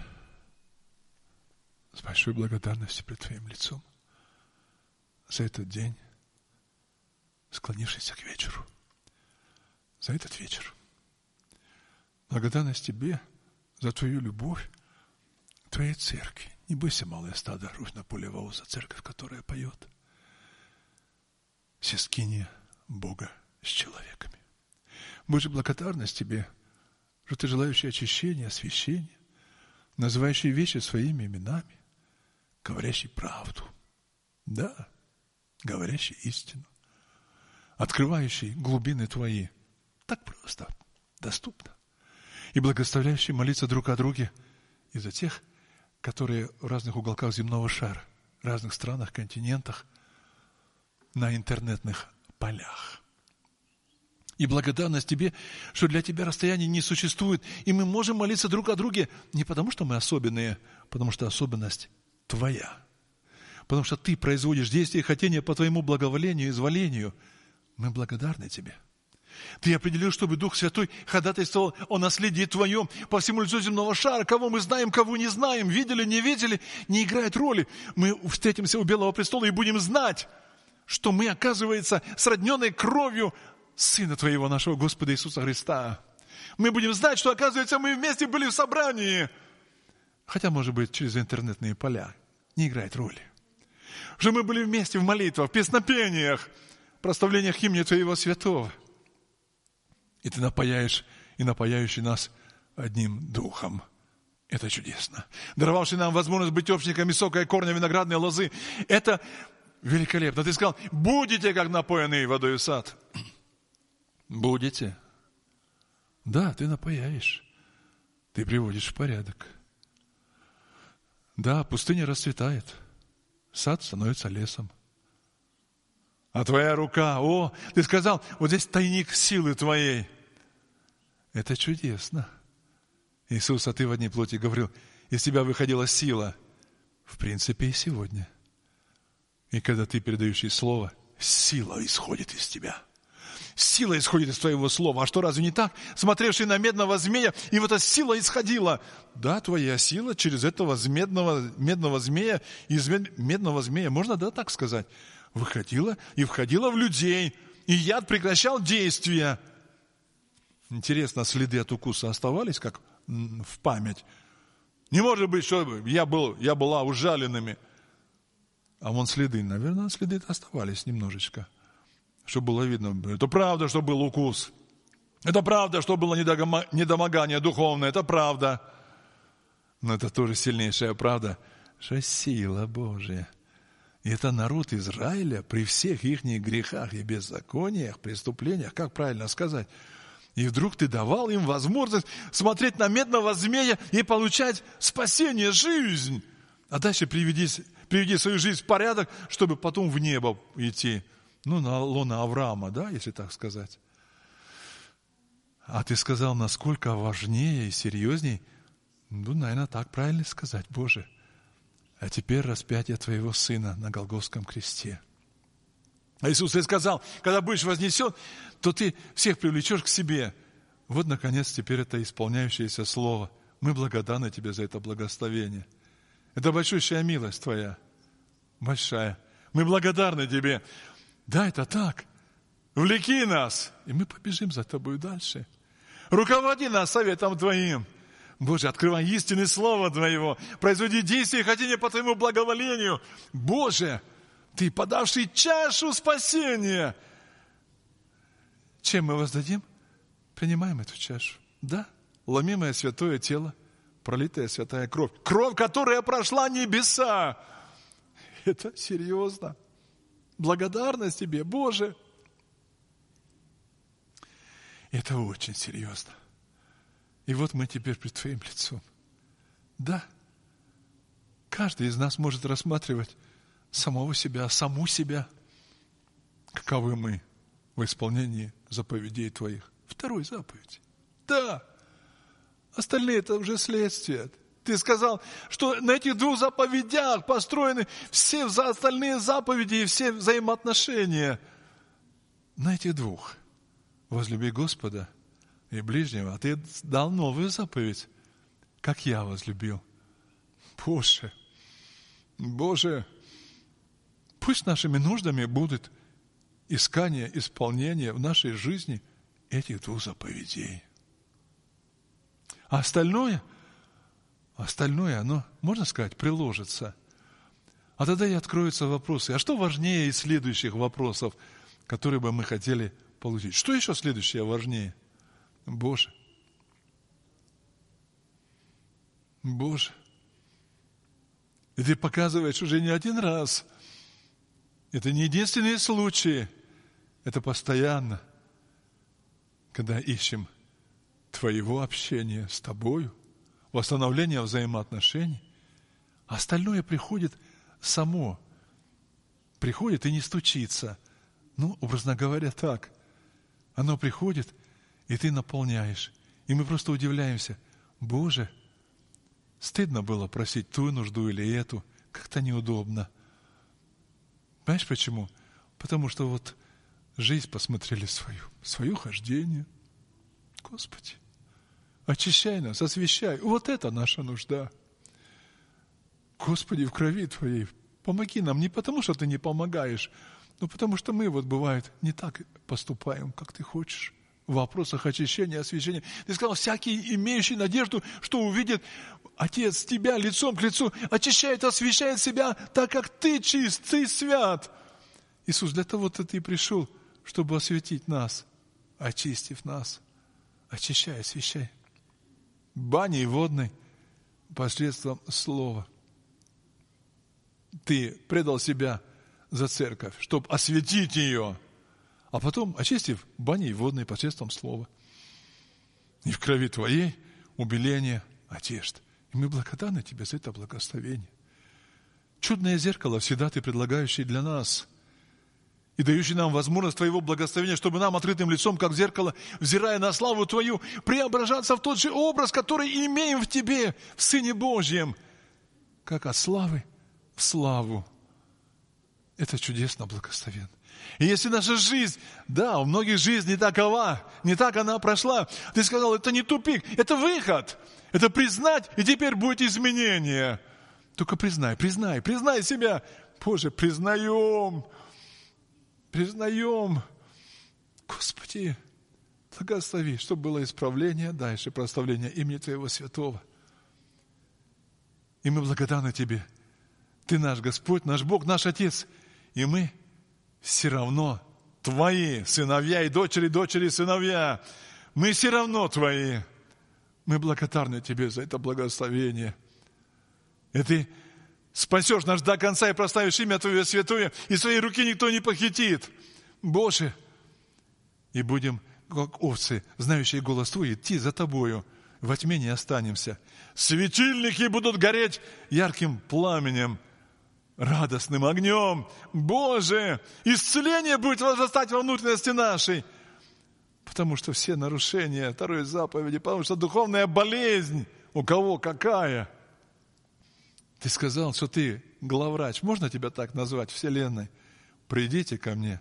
Speaker 1: с большой благодарностью пред Твоим лицом за этот день, склонившийся к вечеру. За этот вечер. Благодарность Тебе за Твою любовь к Твоей церкви. Не бойся, малое стадо, русь на поле воуза, церковь, которая поет. Все скиния Бога с человеками. Боже, благодарность Тебе, что Ты желающий очищения, освящения, называющий вещи своими именами, говорящий правду. Да, говорящий истину, открывающий глубины Твои. Так просто, доступно. И благословляющий молиться друг о друге и за тех, которые в разных уголках земного шара, в разных странах, континентах, на интернетных полях. И благодарность Тебе, что для Тебя расстояний не существует, и мы можем молиться друг о друге не потому, что мы особенные, потому что особенность Твоя. Потому что Ты производишь действия и хотения по Твоему благоволению и изволению. Мы благодарны Тебе. Ты определил, чтобы Дух Святой ходатайствовал о наследии Твоем по всему лицу земного шара. Кого мы знаем, кого не знаем, видели, не видели, не играет роли. Мы встретимся у Белого престола и будем знать, что мы, оказывается, сродненной кровью Сына Твоего, нашего Господа Иисуса Христа. Мы будем знать, что, оказывается, мы вместе были в собрании. Хотя, может быть, через интернетные поля. Не играет роли. Что мы были вместе в молитвах, в песнопениях, прославлениях имени Твоего Святого. И Ты напояешь, и напояющий нас одним духом. Это чудесно. Даровавший нам возможность быть общниками сока и корня виноградной лозы. Это великолепно. Ты сказал, будете, как напоенный водою сад. Будете. Да, Ты напояешь. Ты приводишь в порядок. Да, пустыня расцветает. Сад становится лесом. А Твоя рука, о, Ты сказал, вот здесь тайник силы Твоей. Это чудесно. Иисус, а ты в одни плоти говорил, из тебя выходила сила. В принципе, и сегодня. И когда ты передаешь ей слово, сила исходит из тебя. Сила исходит из твоего слова. А что, разве не так? Смотревший на медного змея, и вот эта сила исходила. Да, твоя сила через этого медного, медного змея, из медного змея, можно, да, так сказать, выходила и входила в людей. И яд прекращал действие. Интересно, следы от укуса оставались, как в память? Не может быть, что я, был, я была ужаленными. А вон следы, наверное, следы оставались немножечко. Чтобы было видно. Это правда, что был укус. Это правда, что было недомогание духовное. Это правда. Но это тоже сильнейшая правда, что сила Божия. И это народ Израиля при всех их грехах и беззакониях, преступлениях, как правильно сказать. И вдруг ты давал им возможность смотреть на медного змея и получать спасение, жизнь. А дальше приведи, приведи свою жизнь в порядок, чтобы потом в небо идти. Ну, на лона Авраама, да, если так сказать. А ты сказал, насколько важнее и серьезней. Ну, наверное, так правильно сказать, Боже. А теперь распятие твоего Сына на Голгофском кресте. А Иисус и сказал, когда будешь вознесен, то ты всех привлечешь к себе. Вот, наконец, теперь это исполняющееся слово. Мы благодарны тебе за это благословение. Это большущая милость твоя. Большая. Мы благодарны тебе. Да, это так. Влеки нас, и мы побежим за тобой дальше. Руководи нас советом твоим. Боже, открывай истины слова твоего. Производи действия и хотения по твоему благоволению. Боже, ты подавший чашу спасения. Чем мы воздадим? Принимаем эту чашу. Да, ломимое святое тело, пролитая святая кровь. Кровь, которая прошла небеса. Это серьезно. Благодарность тебе, Боже. Это очень серьезно. И вот мы теперь пред Твоим лицом. Да, каждый из нас может рассматривать самого себя, саму себя, каковы мы в исполнении заповедей Твоих. Второй заповедь. Да, остальные это уже следствие. Ты сказал, что на этих двух заповедях построены все остальные заповеди и все взаимоотношения. На этих двух. Возлюби Господа и ближнего. А ты дал новую заповедь, как я возлюбил. Боже, Боже, пусть нашими нуждами будет искание, исполнение в нашей жизни этих двух заповедей. А остальное – Остальное, оно, можно сказать, приложится. А тогда и откроются вопросы. А что важнее из следующих вопросов, которые бы мы хотели получить? Что еще следующее важнее? Боже. Боже. И ты показываешь уже не один раз. Это не единственные случаи. Это постоянно, когда ищем Твоего общения с Тобою, восстановление взаимоотношений. Остальное приходит само. Приходит и не стучится. Ну, образно говоря, так. Оно приходит, и ты наполняешь. И мы просто удивляемся. Боже, стыдно было просить ту нужду или эту. Как-то неудобно. Понимаешь, почему? Потому что вот жизнь посмотрели свою, свое хождение. Господи. Очищай нас, освящай. Вот это наша нужда. Господи, в крови Твоей помоги нам не потому, что Ты не помогаешь, но потому что мы, вот бывает, не так поступаем, как Ты хочешь. В вопросах очищения, освящения. Ты сказал, всякий, имеющий надежду, что увидит Отец Тебя лицом к лицу, очищает, освящает себя, так как Ты чист, Ты свят. Иисус, для того-то Ты пришел, чтобы осветить нас, очистив нас. Очищай, освящай. Баней водной посредством слова. Ты предал себя за церковь, чтобы осветить ее, а потом, очистив баней водной посредством слова. И в крови Твоей убеление одежд. И мы благодарны Тебе за это благословение. Чудное зеркало всегда Ты предлагающий для нас. и дающий нам возможность Твоего благословения, чтобы нам открытым лицом, как в зеркало, взирая на славу Твою, преображаться в тот же образ, который имеем в Тебе, в Сыне Божьем, как от славы в славу. Это чудесно, благословенно. И если наша жизнь, да, у многих жизнь не такова, не так она прошла, Ты сказал, это не тупик, это выход, это признать, и теперь будет изменение. Только признай, признай, признай себя. Боже, признаем, признаем. Господи, благослови, чтобы было исправление, дальше прославление имени Твоего Святого. И мы благодарны Тебе. Ты наш Господь, наш Бог, наш Отец. И мы все равно Твои сыновья и дочери, дочери и сыновья. Мы все равно Твои. Мы благодарны Тебе за это благословение. И Ты спасешь нас до конца и прославишь имя Твое святое, и своей руки никто не похитит. Боже, и будем, как овцы, знающие голос Твой, идти за Тобою. Во тьме не останемся. Светильники будут гореть ярким пламенем, радостным огнем. Боже, исцеление будет возрастать во внутренности нашей. Потому что все нарушения второй заповеди, потому что духовная болезнь у кого какая? Ты сказал, что ты главврач. Можно тебя так назвать, Вселенной? Придите ко мне,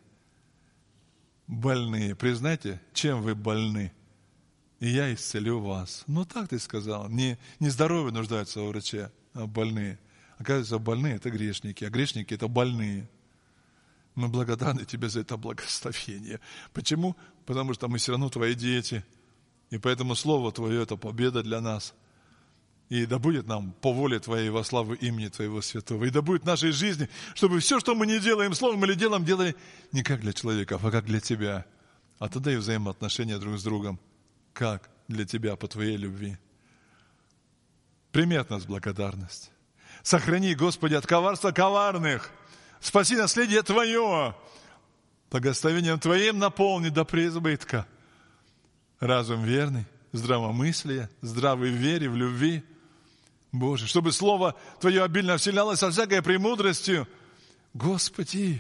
Speaker 1: больные. Признайте, чем вы больны, и я исцелю вас. Ну так ты сказал. Не, не здоровые нуждаются у врача, а больные. Оказывается, больные – это грешники, а грешники – это больные. Мы благодарны Тебе за это благословение. Почему? Потому что мы все равно Твои дети. И поэтому Слово Твое – это победа для нас. И да будет нам по воле Твоей во славу имени Твоего Святого. И да будет в нашей жизни, чтобы все, что мы не делаем словом или делом, делали не как для человеков, а как для Тебя. А тогда и взаимоотношения друг с другом. Как для Тебя, по Твоей любви. Прими от нас благодарность. Сохрани, Господи, от коварства коварных. Спаси наследие Твое. Благословением Твоим наполни до преизбытка. Разум верный, здравомыслие, здравой вере, в любви. Боже, чтобы Слово Твое обильно вселялось со всякой премудростью. Господи,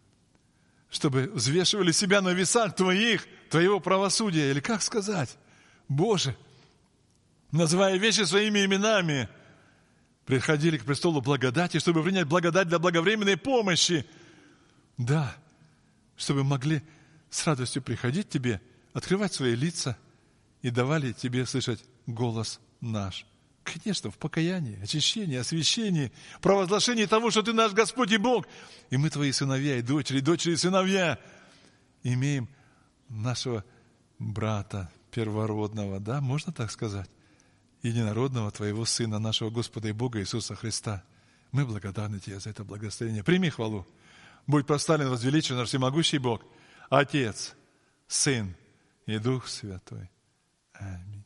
Speaker 1: чтобы взвешивали себя на весах Твоих, Твоего правосудия. Или как сказать? Боже, называя вещи своими именами, приходили к престолу благодати, чтобы принять благодать для благовременной помощи. Да, чтобы могли с радостью приходить к Тебе, открывать свои лица и давали Тебе слышать голос наш. Конечно, в покаянии, очищении, освящении, провозглашении того, что Ты наш Господь и Бог. И мы Твои сыновья и дочери, дочери и сыновья. Имеем нашего брата первородного, да, можно так сказать? Единородного Твоего Сына, нашего Господа и Бога Иисуса Христа. Мы благодарны Тебе за это благословение. Прими хвалу. Будь прославлен, возвеличен наш всемогущий Бог, Отец, Сын и Дух Святой. Аминь.